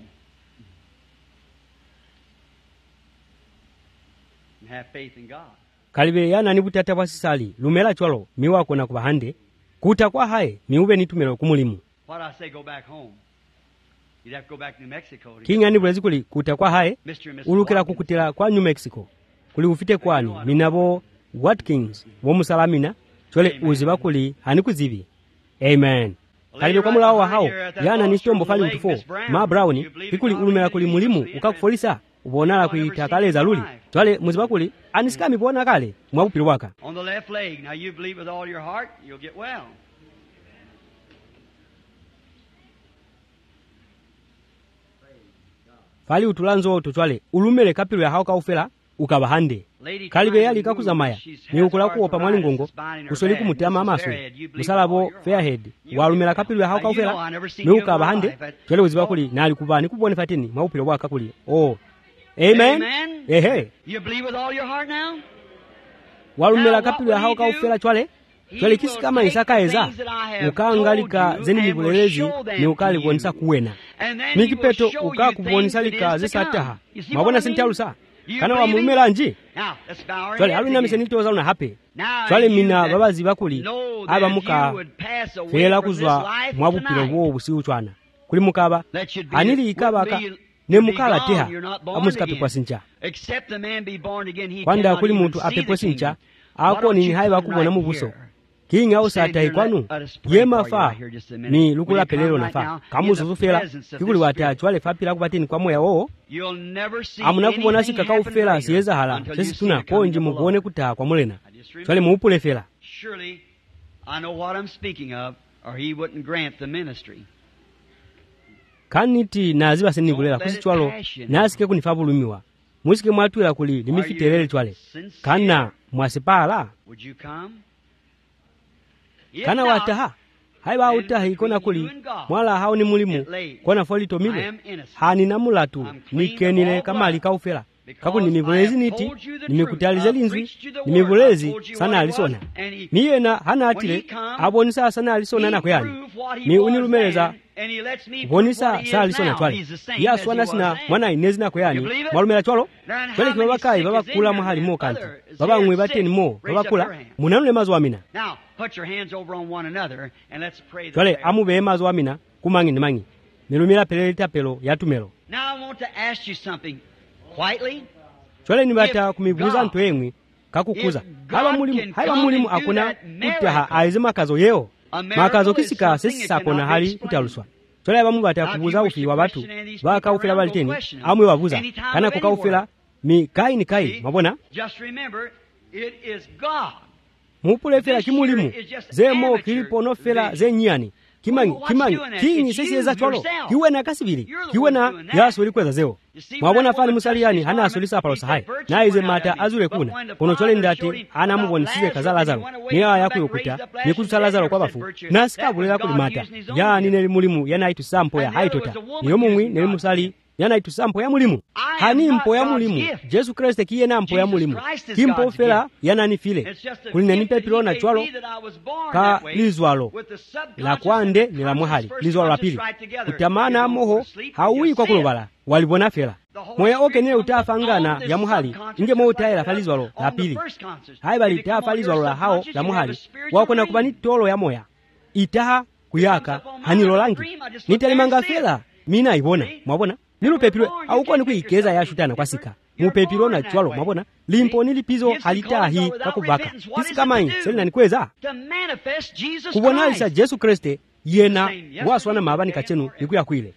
And have faith in God. kalibe yana ni buti hata wasisali lumela cholo miwako na kubahande kuta kwa hae miube nitumelo kumulimu. Why do I say go back home? You'd have to go back to New Mexico. To kinga ni bulezi kuli kuta kwa hae Mister and Missus ulukela Watkins. kukutela kwa New Mexico kuli ufite kwani minabo Watkins womusalamina chole uziba kuli hanikuzivi. Amen. kalibe kwa mulawo wa hao yana ni stombo fali mtufo ma Brown kikuli ulumela kuli mulimu ukakufolisa ubonala kuitakaleza luli twale muziba kuli anisikami bona kale mwabupilo waka. On the left leg. Now you believe with all your heart, you'll get well. fali utulanzo tutwale ulumele kapilo ya hao kaufela ukabahande Lady kalibe yali trying to kakuzamaya move, she's ni ukula kuwa pamwali arthritis ngongo spine in her kusoli back. kumutema Missus amaso Fairhead, you believe with musalabo all your heart. Fairhead You'll walumela get well. kapilo ya hao Now, you know, kaufela I never seen you in my meukabahande life, but- twele uziba kuli nali kubani kubone fatini maupilo waka kuli oh amen, Amen. ehe You believe with all your heart now? walumela Now, kapilo ya what hao will he do? kaufela twale He twale kisi will kama take isakaeza the things that I have ukaangalika told you zeni and will mibulelezi show them ni ukali to kuonisa you. kuwena And then he will nikipeto show you ukaa things kukuonisa that lika is to zisataha come. You see mabona what I mean? sintalusa You kana believe wamulumela it? nji Now, let's bow our twale heads aluna again. misenitoza una hape Now, twale you mina that babazi bakuli know that aba you muka would pass away fela from this kuzwa life mwabupilo tonight. bwo busiuchwana kuli mukaba anili ikabaka ne mukala teha amusikape sincha kwanda kuli muntu apepo sincha ako nini haiba kubona mu buso kinga usatayi kwanu yema fa ni lukula pelelo nafa kamuzuzu fela kikuli wata chwale fapila kubatini kwa moya wo amuna kubona sika ka ufela siyeza hala sisi tuna konji mugone kutaha kwa mulena chwale muupule fela. Surely I know what I'm speaking of or he wouldn't grant the ministry. Kaniti naziba senikulela kusi chwalo nasike kunifabulumiwa musike mwatwila kuli limifiterele chwale kana mwasipala kana wataha haiba utaha ikona kuli mwala hao ni mulimu kona folito mile hani namulatu nikenile kama alikaufela kaku nimivulezi niti nimekutalize linzwi nimivulezi sana alisona miyena hana atile abonisa sana alisona na kuyani ni unilumeleza bonisa sa alisona twale ya swana sina mwana inezi na kuyani mwalumela chwalo kwele kibaba kai baba kula mahali mo kanti baba ngwe bateni mo baba kula munanule mazo amina twale amube mazo amina kumangi ni mangi nilumila pelelita pelo yatumelo. Now I want to ask you something quietly. Chwale nibata kumibuza ntu emwi kakukuza haba mulimu haba mulimu akuna kutaha aize makazo yeo makazo kisika sisi sakona hali kutaluswa chwale haba mubata kubuza ufi wa batu baka ufila baliteni amwe wabuza kana kuka ufila mi kai ni kai mabona just remember it is God mupule fela kimulimu zemo kilipo no fela zenyani kimangi kimangi kinyi sisi eza chwalo kiwe na kasibiri kiwe na yaso ilikweza zeo mwabona fani musaliani hana asolisa palo sahai na ize mata azure kuna kono chole ndate ana muboni size kaza Lazaro niya yaku yokuta nikutusa Lazaro kwa bafu na sikabulela kuli mata ya nine mulimu yana itu sampo ya haitota niyo mumwi nili musali yana itu sampo ya mulimu hani mpo ya mulimu Jesu Kristo kiye na mpo ya mulimu kimpo fela yana nifile kuline nipe pilona chwalo ka lizwalo la kwande ni la muhali lizwalo la pili kutamana moho hauwi kwa kulubala walibona fela moya oke nile utafangana ya muhali inge mo utaela falizwalo la pili haibali itaha falizwalo la hao la muhali wako na kubani tolo ya moya itaha kuyaka hanilo langi nitelimanga fela mina ibona mwabona nilu pepilo auko ni kuikeza ya shutana kwa sika mupepilo na chwalo mwabona limpo nilipizo halitahi kakubaka kisi kama selina nikweza kubona isa Jesu Kristo yena waswana mabani kachenu nikuya kwile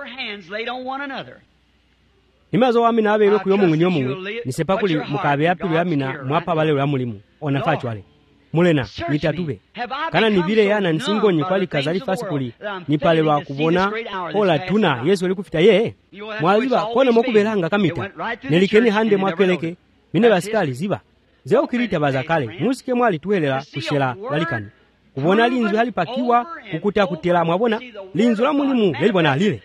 nimazo amina abelo kuyomu ngunyo mungwe nisepakuli mukabe apilu amina mwapa bale ula mulimu onafa chwale mulena nitatube kana nibile yana nsingonyi kwali kazali fasi kuli nipale wa kubona hola tuna Yesu alikufita ye mwaliba kone mokubelanga kamita nelikeni hande mwakeleke mine basikali ziba zeo kirita bazakale musike mwali tuhelela kushela walikani kubona linzu halipakiwa kukuta kutela mwabona linzu la mulimu lelibona alile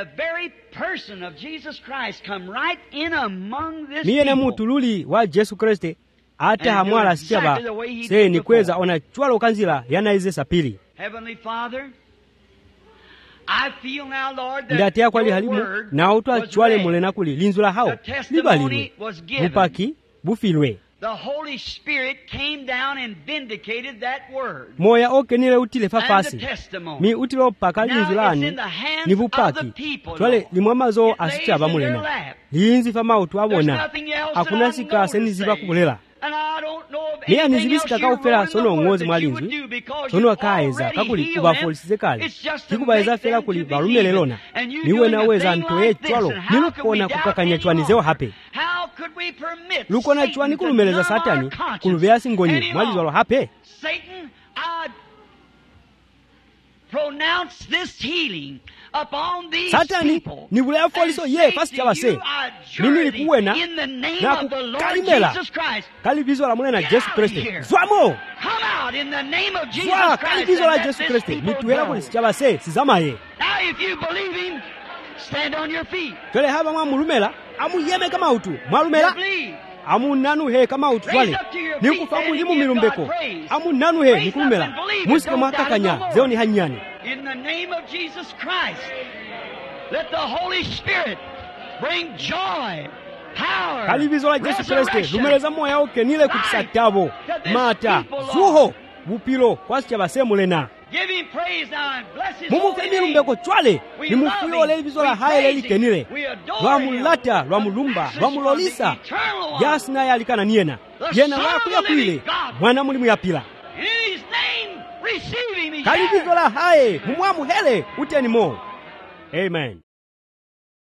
miye na mutu luli wa Jesu Kristo ata hamwala siaba se ni kweza ona chwalo kanzila yana ize sapili ndati ya kwali halimu na utwa chwale mulena kuli linzula hao libalilwe bupaki bufilwe the Holy Spirit came down and vindicated that word. Moya oke nile utile fafasi mi utilo paka linzulani ni bupaki twale limwamazo asichaba mulena linzi fama utwabona hakuna sika seniziba kubulela miya nizibisika kaufela sono ngozi mwalinzwi sono akaeza kakuli ubafolisize kale kikubaeza fela kuli balumelelona niwe naweza ntoye chwalo nilukona kukakanya chwani zeo hape lukona chwani kulumeleza Satani kulubea singonyi mwalizwalo hape pronounce this healing upon these Satani people. Ni wule afoliso ye fasi chabase. Mimi likuwena na kukalimela. Kalibizo la mwana na Jesu Kristo. Zwamo. Come out in the name of Jesus Zwa, Christ. kalibizo la Jesu Kristo. Mituela kulisi chabase. Sizama ye. Now if you believe him, stand on your feet. Twele haba mwa mulumela. Amu yeme kama utu. Mwalumela. Amu nanu he kama utu wale. Nikufamu limu milumbeko. Amu nanu he nikulumela. Musike mwaka kanya. Zeo ni hanyani. In the name of Jesus Christ, let the Holy Spirit bring joy, power, kalibizo la Jesu Kristo lumeleza moya oke nile kutisatabo mata zuho bupilo kwasi chabase mulena mumufeni lumbeko chwale nimufuyole libizo la haye lelikenile lwamulata lwamulumba lwamulolisa yasi naye alikana niyena yena wakuyakwile mwana mulimu yapila kalibizo la haye mumwamuhele uteni mo. Amen.